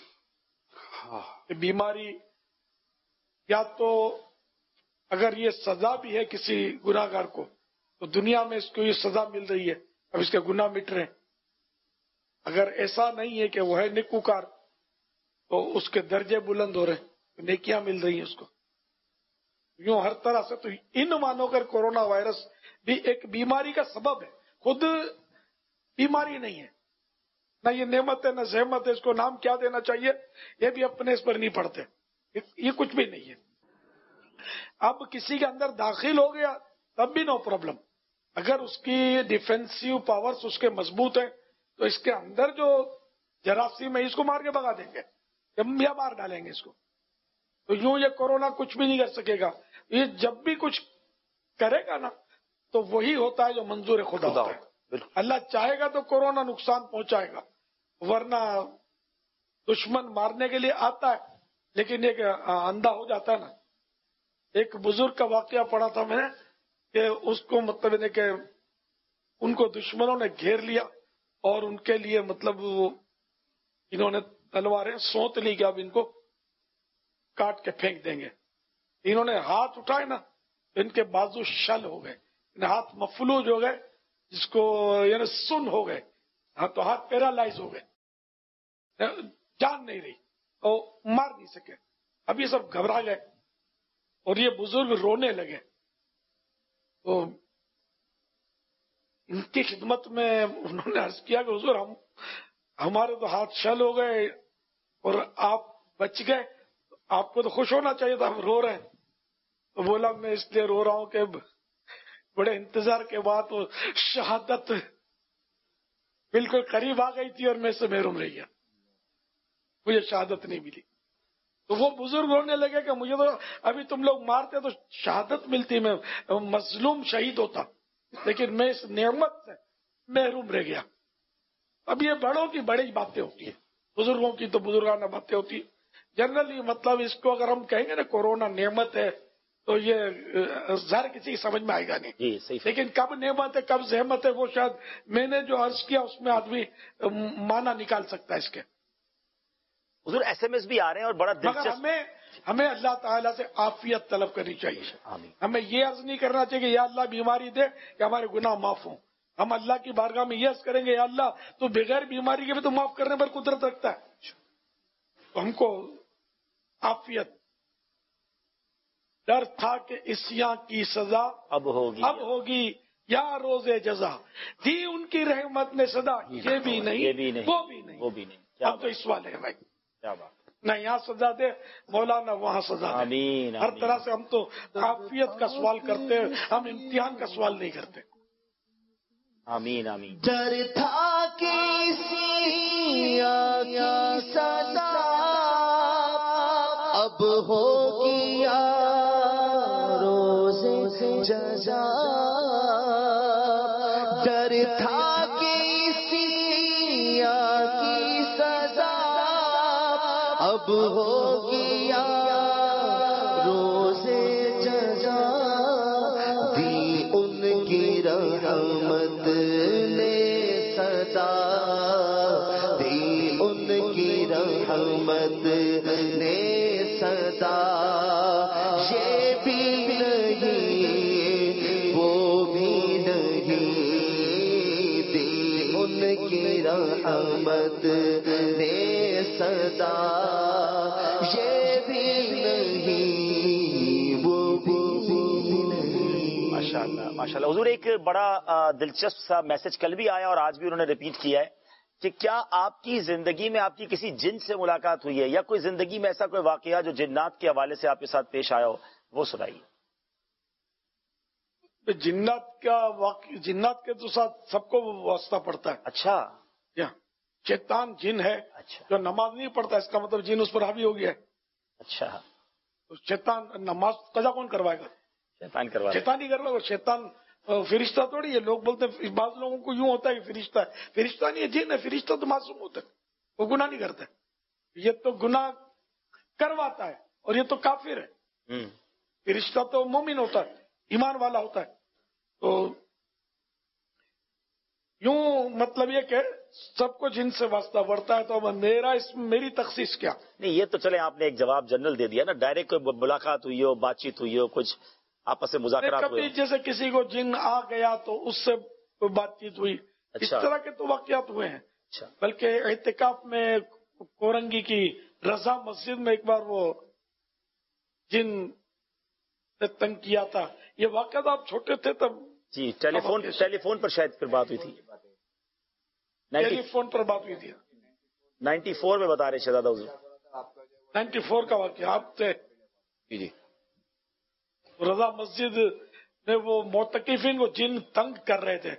بیماری یا تو اگر یہ سزا بھی ہے کسی گناہ گار کو تو دنیا میں اس کو یہ سزا مل رہی ہے، اب اس کے گناہ مٹ رہے ہیں. اگر ایسا نہیں ہے کہ وہ ہے نیکوکار تو اس کے درجے بلند ہو رہے ہیں، نیکیاں مل رہی ہیں اس کو. یوں ہر طرح سے تو ان مانو کر کورونا وائرس بھی ایک بیماری کا سبب ہے، خود بیماری نہیں ہے، نہ یہ نعمت ہے نہ زحمت ہے. اس کو نام کیا دینا چاہیے یہ بھی اپنے اس پر نہیں پڑتے، یہ کچھ بھی نہیں ہے. اب کسی کے اندر داخل ہو گیا تب بھی نو پرابلم. اگر اس کی ڈیفینسیو پاورز اس کے مضبوط ہیں تو اس کے اندر جو جراثیم ہے اس کو مار کے بگا دیں گے یا مار ڈالیں گے اس کو. تو یوں یہ کورونا کچھ بھی نہیں کر سکے گا. یہ جب بھی کچھ کرے گا نا تو وہی ہوتا ہے جو منظور خدا ہوتا ہے. اللہ چاہے گا تو کورونا نقصان پہنچائے گا، ورنہ دشمن مارنے کے لیے آتا ہے لیکن ایک اندھا ہو جاتا ہے نا. ایک بزرگ کا واقعہ پڑھا تھا میں نے کہ اس کو مطلب ہے کہ ان کو دشمنوں نے گھیر لیا اور ان کے لیے مطلب وہ انہوں نے تلواریں سونت لی کہ اب ان کو کاٹ کے پھینک دیں گے. انہوں نے ہاتھ اٹھائے نا ان کے بازو شل ہو گئے، ہاتھ مفلوج ہو گئے، جس کو یعنی سن ہو گئے، تو ہاتھ پیرالائز ہو گئے، جان نہیں رہی اور مار نہیں سکے. اب یہ سب گھبرا گئے اور یہ بزرگ رونے لگے. تو ان کی خدمت میں انہوں نے عرض کیا کہ حضور ہم ہمارے تو ہاتھ شل ہو گئے اور آپ بچ گئے، آپ کو تو خوش ہونا چاہیے تھا، ہم رو رہے ہیں. تو بولا میں اس لیے رو رہا ہوں کہ بڑے انتظار کے بعد وہ شہادت بالکل قریب آ گئی تھی اور میں سے محروم رہ گیا, مجھے شہادت نہیں ملی. تو وہ بزرگ ہونے لگے کہ مجھے تو ابھی تم لوگ مارتے تو شہادت ملتی, میں مظلوم شہید ہوتا, لیکن میں اس نعمت سے محروم رہ گیا. اب یہ بڑوں کی بڑی باتیں ہوتی ہیں, بزرگوں کی تو بزرگانہ باتیں ہوتی ہیں. جنرلی مطلب اس کو اگر ہم کہیں گے نا کورونا نعمت ہے تو یہ ہر کسی کی سمجھ میں آئے گا نہیں. جی صحیح. لیکن کب نعمت ہے کب زحمت ہے وہ شاید میں نے جو عرض کیا اس میں آدمی معنی نکال سکتا ہے اس کے. حضور ایس ایم ایس بھی آ رہے ہیں اور بڑا مگر دلچسپ. ہمیں ہمیں اللہ تعالیٰ سے عافیت طلب کرنی چاہیے. ہمیں یہ عرض نہیں کرنا چاہیے کہ یا اللہ بیماری دے کہ ہمارے گناہ معاف ہوں. ہم اللہ کی بارگاہ میں یہ عرض کریں گے یا اللہ تو بغیر بیماری کے بھی تو معاف کرنے پر قدرت رکھتا ہے. تو ہم کو عافیت. ڈر تھا کہ عصیاں کی سزا اب ہوگی اب ہوگی یا روز جزا, دی ان کی رحمت نے صدا, یہ بھی نہیں یہ بھی نہیں وہ بھی نہیں وہ بھی نہیں. اب تو اس والے ہیں بھائی, کیا بات. نہ یہاں سزا دے مولا نہ وہاں سزا دے. آمین. ہر طرح سے ہم تو عافیت کا سوال کرتے ہیں, ہم امتحان کا سوال نہیں کرتے. آمین آمین. ڈر تھا کسی کی سزا اب ہوگی یا روز جزا. ڈر تھا کسی کی سزا اب ہوگی یا روز جزا. دی ان کی رحمت نے صدا, دی ان کی رحمت نے صدا. یہ بھی نہیں وہ بھی نہیں, دی ان کی رحمت نے صدا. یہ بھی نہیں وہ بھی نہیں. ماشاءاللہ ماشاءاللہ. حضور ایک بڑا دلچسپ سا میسج کل بھی آیا اور آج بھی انہوں نے ریپیٹ کیا ہے کہ کیا آپ کی زندگی میں آپ کی کسی جن سے ملاقات ہوئی ہے یا کوئی زندگی میں ایسا کوئی واقعہ جو جنات کے حوالے سے آپ کے ساتھ پیش آیا ہو, وہ سنائیے. جنات کا واقع جنات کے تو ساتھ سب کو واسطہ پڑتا ہے. اچھا. یا شیطان جن ہے جو نماز نہیں پڑھتا اس کا مطلب جن اس پر حاوی ہو گیا ہے. اچھا. شیطان نماز قضا کون کروائے گا؟ شیطان کروائے گا. شیطان ہی کروائے گا. شیطان فرشتہ تھوڑی ہے. لوگ بولتے ہیں بعض لوگوں کو یوں ہوتا ہے کہ فرشتہ ہے. فرشتہ نہیں ہے, جن ہے. فرشتہ تو معصوم ہوتا ہے, وہ گناہ نہیں کرتا. یہ تو گناہ کرواتا ہے اور یہ تو کافر ہے. فرشتہ تو مومن ہوتا ہے, ایمان والا ہوتا ہے. تو یوں مطلب یہ کہ سب کو جن سے واسطہ پڑتا ہے. تو میرا اس میری تخصیص کیا نہیں, یہ تو چلے آپ نے ایک جواب جنرل دے دیا نا. ڈائریکٹ کوئی ملاقات ہوئی ہو, بات چیت ہوئی ہو, کچھ آپس میں مذاکرات ہوئے. کبھی جیسے کسی کو جن آ گیا تو اس سے کوئی بات چیت ہوئی. اس طرح کے تو واقعات ہوئے ہیں. بلکہ اعتکاف میں کورنگی کی رضا مسجد میں ایک بار وہ جن نے تنگ کیا تھا. یہ واقعات آپ چھوٹے تھے تب. جی ٹیلی فون ٹیلی فون پر شاید پھر بات ہوئی تھی. ٹیلی فون پر بات ہوئی تھی. نائنٹی فور میں بتا رہے شہزادہ حضور. نائنٹی فور کا واقعہ آپ تھے. جی رضا مسجد میں وہ معتکفین کو جن تنگ کر رہے تھے.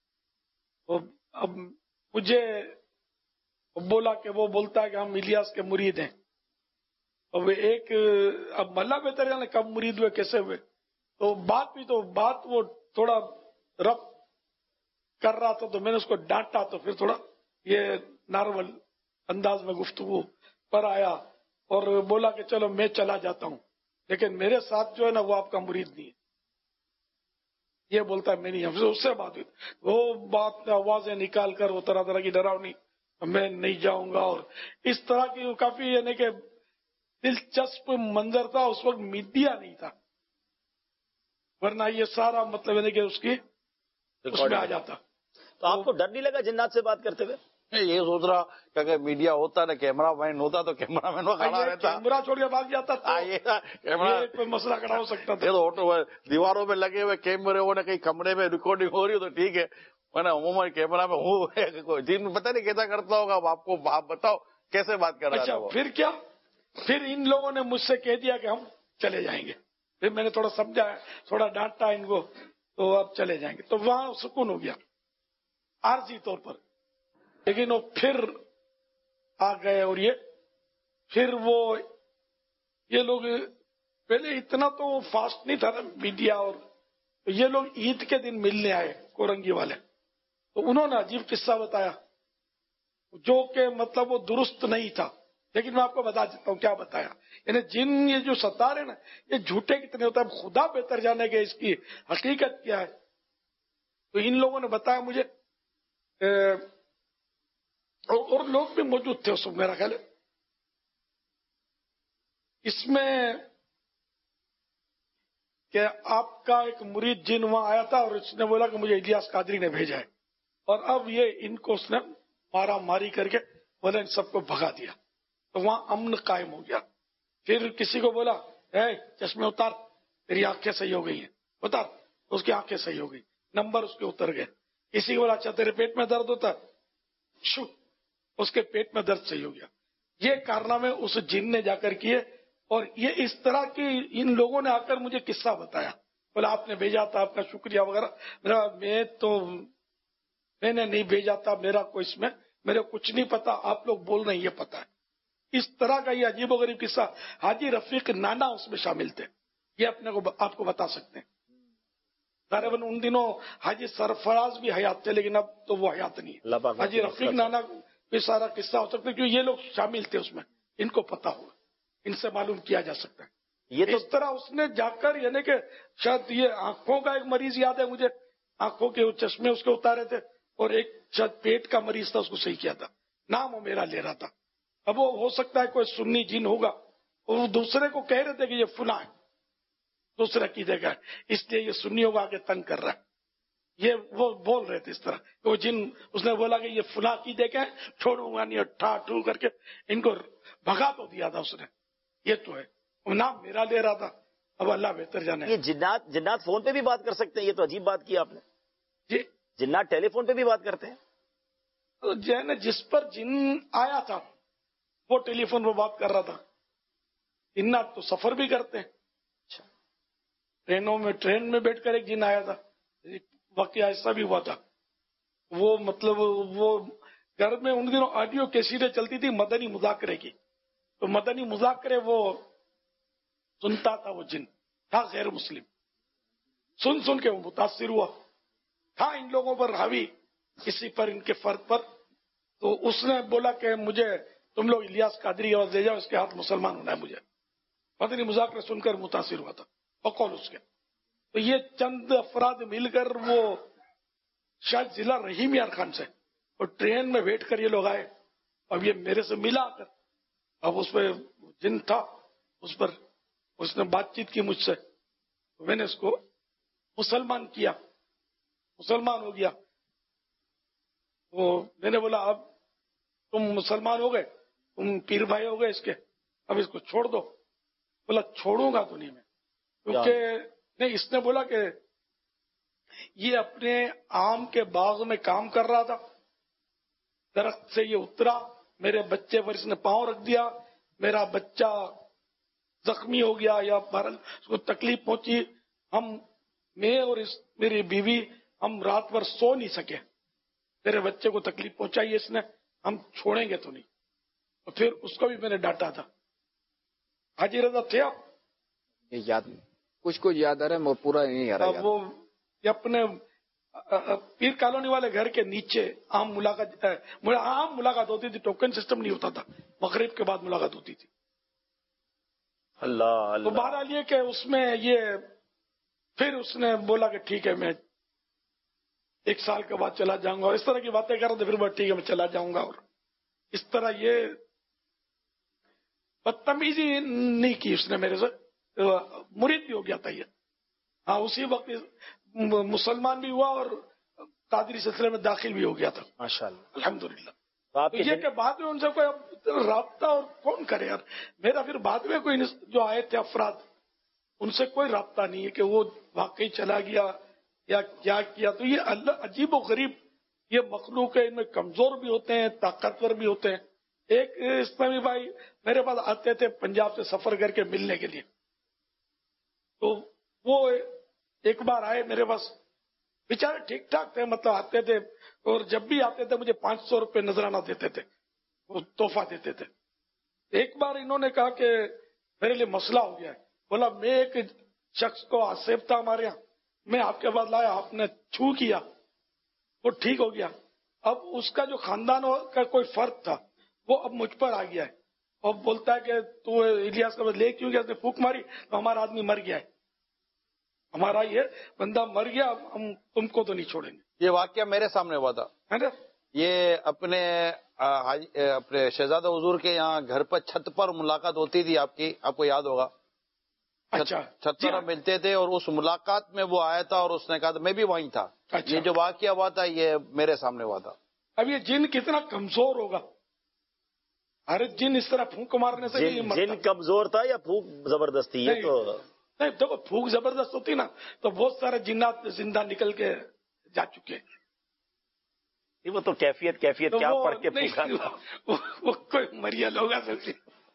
اب مجھے بولا کہ وہ بولتا ہے کہ ہم الیاس کے مرید ہیں. اب ایک اب ملا بہتر جانے کب مرید ہوئے کیسے ہوئے. تو بات بھی تو بات وہ تھوڑا رف کر رہا تھا تو میں نے اس کو ڈانٹا. تو پھر تھوڑا یہ نارمل انداز میں گفتگو پر آیا اور بولا کہ چلو میں چلا جاتا ہوں, لیکن میرے ساتھ جو ہے نا وہ آپ کا مرید نہیں ہے. یہ بولتا ہے میں نہیں. ہم سے اس سے بات ہوئی, وہ بات آوازیں نکال کر وہ طرح طرح کی ڈراؤنی, میں نہیں جاؤں گا. اور اس طرح کی کافی یعنی کہ دلچسپ منظر تھا. اس وقت میڈیا نہیں تھا, ورنہ یہ سارا مطلب یعنی کہ اس کی اس میں آ جاتا. تو آپ کو ڈر نہیں لگا جنات سے بات کرتے ہوئے؟ میں یہ سوچ رہا کہ اگر میڈیا ہوتا نا, کیمرہ مین ہوتا تو کیمرہ مین کھڑا رہتا, کیمرہ چھوڑ کے بھاگ جاتا تھا. کوئی مسئلہ کھڑا ہو سکتا تھا. دیواروں میں لگے ہوئے کیمرے ہو, کہیں کمرے میں ریکارڈنگ ہو رہی ہو تو ٹھیک ہے, میں عموماً کیمرہ میں ہوں. دن پتہ نہیں کیسا کرتا ہوگا. آپ کو آپ بتاؤ کیسے بات کر رہا تھا. پھر کیا, پھر ان لوگوں نے مجھ سے کہہ دیا کہ ہم چلے جائیں گے. پھر میں نے تھوڑا سمجھایا, تھوڑا ڈانٹا ان کو, تو اب چلے جائیں گے. تو وہاں سکون ہو گیا عارضی طور پر. لیکن وہ پھر آ گئے اور یہ پھر وہ یہ لوگ پہلے اتنا تو فاسٹ نہیں تھا نا میڈیا, اور یہ لوگ عید کے دن ملنے آئے کورنگی والے. تو انہوں نے عجیب قصہ بتایا جو کہ مطلب وہ درست نہیں تھا, لیکن میں آپ کو بتا دیتا ہوں کیا بتایا. یعنی جن یہ جو ستا رہے نا یہ جھوٹے کتنے ہوتا ہے, خدا بہتر جانے کہ اس کی حقیقت کیا ہے. تو ان لوگوں نے بتایا مجھے, اور لوگ بھی موجود تھے اس وقت میرا خیال ہے. اس میں کہ آپ کا ایک مرید جن وہاں آیا تھا اور اس نے بولا کہ مجھے الیاس قادری نے بھیجا ہے, اور اب یہ ان کو اس نے مارا ماری کر کے بولا ان سب کو بھگا دیا. تو وہاں امن قائم ہو گیا. پھر کسی کو بولا اے چشمے اتار, تیری آنکھیں صحیح ہو گئی ہیں, اتار, اس کی آنکھیں صحیح ہو گئی, نمبر اس کے اتر گئے. کسی کو بولا اچھا تیرے پیٹ میں درد ہوتا, شو اس کے پیٹ میں درد صحیح ہو گیا. یہ کارنامے اس جن نے جا کر کیے, اور یہ اس طرح کی ان لوگوں نے آ کر مجھے قصہ بتایا, بولا آپ نے بھیجا تھا, آپ کا شکریہ وغیرہ. میرا میں تو میں نے نہیں بھیجا تھا, میرا کوئی اس میں میرے کچھ نہیں پتا, آپ لوگ بول رہے ہیں یہ پتا ہے. اس طرح کا یہ عجیب و غریب قصہ. حاجی رفیق نانا اس میں شامل تھے, یہ اپنے کو آپ کو بتا سکتے ہیں. غالباً ان دنوں حاجی سرفراز بھی حیات تھے, لیکن اب تو وہ حیات نہیں ہے. حاجی رفیق نانا بھی سارا قصہ ہو سکتا ہے کیونکہ یہ لوگ شامل تھے اس میں, ان کو پتا ہوگا, ان سے معلوم کیا جا سکتا ہے. یہ تو اس طرح اس نے جا کر, یعنی کہ شاید یہ آنکھوں کا ایک مریض یاد ہے مجھے, آنکھوں کے چشمے اس کے اتارے تھے, اور ایک شاید پیٹ کا مریض تھا, اس کو صحیح کیا تھا. نام وہ میرا لے رہا تھا. اب وہ ہو سکتا ہے کوئی سنی جن ہوگا, اور وہ دوسرے کو کہہ رہے تھے کہ یہ فلاں ہے, دوسرے عقیدے کا ہے, اس لیے یہ سنیوں کو آگے تنگ کر رہا ہے. یہ وہ بول رہے تھے اس طرح کہ وہ جن, اس نے بولا کہ یہ فلاں عقیدے کا ہے, چھوڑوں گا نہیں, ٹھا ٹھو کر کے ان کو بھگا تو دیا تھا اس نے. یہ تو ہے, نام میرا لے رہا تھا, اب اللہ بہتر جانے. یہ جنات جنات فون پہ بھی بات کر سکتے ہیں, یہ تو عجیب بات کی آپ نے. جی جنات ٹیلی فون پہ بھی بات کرتے ہیں. جو ہے جس پر جن آیا تھا وہ ٹیلی فون پر بات کر رہا تھا. جنات تو سفر بھی کرتے ہیں, ٹرینوں میں, ٹرین میں بیٹھ کر ایک جن آیا تھا, واقعہ ایسا بھی ہوا تھا. وہ مطلب وہ گھر میں ان دنوں آڈیو کیسیٹیں چلتی تھی مدنی مذاکرے کی, تو مدنی مذاکرے وہ سنتا تھا. وہ جن تھا غیر مسلم, سن سن کے وہ متاثر ہوا تھا ان لوگوں پر حاوی, کسی پر ان کے فرد پر. تو اس نے بولا کہ مجھے تم لوگ الیاس قادری آواز دے جاؤ, اس کے ہاتھ مسلمان ہونا ہے مجھے. مدنی مذاکرے سن کر متاثر ہوا تھا بقول اس کے. تو یہ چند افراد مل کر وہ شاید ضلع رحیم یار خان سے, اور ٹرین میں بیٹھ کر یہ لوگ آئے. اب یہ میرے سے ملا کر, اب اس پہ جن تھا, اس پر اس نے بات چیت کی مجھ سے, میں نے اس کو مسلمان کیا, مسلمان ہو گیا. وہ میں نے بولا اب تم مسلمان ہو گئے, تم پیر بھائی ہو گئے اس کے, اب اس کو چھوڑ دو. بولا چھوڑوں گا تو نہیں میں, کیونکہ نہیں, اس نے بولا کہ یہ اپنے آم کے باغ میں کام کر رہا تھا, درخت سے یہ اترا, میرے بچے پر اس نے پاؤں رکھ دیا, میرا بچہ زخمی ہو گیا یا اس کو تکلیف پہنچی. ہم میں اور اس میری بیوی ہم رات بھر سو نہیں سکے, میرے بچے کو تکلیف پہنچائی اس نے, ہم چھوڑیں گے تو نہیں. اور پھر اس کو بھی میں نے ڈانٹا تھا. حاجی رضا تھے آپ؟ یاد کچھ کچھ یاد آ رہا ہے, وہ پورا نہیں آ رہا. وہ اپنے پیر کالونی والے گھر کے نیچے عام ملاقات عام ملاقات ہوتی تھی, ٹوکن سسٹم نہیں ہوتا تھا, مغرب کے بعد ملاقات ہوتی تھی. اللہ اللہ. تو بہرحال یہ کہ اس میں یہ پھر اس نے بولا کہ ٹھیک ہے میں ایک سال کے بعد چلا جاؤں گا, اور اس طرح کی باتیں کر رہے تھے. پھر بات ٹھیک ہے میں چلا جاؤں گا, اور اس طرح یہ بدتمیزی نہیں کی اس نے میرے سے. مرید بھی ہو گیا تھا یہ, ہاں اسی وقت مسلمان بھی ہوا اور قادری سلسلے میں داخل بھی ہو گیا تھا ماشاءاللہ الحمدللہ. تو یہ کہ بعد میں ان سے کوئی رابطہ اور کون کرے یار. میرا پھر بعد میں کوئی جو آئے تھے افراد, ان سے کوئی رابطہ نہیں ہے کہ وہ واقعی چلا گیا یا کیا کیا. تو یہ اللہ عجیب و غریب یہ مخلوق ہے, ان میں کمزور بھی ہوتے ہیں, طاقتور بھی ہوتے ہیں. ایک اسلامی بھائی میرے پاس آتے تھے پنجاب سے سفر کر کے ملنے کے لیے, تو وہ ایک بار آئے میرے پاس, बेचारे ठीक ठाक थे, मतलब आते थे और जब भी आते थे मुझे पांच सौ रुपये नजराना देते थे, वो तोहफा देते थे। एक बार इन्होंने कहा कि मेरे लिए मसला हो गया है। बोला मैं एक शख्स को आसेब था हमारे यहाँ, मैं आपके पास लाया, आपने छू किया, वो ठीक हो गया। अब उसका जो खानदान का कोई फर्क था वो अब मुझ पर आ गया है और बोलता है कि तू इलियास का ले क्यों गया, उसने फूक मारी तो हमारा आदमी मर गया है, हमारा ये बंदा मर गया, हम तुमको तो नहीं छोड़ेंगे। ये वाकया मेरे सामने हुआ था, है ना? ये अपने आ, अपने शहजादा हुजूर के यहाँ घर पर छत पर मुलाकात होती थी आपकी, आपको याद होगा। अच्छा, छत पर हम मिलते थे और उस मुलाकात में वो आया था और उसने कहा था, मैं भी वहीं था। अच्छा। ये जो वाकया हुआ था ये मेरे सामने हुआ था। अब ये जिन कितना कमजोर होगा, अरे जिन इस तरह फूंक मारने से जिन, जिन कमजोर था या फूंक जबरदस्ती? ये तो नहीं, देखो फूंक जबरदस्त होती ना तो बहुत सारे जिन्नात जिंदा निकल के जा चुके हैं। वो तो कैफियत कैफियत तो क्या वो, पढ़ के पूछा वो, वो कोई मरिया लोग सोचिए,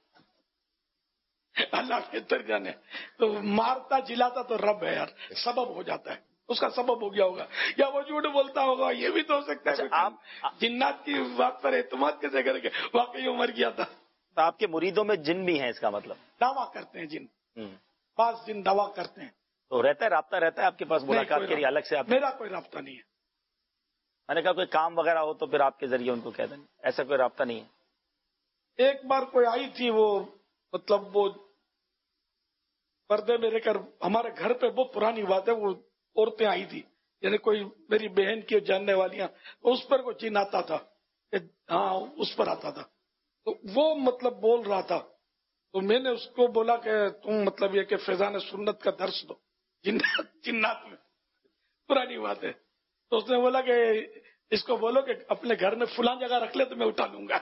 अल्लाह बेहतर जाने। तो मारता जिलाता तो रब है यार, सबब हो जाता है, उसका सबब हो गया होगा या वो झूठ बोलता होगा, ये भी तो हो सकता है। अच्छा, आप जिन्नात की बात पर एतमाद कैसे करके वाकई वो मर गया था। तो आपके मुरीदों में जिन भी हैं, इसका मतलब दावा करते हैं जिन, पास जिन दावा करते हैं। तो रहता है, राब्ता रहता है आपके पास मुलाकात के लिए अलग से? आप मेरा कोई राब्ता नहीं है। मैंने कहा कोई काम वगैरह हो तो फिर आपके जरिए उनको कह दें, ऐसा कोई राब्ता नहीं है? एक बार कोई आई थी, वो मतलब वो पर्दे में रहकर हमारे घर पे, बहुत पुरानी बात है, वो औरतें आई थी, यानी कोई मेरी बहन की जानने वालियां, उस पर कोई चिन्ह आता था, हाँ उस पर आता था, तो वो मतलब बोल रहा था, तो मैंने उसको बोला कि तुम मतलब ये कि फैजान सुन्नत का दर्श दो जिन्नात जिन्नात में, पुरानी बात है। तो उसने बोला कि इसको बोलो कि अपने घर में फुलान जगह रख ले तो मैं उठा लूंगा।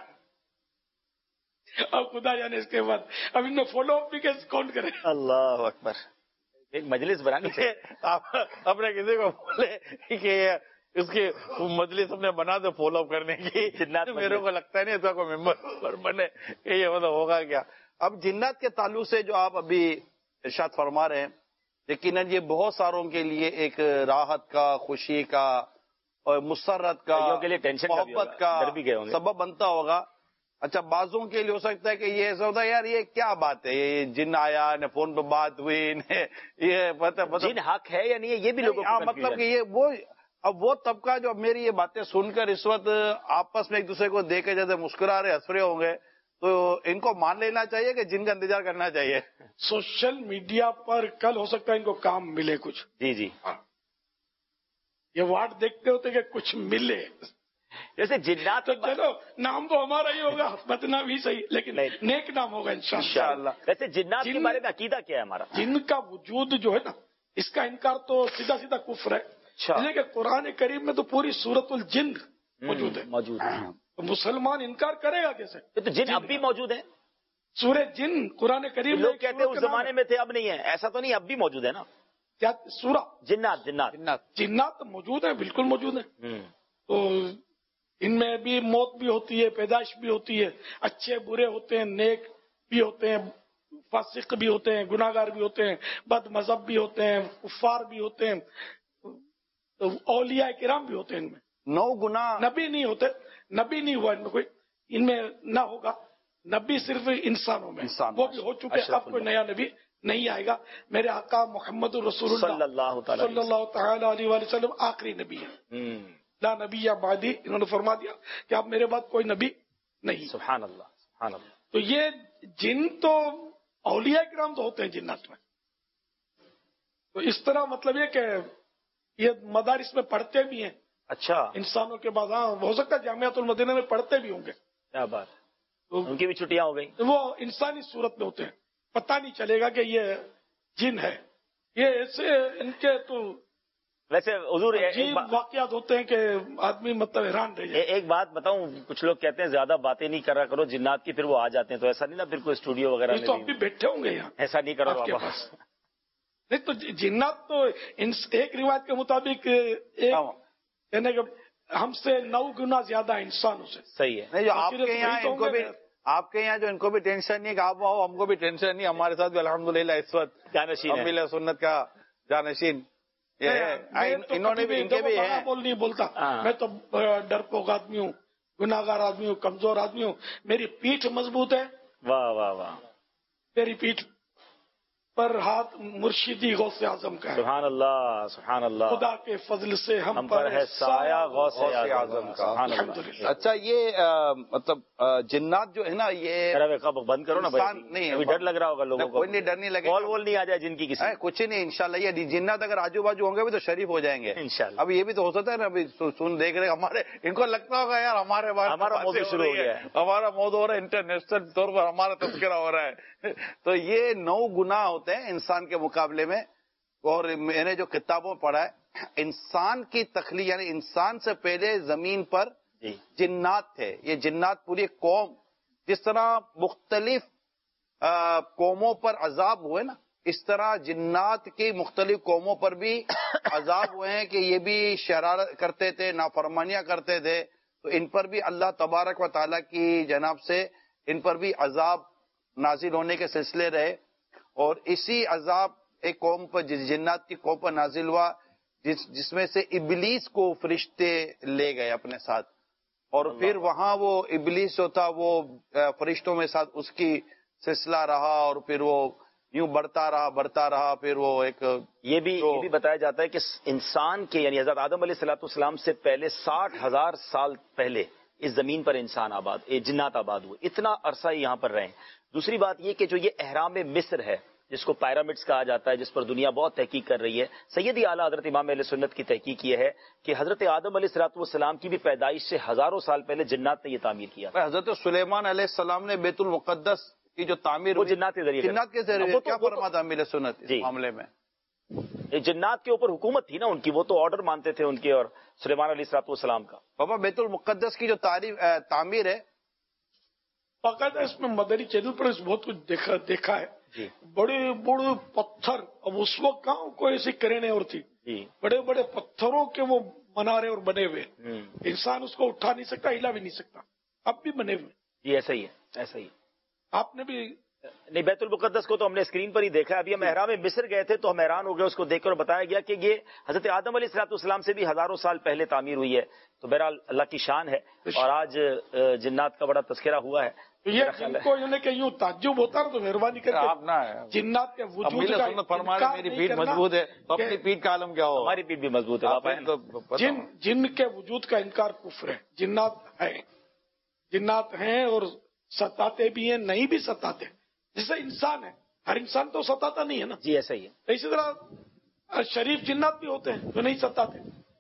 अब खुदा जाने इसके बाद अब इनमें फॉलो अप भी कैसे कौन करे। अल्लाह अकबर, एक मजलिस बनानी चाहिए। आप अपने किसी को बोले कि उसकी मजलिस अपने बना दो फॉलो अप करने की, जिन्नात मेरे को लगता नहीं इसका कोई मेंबर बने, ये मतलब होगा क्या। अब जिन्नात के ताल्लुक से जो आप अभी इरशाद फरमा रहे हैं, यकीनन ये बहुत सारों के लिए एक राहत का, खुशी का और मुसर्रत का, मोहब्बत का सबब बनता होगा। अच्छा, बाजों के लिए हो सकता है कि ये ऐसा होता है यार ये क्या बात है, ये जिन आया ने फोन पे बात हुई ने, ये मतलब जिन हक है या नहीं है, ये भी लोगों को मतलब कि ये वो अब वो तबका जो मेरी ये बातें सुनकर इस वक्त आपस में एक दूसरे को देख के जैसे मुस्कुरा रहे, हंस रहे होंगे, तो इनको मान लेना चाहिए कि जिन का इंतजार करना चाहिए। सोशल मीडिया पर कल हो सकता है इनको काम मिले कुछ। जी जी, ये वार्ड देखते होते कि कुछ मिले, जैसे जिन्नात तो चलो नाम तो हमारा ही होगा, बदनाम ही सही, लेकिन नेक नाम होगा इंशाअल्लाह। वैसे जिन्नात के बारे में अकीदा क्या है हमारा? जिनका वजूद जो है ना, इसका इनकार तो सीधा सीधा कुफ्र है। लेकिन कुरान करीम में तो पूरी सूरतुल जिन मौजूद है मौजूद है तो मुसलमान इनकार करेगा कैसे? तो जिन अब भी मौजूद है, सूरह जिन कुरान करीम लोग कहते हैं उस जमाने में थे अब नहीं है, ऐसा तो नहीं, अब भी मौजूद है ना? क्या सूरा जिन्नात जिन्नात जिन्नात जिन्नात मौजूद है, बिल्कुल मौजूद है। तो इनमें भी मौत भी होती है, पैदाइश भी होती है, अच्छे बुरे होते हैं, नेक भी होते हैं, फासिक भी होते हैं, गुनाहगार भी होते हैं, बद मजहब भी होते हैं, कुफार भी होते हैं, तो औलिया किराम भी होते हैं। इनमें नौ गुना नबी नहीं होते, नबी नहीं हुआ इनमें कोई, इनमें ना होगा नबी, सिर्फ इंसानों में इंसान वो भी हो चुके, अब कोई नया नबी नहीं आएगा। मेरे आका मोहम्मद रसूलुल्लाह सल्लल्लाहु अलैहि वसल्लम आखिरी नबी है, ला नबी या बादी, इन्होंने फरमा दिया कि आप मेरे बाद कोई नबी नहीं। सुभान अल्लाह सुभान अल्लाह। तो ये जिन तो औलिया किराम तो होते हैं जिन्नात में, तो इस तरह मतलब ये कि ये मदारिस में पढ़ते भी हैं। अच्छा, इंसानों के बाद, हाँ हो सकता है जामियातुल मदीना में पढ़ते भी होंगे। क्या बात, तो उनकी भी छुट्टियां हो गई। तो वो इंसानी सूरत में होते हैं, पता नहीं चलेगा कि ये जिन है। ये ऐसे इनके तो वैसे हुजूर अजीब वाकयात होते हैं कि आदमी मतलब हैरान रह जाए। एक बात बताऊं, कुछ लोग कहते हैं ज्यादा बातें नहीं करा करो जिन्नात की, फिर वो आ जाते हैं, तो ऐसा नहीं ना फिर कोई स्टूडियो वगैरह में तो अभी बैठे होंगे यहाँ, ऐसा नहीं करो आपके पास। नहीं तो जिन्नात तो एक रिवायत के मुताबिक एक यानी कि हमसे नौ गुना ज्यादा इंसानों से। सही है। नहीं, जो आपके यहाँ इनको भी आपके यहाँ जो इनको भी टेंशन नहीं कि आप आओ, हमको भी टेंशन नहीं, हमारे साथ भी अल्हम्दुलिल्लाह इस वक्त जानशीन सुन्नत का जानशीन انہوں نے بھی بول نہیں بولتا، میں تو ڈرپوک آدمی ہوں، گناہگار آدمی ہوں، کمزور آدمی ہوں، میری پیٹھ مضبوط ہے. واہ واہ واہ. میری پیٹھ پر ہاتھ مرشدی غوث اعظم کا ہے. سبحان اللہ سبحان اللہ. خدا کے فضل سے ہم, ہم پر ہے سایہ غوث اعظم کا. اچھا یہ مطلب جنات جو ہے نا یہ بند کرو نا بھائی، نہیں ابھی ڈر لگ رہا ہوگا لوگوں کو. کوئی نہیں ڈر نہیں لگے، کال وال نہیں آ جائے جن کی کسی. کچھ نہیں انشاءاللہ. یہ جنات اگر آجو باجو ہوں گے بھی تو شریف ہو جائیں گے انشاءاللہ. اب یہ بھی تو ہو سکتا ہے نا، ابھی سن دیکھ رہے ہمارے، ان کو لگتا ہوگا یار ہمارے بارے ہمارا موضوع شروع ہو گیا ہے، ہمارا موضوع ہو رہا ہے، انٹرنیشنل طور پر ہمارا تذکرہ ہو رہا ہے. تو یہ نو گناہ ہوتے ہیں انسان کے مقابلے میں. اور میں نے جو کتابوں پڑھا ہے، انسان کی تخلیق یعنی انسان سے پہلے زمین پر جنات تھے. یہ جنات پوری قوم، جس طرح مختلف قوموں پر عذاب ہوئے نا، اس طرح جنات کی مختلف قوموں پر بھی عذاب ہوئے ہیں کہ یہ بھی شرارت کرتے تھے، نافرمانیاں کرتے تھے. تو ان پر بھی اللہ تبارک و تعالیٰ کی جناب سے ان پر بھی عذاب نازل ہونے کے سلسلے رہے. اور اسی عذاب ایک قوم پر، جنات کی قوم پر نازل ہوا جس جس میں سے ابلیس کو فرشتے لے گئے اپنے ساتھ. اور پھر وہاں وہ ابلیس جو تھا وہ فرشتوں میں ساتھ اس کی سلسلہ رہا، اور پھر وہ یوں بڑھتا رہا بڑھتا رہا. پھر وہ ایک یہ بھی یہ بھی بتایا جاتا ہے کہ انسان کے یعنی حضرت آدم علیہ الصلوۃ والسلام سے پہلے ساٹھ ہزار سال پہلے اس زمین پر انسان آباد، جنات آباد ہوئے. اتنا عرصہ یہاں پر رہے. دوسری بات یہ کہ جو یہ احرام مصر ہے جس کو پیرامڈز کہا جاتا ہے، جس پر دنیا بہت تحقیق کر رہی ہے، سیدی اعلیٰ حضرت امام اہل سنت کی تحقیق یہ ہے کہ حضرت آدم علیہ الصلوۃ والسلام کی بھی پیدائش سے ہزاروں سال پہلے جنات نے یہ تعمیر کیا. حضرت سلیمان علیہ السلام نے بیت المقدس کی جو تعمیر وہ جنات کے ذریعے جنات کے ذریعے کیا فرماتا امیر سنت اس معاملے میں؟ جنات کے اوپر حکومت تھی نا ان کی، وہ تو آرڈر مانتے تھے ان کے اور سلیمان علیہ الصلوۃ والسلام کا. بابا بیت المقدس کی جو تعمیر ہے، باقاعدہ اس میں مدری چینل پر بہت کچھ دیکھا دیکھا ہے. جی. بڑے بڑے پتھر، اب اس وقت کہاں کوئی ایسی کرینیں اور تھی، جی. بڑے بڑے پتھروں کے وہ منارے اور بنے ہوئے، انسان اس کو اٹھا نہیں سکتا، ہلا بھی نہیں سکتا. اب بھی بنے ہوئے. جی ایسا ہی ہے ایسا ہی. آپ نے بھی نہیں، بیت المقدس کو تو ہم نے اسکرین پر ہی دیکھا. ابھی ہم احرام مصر گئے تھے تو ہم حیران ہو گئے اس کو دیکھ کر. بتایا گیا کہ یہ حضرت آدم علیہ الصلوۃ والسلام سے بھی ہزاروں سال پہلے تعمیر ہوئی ہے. تو بہرحال اللہ کی شان ہے. اور آج جنات کا بڑا تذکرہ ہوا ہے. یہ جن کو کہ یوں تعجب ہوتا نا تو مہربانی کر کے جنات کے وجود کا میری پیٹھ مضبوط ہے تو اپنی پیٹھ کا عالم کیا ہو؟ ہماری پیٹھ بھی مضبوط ہے. جن جن کے وجود کا انکار کفر ہے. جنات ہیں جنات ہیں اور ستاتے بھی ہیں، نہیں بھی ستاتے. جیسے انسان ہے، ہر انسان تو ستاتا نہیں ہے نا. جی ایسا ہی ہے. اسی طرح شریف جنات بھی ہوتے ہیں جو نہیں ستاتے،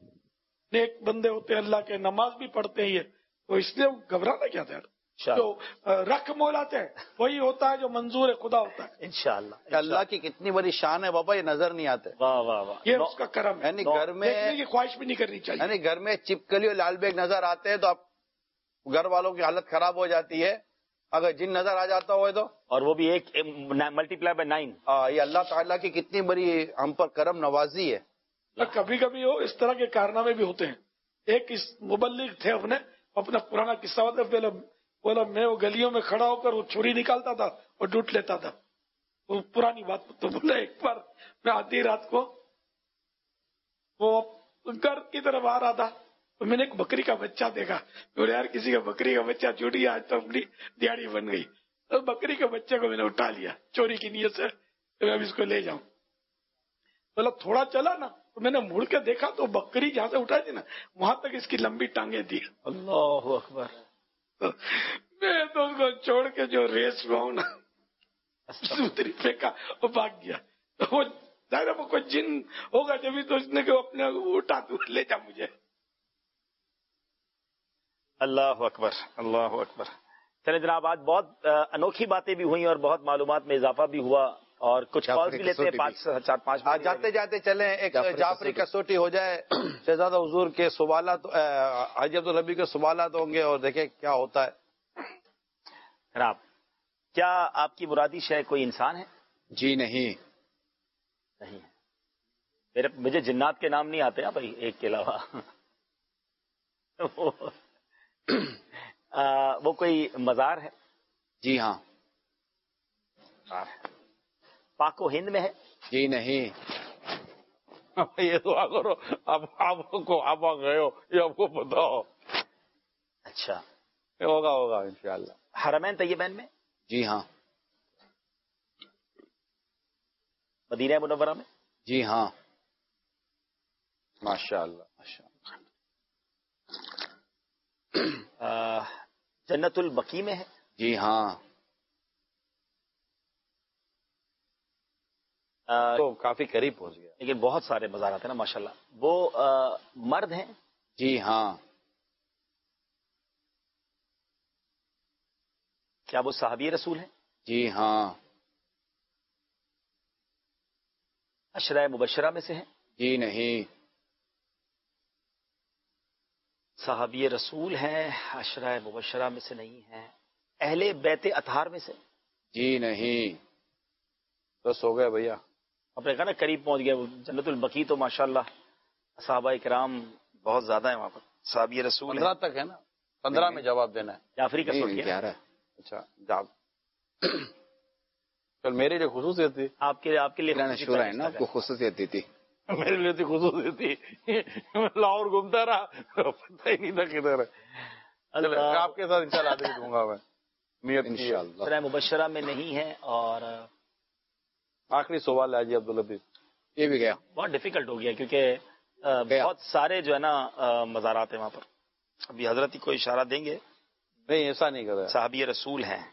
نیک بندے ہوتے ہیں، اللہ کے نماز بھی پڑھتے ہیں. تو اس لیے گھبرانا کیا تھا؟ جو رکھ مولاتے ہیں وہی ہوتا ہے جو منظور خدا ہوتا ہے. انشاءاللہ اللہ کی کتنی بڑی شان ہے بابا، یہ نظر نہیں آتے. واہ واہ واہ. یہ اس کا کرم ہے. یعنی گھر میں کی خواہش بھی نہیں کرنی چاہیے. یعنی گھر میں چپکلی اور لال بیگ نظر آتے ہیں تو آپ گھر والوں کی حالت خراب ہو جاتی ہے. اگر جن نظر آ جاتا ہو تو، اور وہ بھی ایک ملٹی پلائی بائی نائن. یہ اللہ تعالیٰ کی کتنی بڑی ہم پر کرم نوازی ہے. کبھی کبھی وہ اس طرح کے کارنامے بھی ہوتے ہیں. ایک اس مبلغ تھے، اپنے اپنا پرانا قصہ ہوتا ہے. پہلے بولا میں وہ گلیوں میں کھڑا ہو کر وہ چھری نکالتا تھا اور ڈوٹ لیتا تھا. وہ پرانی بات. تو بولا ایک بار میں آدھی رات کو وہ گھر کی طرف آ رہا تھا تو میں نے ایک بکری کا بچہ دیکھا. بولے یار کسی کا بکری کا بچہ چھوٹ گیا، آج تو اپنی دیہڑی بن گئی. تو بکری کے بچے کو میں نے اٹھا لیا چوری کی نیت سے، میں اب اس کو لے جاؤں. بولا تھوڑا چلا نا تو میں نے مڑ کے دیکھا تو بکری جہاں سے اٹھائی تھی نا وہاں تک اس کی لمبی ٹانگیں تھی. اللہ اکبر. میں تو اس کو چھوڑ کے جو ریس میں ہوں نا دوسری پھینکا وہ بھاگ گیا. تو وہ ظاہر وہ کوئی جن ہوگا جبھی تو اس نے کہ اپنے اٹھا تو لے جا مجھے. اللہ اکبر اللہ اکبر. چلے جناب، آج بہت انوکھی باتیں بھی ہوئیں اور بہت معلومات میں اضافہ بھی ہوا اور کچھ کال بھی لیتے ہیں. پانچ چار پانچ آج جاتے جاتے چلیں ایک جعفری کسوٹی ہو جائے. شہزادہ حضور کے سوالات، حاجی عبدالربی کے سوالات ہوں گے اور دیکھیں کیا ہوتا ہے. جناب کیا آپ کی مرادی شے کوئی انسان ہے؟ جی نہیں نہیں. میرے مجھے جنات کے نام نہیں آتے ہیں بھائی ایک کے علاوہ. وہ کوئی مزار ہے؟ جی ہاں. پاک و ہند میں ہے؟ جی نہیں. یہ دعا کرو اب آپ کو آپ گئے ہو یہ آپ کو پتا ہو. اچھا ہوگا ہوگا انشاءاللہ. حرمین طیبین میں؟ جی ہاں. مدینہ منورہ میں؟ جی ہاں. ماشاء اللہ ماشاء اللہ. جنت البقیع میں ہے؟ جی ہاں. تو کافی قریب پہنچ گیا. لیکن بہت سارے مزارات ہیں نا ماشاءاللہ. وہ مرد ہیں؟ جی ہاں. کیا وہ صحابی رسول ہیں؟ جی ہاں. عشرہ مبشرہ میں سے ہیں؟ جی نہیں. صحابی رسول ہیں، عشرہ مبشرہ میں سے نہیں ہیں. اہل بیت اطہار میں سے؟ جی نہیں. بس ہو گئے بھیا. آپ نے کہا نا قریب پہنچ گیا. جنت البقیع تو ماشاءاللہ صحابہ کرام بہت زیادہ ہیں وہاں پر. صحابی رسول پندرہ تک ہے نا؟ پندرہ میں جواب دینا ہے. جعفری کا سوچ گیارہ. اچھا جاب کل میرے لیے خصوصیت تھی. آپ کے آپ کے لیے شورا ہے نا، آپ کو خصوصیت دی تھی. میرے لیے تھی خصوصیت تھی. لاہور گھومتا رہا پتہ ہی نہیں تھا کدھر ہے. آپ کے ساتھ انشاءاللہ آتے دوں گا میں. نیت انشاءاللہ. عشرہ مبشرہ میں نہیں ہے. اور آخری سوال ہے جی عبداللطیف. یہ بھی گیا. بہت ڈیفیکلٹ ہو گیا کیونکہ بہت سارے جو ہے نا مزارات ہیں وہاں پر. ابھی حضرت کو اشارہ دیں گے. نہیں ایسا نہیں کر رہا. صحابی رسول ہیں.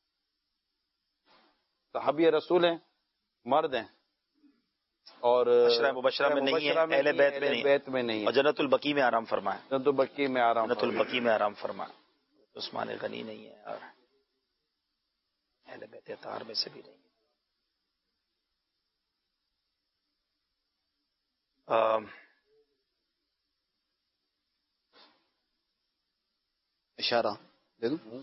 صحابی رسول ہیں، مرد ہیں، اور عشرہ مبشرہ میں نہیں ہے، اہل بیت میں نہیں، بیت میں نہیں ہے. اور جنت البقیع میں آرام فرمائے. جنت البقیع میں آرام جنت البقیع میں آرام فرمائے. عثمان غنی نہیں ہے اور اہل بیت اطہار میں سے بھی نہیں ہے. اشارہ دے دوں؟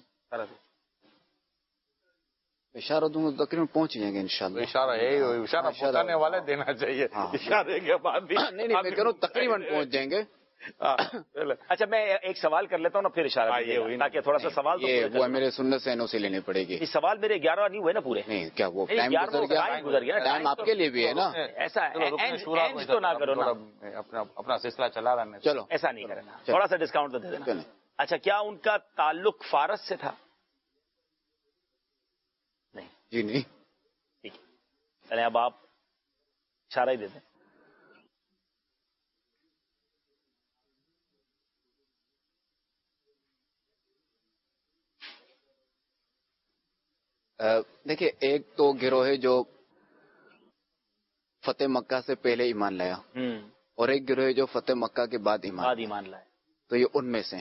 اشارہ دوں تو تقریباً پہنچ جائیں گے انشاءاللہ. اشارہ ہے اشارہ پہنچانے والے دینا چاہیے. اشارے کے بعد بھی نہیں نہیں میں کہہ رہا ہوں تقریباً پہنچ جائیں گے. اچھا میں ایک سوال کر لیتا ہوں نا پھر اشارہ تاکہ تھوڑا سا سوال وہ میرے سنت سے انوسی لینی پڑے گی. یہ سوال میرے گیارہ نہیں ہوئے نا پورے. نہیں کیا وہ ٹائم گزر گیا. ٹائم آپ کے لیے بھی ہے نا. ایسا تو نہ کرو نا. اپنا سلسلہ چلا رہا ہے. چلو ایسا نہیں کرنا. تھوڑا سا ڈسکاؤنٹ تو دے دینا. اچھا کیا ان کا تعلق فارس سے تھا؟ نہیں. جی نہیں. ٹھیک ہے چلیں اب آپ اشارہ ہی دے دیں. دیکھیے ایک تو گروہ ہے جو فتح مکہ سے پہلے ایمان لایا اور ایک گروہ ہے جو فتح مکہ کے بعد ایمان ایمان لائے. تو یہ ان میں سے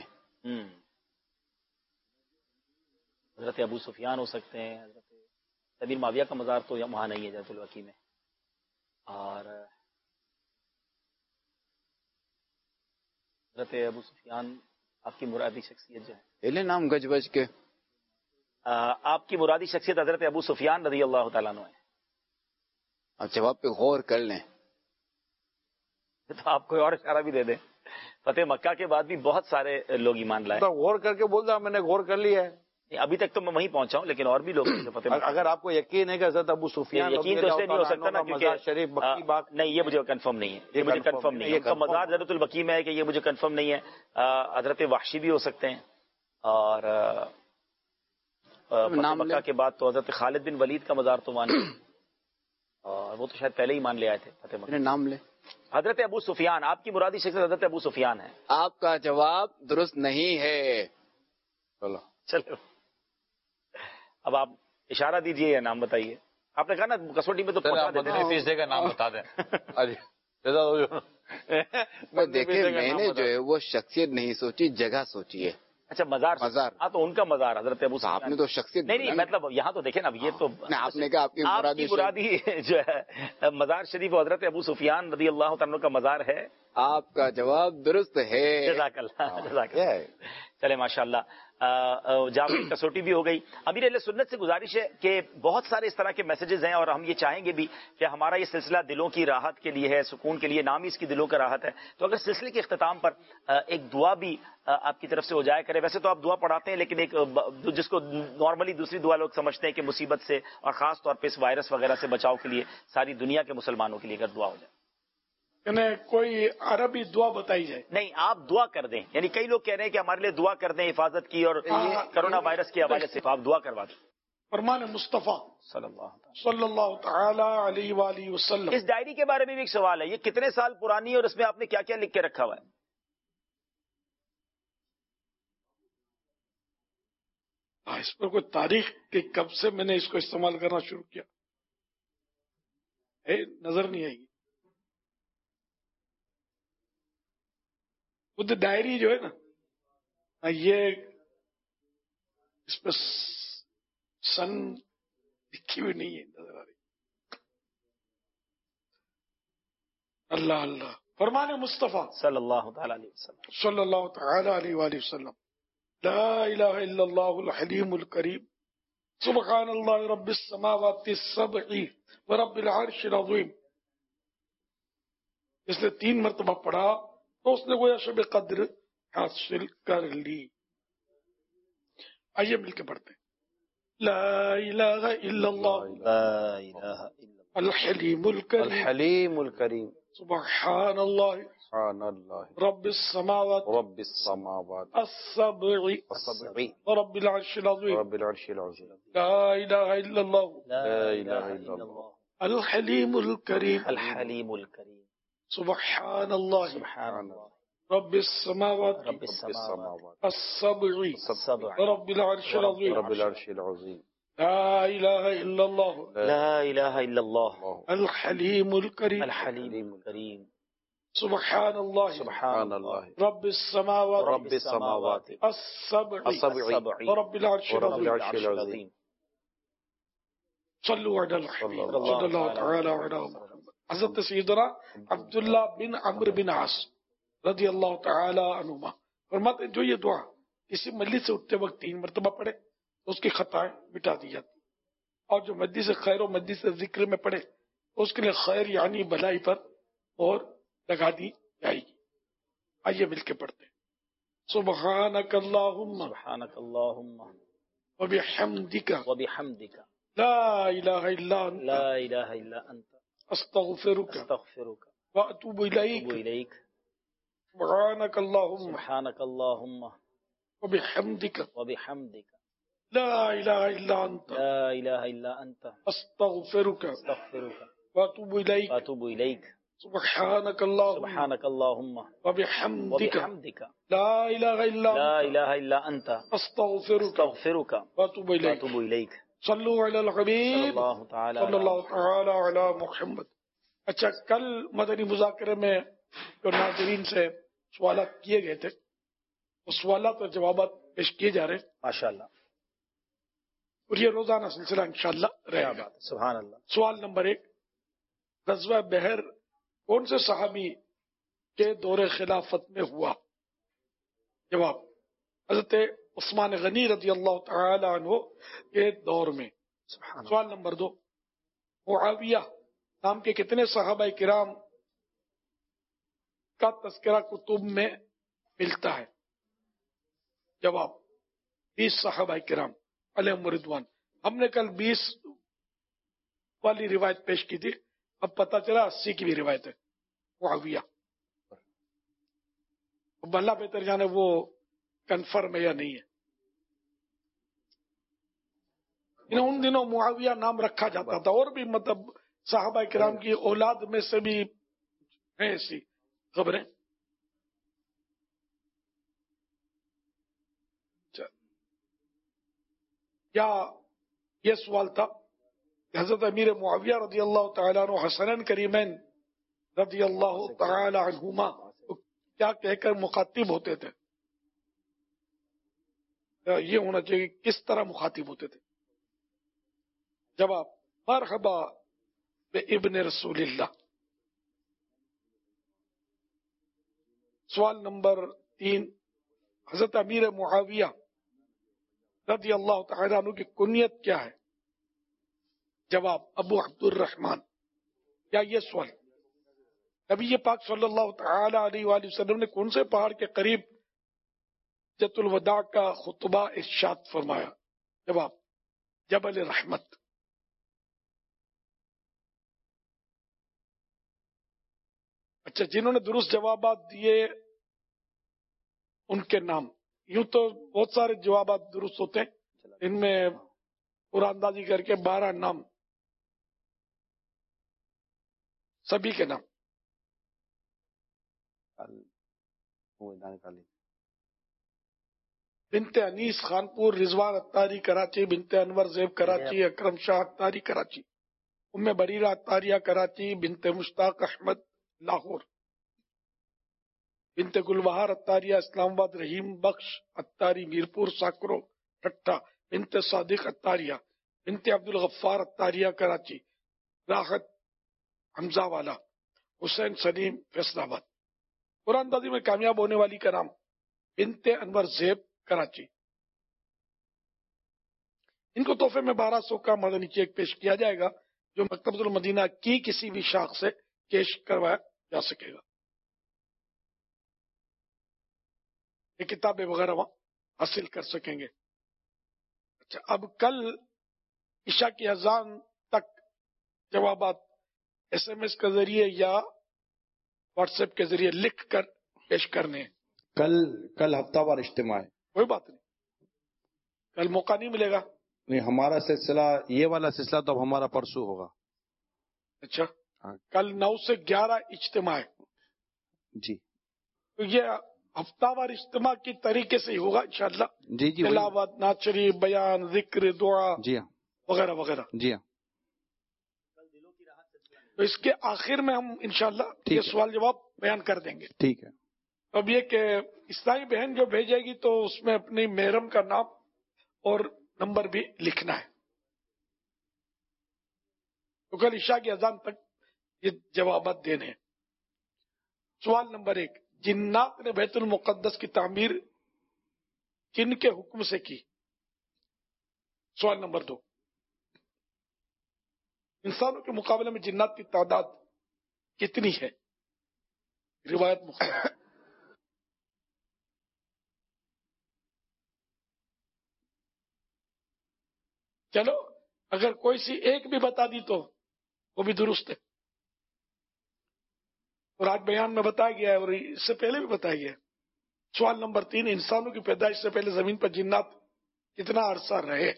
حضرت ابو سفیان ہو سکتے ہیں. حضرت امیر معاویہ کا مزار تو وہاں نہیں ہے جنت البقیع میں. اور حضرت ابو سفیان آپ کی مرادی شخصیت جو ہے پہلے نام گج بج کے آپ کی مرادی شخصیت حضرت ابو سفیان رضی اللہ تعالیٰ عنہ ہے. آپ جواب پہ غور کر لیں تو آپ کوئی اور اشارہ بھی دے دیں. فتح مکہ کے بعد بھی بہت سارے لوگ ایمان لائے. غور کر کے بول رہا میں نے غور کر لیا ہے. ابھی تک تو میں وہیں پہنچا ہوں لیکن اور بھی لوگ فتح مکہ. اگر آپ کو یقین ہے کہ حضرت ابو سفیان یقین تو اس لیے نہیں ہو سکتا نا کیونکہ شریف بقی باغ نہیں یہ مجھے کنفرم نہیں ہے. یہ مجھے کنفرم نہیں ہے. مزار جنت البقیع میں ہے کہ یہ مجھے کنفرم نہیں ہے. حضرت وحشی بھی ہو سکتے ہیں اور فتح مکہ کے بعد تو حضرت خالد بن ولید کا مزار تو مان اور وہ تو شاید پہلے ہی مان لے آئے تھے. فتح مکہ نام لے حضرت ابو سفیان. آپ کی مرادی شخصیت حضرت ابو سفیان ہے. آپ کا جواب درست نہیں ہے. چلو چلو اب آپ اشارہ دیجئے یا نام بتائیے. آپ نے کہا نا کسوٹی میں تو تیسرے کا نام بتا دیں. دیکھیں میں نے جو ہے وہ شخصیت نہیں سوچی جگہ سوچی ہے. اچھا مزار مزار ہاں تو ان کا مزار حضرت ابو سفیان. آپ نے تو شخصیت نہیں نہیں مطلب یہاں تو دیکھیں نا اب یہ تو آپ نے کہا آپ کی مرادی مرادی جو ہے مزار شریف حضرت ابو سفیان رضی اللہ تعالیٰ کا مزار ہے. آپ کا جواب درست ہے. جزاک اللہ جزاک اللہ. چلے ماشاء اللہ جامع کسوٹی بھی ہو گئی. امیر اہل سنت سے گزارش ہے کہ بہت سارے اس طرح کے میسیجز ہیں اور ہم یہ چاہیں گے بھی کہ ہمارا یہ سلسلہ دلوں کی راحت کے لیے ہے، سکون کے لیے. نام ہی اس کی دلوں کا راحت ہے. تو اگر سلسلے کے اختتام پر ایک دعا بھی آپ کی طرف سے ہو جائے کرے. ویسے تو آپ دعا پڑھاتے ہیں لیکن ایک جس کو نارملی دوسری دعا لوگ سمجھتے ہیں کہ مصیبت سے اور خاص طور پہ اس وائرس وغیرہ سے بچاؤ کے لیے ساری دنیا کے مسلمانوں کے لیے اگر دعا ہو جائے. یعنی کوئی عربی دعا بتائی جائے. نہیں، آپ دعا کر دیں. یعنی کئی لوگ کہہ رہے ہیں کہ ہمارے لیے دعا کر دیں حفاظت کی اور کرونا وائرس کے حوالے سے، آپ دعا کروا دیں. فرمان مصطفیٰ صلی اللہ صلی اللہ تعالی علیہ وآلہ وسلم. اس ڈائری کے بارے میں بھی ایک سوال ہے، یہ کتنے سال پرانی ہے اور اس میں آپ نے کیا کیا لکھ کے رکھا ہوا ہے؟ اس پر کوئی تاریخ کہ کب سے میں نے اس کو استعمال کرنا شروع کیا ہے نظر نہیں آئے گی. خود ڈائری جو ہے نا، یہ اس پہ سن لکھی ہوئی نہیں ہے، نظر آ رہی. اللہ اللہ. فرمان مصطفیٰ صلی اللہ تعالی علیہ وسلم صلی اللہ تعالی علیہ وآلہ وسلم. لا الہ الا اللہ الحلیم الکریم سبحان اللہ رب السماوات السبع ورب العرش العظیم. اس نے تین مرتبہ پڑھا تو اس نے گویا شب قدر حاصل کر لی. آئیے مل کے پڑھتے ہیں. لا الہ الا اللہ الحلیم الکریم الحلیم الکریم سبحان اللہ سبحان اللہ رب السماوات رب السماوات السبع السبع ورب العرش العظیم. رب العرش العظیم. لا الہ الا اللہ لا الہ الا اللہ الحلیم الکریم الحلیم الکریم سبحان اللہ سبحان اللہ رب السماوات رب السماوات السبع السبع ورب العرش العظیم. رب العرش العظیم. لا الہ الا اللہ لا الہ الا اللہ الحلیم الکریم الحلیم الکریم سبحان اللہ سبحان اللہ رب السماوات رب السماوات السبع السبع ورب العرش ورب العظیم. العرش العظیم. صلوا علی الحبیب صلی اللہ تعالی علی محمد. حضرت سیدنا عبداللہ بن عمرو بن عاص رضی اللہ تعالی عنہما فرماتے ہیں جو یہ دعا کسی مجلس سے اٹھتے وقت تین مرتبہ پڑھے تو اس کی خطائیں مٹا دی جاتی، اور جو مجلس خیر و مجلس ذکر میں پڑھے اس کے لیے خیر یعنی بھلائی پر اور لگا دی جائے گی. آئیے مل کے پڑھتے ہیں. سبحانک اللہم سبحانک اللہم وبحمدک وبحمدک لا الہ الا انت لا الہ الا انت استغفرک استغفرک واتوب الیک. اتوب الیک. سبحانک اللہم سبحانک اللہم وبحمدک وبحمدک لا الہ الا انت لا الہ الا انت استغفرک استغفرک واتوب الیک. واتوب الیک. سبحانک اللہم سبحانک اللہم وبحمدک وبحمدک لا الہ الا لا انت الہ الا انت استغفرک استغفرک واتوب الیک. واتوب الیک. صلو علی الحبیب صلی اللہ تعالی صلی اللہ تعالی علی محمد. اچھا، کل مدنی مذاکرے میں جو ناظرین سے سوالات کیے گئے تھے وہ سوالات اور جوابات پیش کیے جا رہے ہیں ماشاءاللہ، اور یہ روزانہ سلسلہ انشاءاللہ رہے گا. سبحان اللہ. سوال نمبر ایک، غزوہ بحر کون سے صحابی کے دور خلافت میں ہوا؟ جواب، حضرت عثمان غنی رضی اللہ تعالی عنہ کے دور میں. سوال نمبر دو، معاویہ نام کے کتنے صحابہ کرام کا تذکرہ کتب میں ملتا ہے؟ جواب، بیس صحابہ کرام علیہم رضوان. ہم نے کل بیس والی روایت پیش کی تھی، اب پتہ چلا اسی کی بھی روایت ہے معاویہ. اب اللہ بہتر جانے وہ کنفرم ہے یا نہیں ہے. ان دنوں معاویہ نام رکھا جاتا تھا، اور بھی مطلب صحابہ کرام کی اولاد میں سے بھی ہیں ایسی خبریں. یا یہ سوال تھا کہ حضرت امیر معاویہ رضی اللہ تعالیٰ عنہ حسنین کریمین رضی اللہ تعالی عنہما کیا کہہ کر مخاطب ہوتے تھے؟ یہ ہونا چاہیے کس طرح مخاطب ہوتے تھے. جواب، مرحبا ابن رسول اللہ. سوال نمبر تین، حضرت امیر معاویہ رضی اللہ تعالیٰ عنہ کی کنیت کیا ہے؟ جواب، ابو عبد الرحمن. کیا یہ سوال نبی پاک صلی اللہ تعالی علیہ وآلہ وسلم نے کون سے پہاڑ کے قریب جت الوداع کا خطبہ ارشاد فرمایا؟ جواب، جبل رحمت. اچھا، جنہوں نے درست جوابات دیے ان کے نام. یوں تو بہت سارے جوابات درست ہوتے ہیں، ان میں پورا اندازی کر کے بارہ نام، سبھی کے نام. بنت انیس خانپور، رضوان اتاری کراچی، بنت انور زیب کراچی، اکرم شاہ اتاری کراچی، ام بریرہ اتاریہ کراچی، بنت مشتاق احمد لاہور، بنت گلبہار اتاریہ اسلام آباد، رحیم بخش اتاری میرپور ساکرو ٹھٹھا، بنت صادق اتاریہ، بنت عبد الغفار اتاریہ کراچی، راحت حمزہ والا، حسین سلیم فیصل آباد. قرآن اندازی میں کامیاب ہونے والی کا نام بنت انور زیب کراچی. ان کو تحفے میں بارہ سو کا مدنی چیک پیش کیا جائے گا جو مکتبۃ المدینہ کی کسی بھی شاخ سے کیش کروایا جا سکے گا. یہ کتابیں وغیرہ وہاں حاصل کر سکیں گے. اچھا، اب کل عشاء کی اذان تک جوابات ایس ایم ایس کے ذریعے یا واٹس ایپ کے ذریعے لکھ کر پیش کرنے ہیں. کل کل ہفتہ وار اجتماع ہے. کوئی بات نہیں، کل موقع نہیں ملے گا. نہیں، ہمارا سلسلہ یہ والا سلسلہ تو اب ہمارا پرسوں ہوگا. اچھا، کل نو سے گیارہ اجتماع ہے. جی، تو یہ ہفتہ وار اجتماع کی طریقے سے ہی ہوگا انشاءاللہ. جی جی، تلاوت، نعت شریف، بیان، ذکر، دعا، جی ہاں، وغیرہ وغیرہ. جی ہاں. تو اس کے آخر میں ہم انشاءاللہ یہ سوال جواب بیان کر دیں گے. ٹھیک ہے. اب یہ کہ اسلامی بہن جو بھیجے گی تو اس میں اپنی محرم کا نام اور نمبر بھی لکھنا ہے. تو کل عشاء کی اذان تک یہ جوابات دینے ہیں. سوال نمبر ایک، جنات نے بیت المقدس کی تعمیر کن کے حکم سے کی؟ سوال نمبر دو، انسانوں کے مقابلے میں جنات کی تعداد کتنی ہے؟ روایت مختلف. چلو اگر کوئی سی ایک بھی بتا دی تو وہ بھی درست ہے. اور آج بیان میں بتایا گیا ہے اور اس سے پہلے بھی بتایا گیا ہے. سوال نمبر تین، انسانوں کی پیدائش سے پہلے زمین پر جنات کتنا عرصہ رہے؟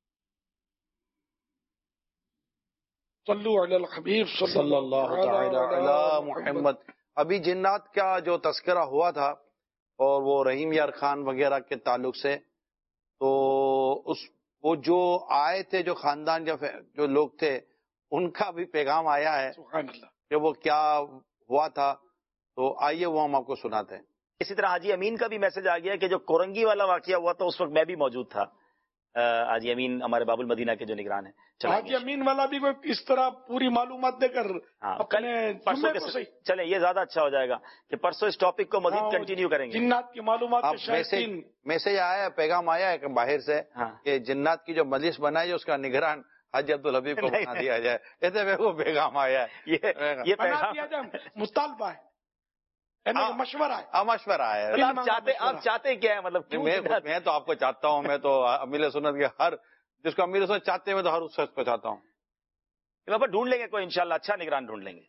صلو علی الحبیب صلی اللہ تعالی علی محمد. ابھی جنات کا جو تذکرہ ہوا تھا اور وہ رحیم یار خان وغیرہ کے تعلق سے، تو اس وہ جو آئے تھے، جو خاندان جو لوگ تھے، ان کا بھی پیغام آیا ہے کہ وہ کیا ہوا تھا. تو آئیے وہ ہم آپ کو سناتے ہیں. اسی طرح حاجی امین کا بھی میسج آ گیا کہ جو کورنگی والا واقعہ ہوا تھا اس وقت میں بھی موجود تھا. حاجی امین ہمارے باب المدینہ کے جو نگران ہیں. حاجی امین والا بھی کوئی اس طرح پوری معلومات دے کر اپنے پرسوں کے چلیں، یہ زیادہ اچھا ہو جائے گا کہ پرسوں اس ٹاپک کو مزید کنٹینیو کریں گے. جنات کی معلومات میسج آیا ہے، پیغام آیا ہے کہ باہر سے کہ جنات کی جو مجلس بنائی ہے اس کا نگران حاجی عبد الحبیب کو بنا دیا جائے. ایسے میں وہ پیغام آیا ہے. یہ پیغام مطالبہ ہے، مشورہ ہے. مشورہ ہے. آپ چاہتے آپ چاہتے کیا ہے؟ مطلب میں تو آپ کو چاہتا ہوں، میں تو امیر سنت کے ہر جس کو امیر سنت چاہتے ہیں میں تو ہر اس شخص کو چاہتا ہوں. وہاں پر ڈھونڈ لیں گے کوئی انشاءاللہ اچھا نگران ڈھونڈ لیں گے.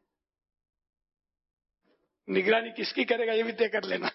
نگرانی کس کی کرے گا یہ بھی طے کر لینا.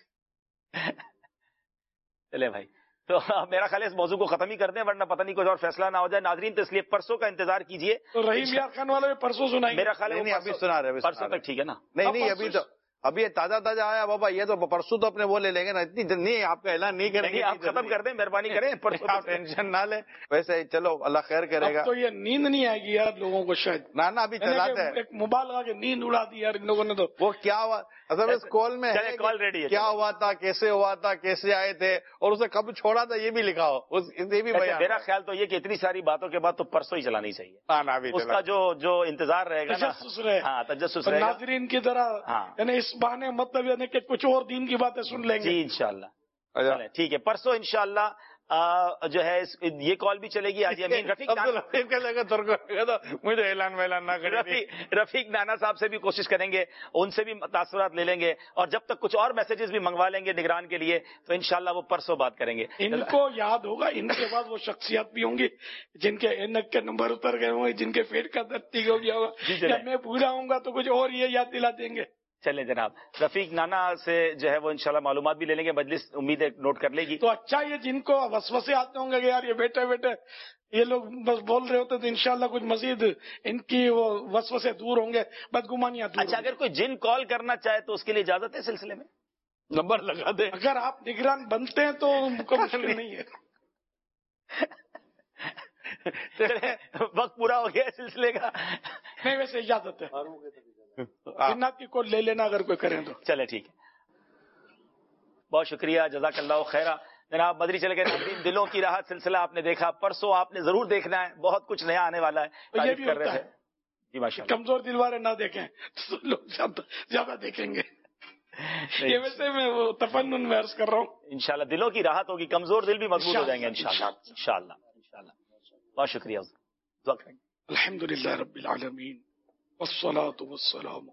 چلے بھائی، تو میرا خیال ہے اس موضوع کو ختم ہی کر دیں ورنہ پتہ نہیں کچھ اور فیصلہ نہ ہو جائے. ناظرین تو اس لیے پرسوں کا انتظار کیجئے. تو رحیم یار خان والے پرسوں سنائیں. میرا خیال ہے ابھی سنا رہے پرسوں تک ٹھیک ہے نا؟ نہیں نہیں، ابھی تو ابھی یہ تازہ تازہ آیا بابا. یہ تو پرسوں تو اپنے وہ لے لیں گے نا. اتنی نہیں آپ کا اعلان نہیں کریں گے. آپ ختم کر دیں، مہربانی کریں. آپ ٹینشن نہ لیں. ویسے چلو اللہ خیر کرے گا. تو یہ نیند نہیں آئے گی یار لوگوں کو شاید. نہ نہ ابھی چلاتے ہیں. ایک مبالغہ کہ نیند اڑا دی یار ان لوگوں نے. تو وہ کیا ہوا اصل اس کال میں کال ریڈی ہے. کیا ہوا تھا، کیسے ہوا تھا، کیسے آئے تھے اور اسے کب چھوڑا تھا، یہ بھی لکھا ہو. یہ بھی میرا خیال تو یہ کہ اتنی ساری باتوں کے بعد تو پرسوں ہی چلانی چاہیے. اس کا جو جو انتظار رہے گا. ہاں، تجسس رہے گا. ناظرین کی طرح یعنی اس بہانے مطلب یعنی کہ کچھ اور دین کی باتیں سن لیں گے. جی انشاءاللہ. ٹھیک ہے، پرسوں انشاءاللہ جو ہے یہ کال بھی چلے گی. حاجی امین رفیق مجھے اعلان ویلان نہ کرے. رفیق نانا صاحب سے بھی کوشش کریں گے، ان سے بھی تاثرات لے لیں گے اور جب تک کچھ اور میسیجز بھی منگوا لیں گے نگران کے لیے تو انشاءاللہ وہ پرسوں بات کریں گے. ان کو یاد ہوگا، ان کے بعد وہ شخصیات بھی ہوں گی جن کے اینک کے نمبر اتر گئے ہوں گے، جن کے پیٹ کا درد ٹھیک ہو گیا ہوگا. جب میں پورا ہوں گا تو کچھ اور یہ یاد دلا دیں گے. چلیں جناب، رفیق نانا سے جو ہے وہ انشاءاللہ معلومات بھی لے لیں گے، مجلس امید ہے نوٹ کر لے گی. تو اچھا یہ جن کو وسوسے آتے ہوں گے کہ یار یہ بیٹے بیٹے یہ لوگ بس بول رہے ہوتے تو انشاءاللہ کچھ مزید ان کی وہ وسوسے دور ہوں گے، بدگمانیاں دور. اچھا اگر کوئی جن کال کرنا چاہے تو اس کے لیے اجازت ہے سلسلے میں؟ نمبر لگا دیں. اگر آپ نگران بنتے ہیں تو کوئی مشکل نہیں ہے. وقت پورا ہو گیا سلسلے کا. نہیں ویسے اجازت ہے، جنات کی کال لے لینا اگر کوئی کریں تو. چلے ٹھیک ہے، بہت شکریہ، جزاک اللہ خیرہ. جناب مدری چلے گئے، دلوں کی راحت سلسلہ آپ نے دیکھا، پرسوں آپ نے ضرور دیکھنا ہے، بہت کچھ نیا آنے والا ہے. یہ بھی کر رہے ہوتا تھے جی ماشاء اللہ. کمزور دل والے نہ دیکھیں تو لوگ زیادہ دیکھیں گے. یہ ویسے میں وہ تفنن میں عرض کر رہا ہوں. انشاءاللہ دلوں کی راحت ہوگی، کمزور دل بھی مضبوط ہو جائیں گے انشاءاللہ. انشاءاللہ انشاءاللہ. بہت شکریہ. الحمدللہ رب العالمین والصلاة والسلام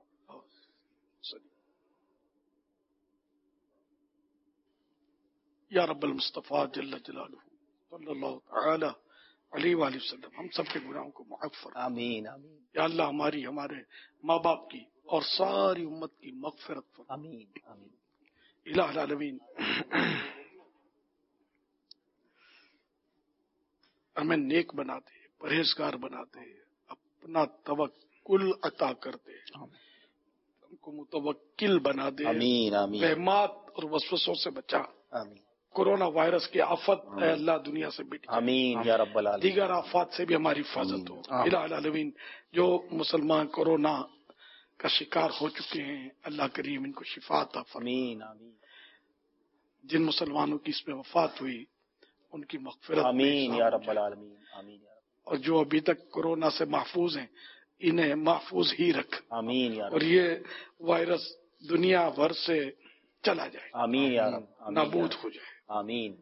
یا رب المصطفیٰ جل جلالہ صلی اللہ تعالی علیہ وآلہ وسلم. ہم سب کے گناہوں کو معاف فرما. آمین آمین. یا اللہ ہماری ہمارے ماں باپ کی اور ساری امت کی مغفرت فرما. آمین آمین. الہ العالمین ہمیں نیک بنا دے، پرہیزگار بنا دے، اپنا توکل عطا کر دے، ہم کو متوکل بنا دے. آمین آمین. وہمات اور وسوسوں سے بچا. آمین. کورونا وائرس کی آفت ہے اللہ دنیا سے مٹ جائے. آمین یا رب العالمین. دیگر آفات سے بھی ہماری حفاظت ہو. الہ العالمین جو مسلمان کورونا کا شکار ہو چکے ہیں اللہ کریم ان کو شفا عطا فرما. آمین آمین. جن مسلمانوں کی اس میں وفات ہوئی ان کی مغفرت. آمین یا رب العالمین. آمین. اور جو ابھی تک کورونا سے محفوظ ہیں انہیں محفوظ ہی رکھ. آمین یا رب. اور یہ وائرس دنیا بھر سے چلا جائے. آمین یا رب. نابود ہو جائے. آمین.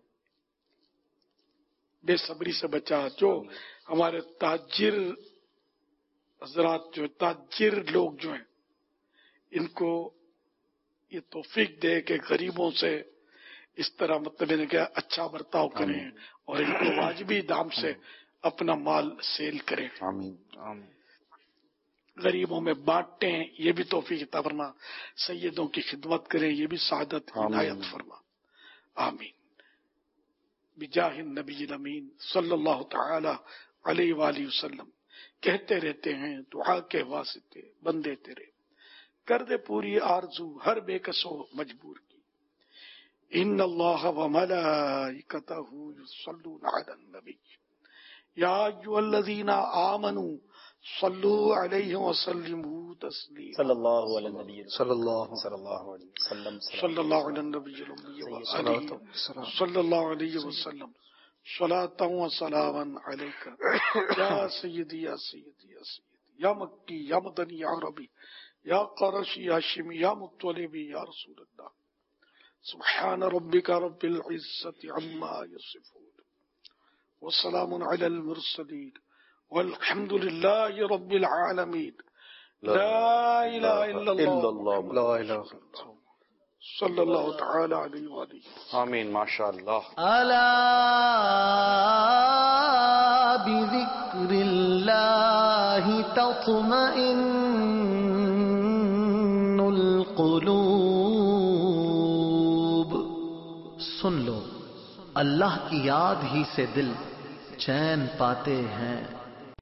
بے صبری سے بچا. جو ہمارے تاجر حضرات جو تاجر لوگ جو ہیں ان کو یہ توفیق دے کہ غریبوں سے اس طرح مطلب نے کیا اچھا برتاؤ کریں اور ان کو واجبی دام سے اپنا مال سیل کریں. آمین آمین. غریبوں میں بانٹیں یہ بھی توفیق عطا فرما. سیدوں کی خدمت کریں یہ بھی سعادت ہدایت فرما. آمین. بجاہ النبی الامین صلی اللہ تعالی علیہ وآلہ وسلم. کہتے رہتے ہیں دعا کے واسطے بندے تیرے کر دے پوری آرزو ہر بے کسو مجبور کی. ان اللہ وملائکتہ یصلون علی النبی یا ایھا الذین آمنوا صلوا علیہ وسلموا تسلیما. صلی اللہ علیہ النبی صلی اللہ صلی اللہ علیہ وسلم. صلی اللہ علی النبی وآلہ صلی اللہ علیہ وسلم. صلاۃ و سلاما علیک یا سیدی یا سیدی یا سیدی یا مکی یا مدنی یا عربی یا قرشی یا ہاشمی یا مطلبی یا رسول اللہ. سبحان ربک رب العزت عما یصفون وسلام علی المرسلین والحمد للہ رب العالمین. لا الہ الا اللہ لا الہ الا اللہ صلی اللہ تعالی علیہ وآلہ. آمین. ماشاء اللہ. الا بذکر اللہ تطمئن القلوب. سن لو اللہ کی یاد ہی سے دل چین پاتے ہیں.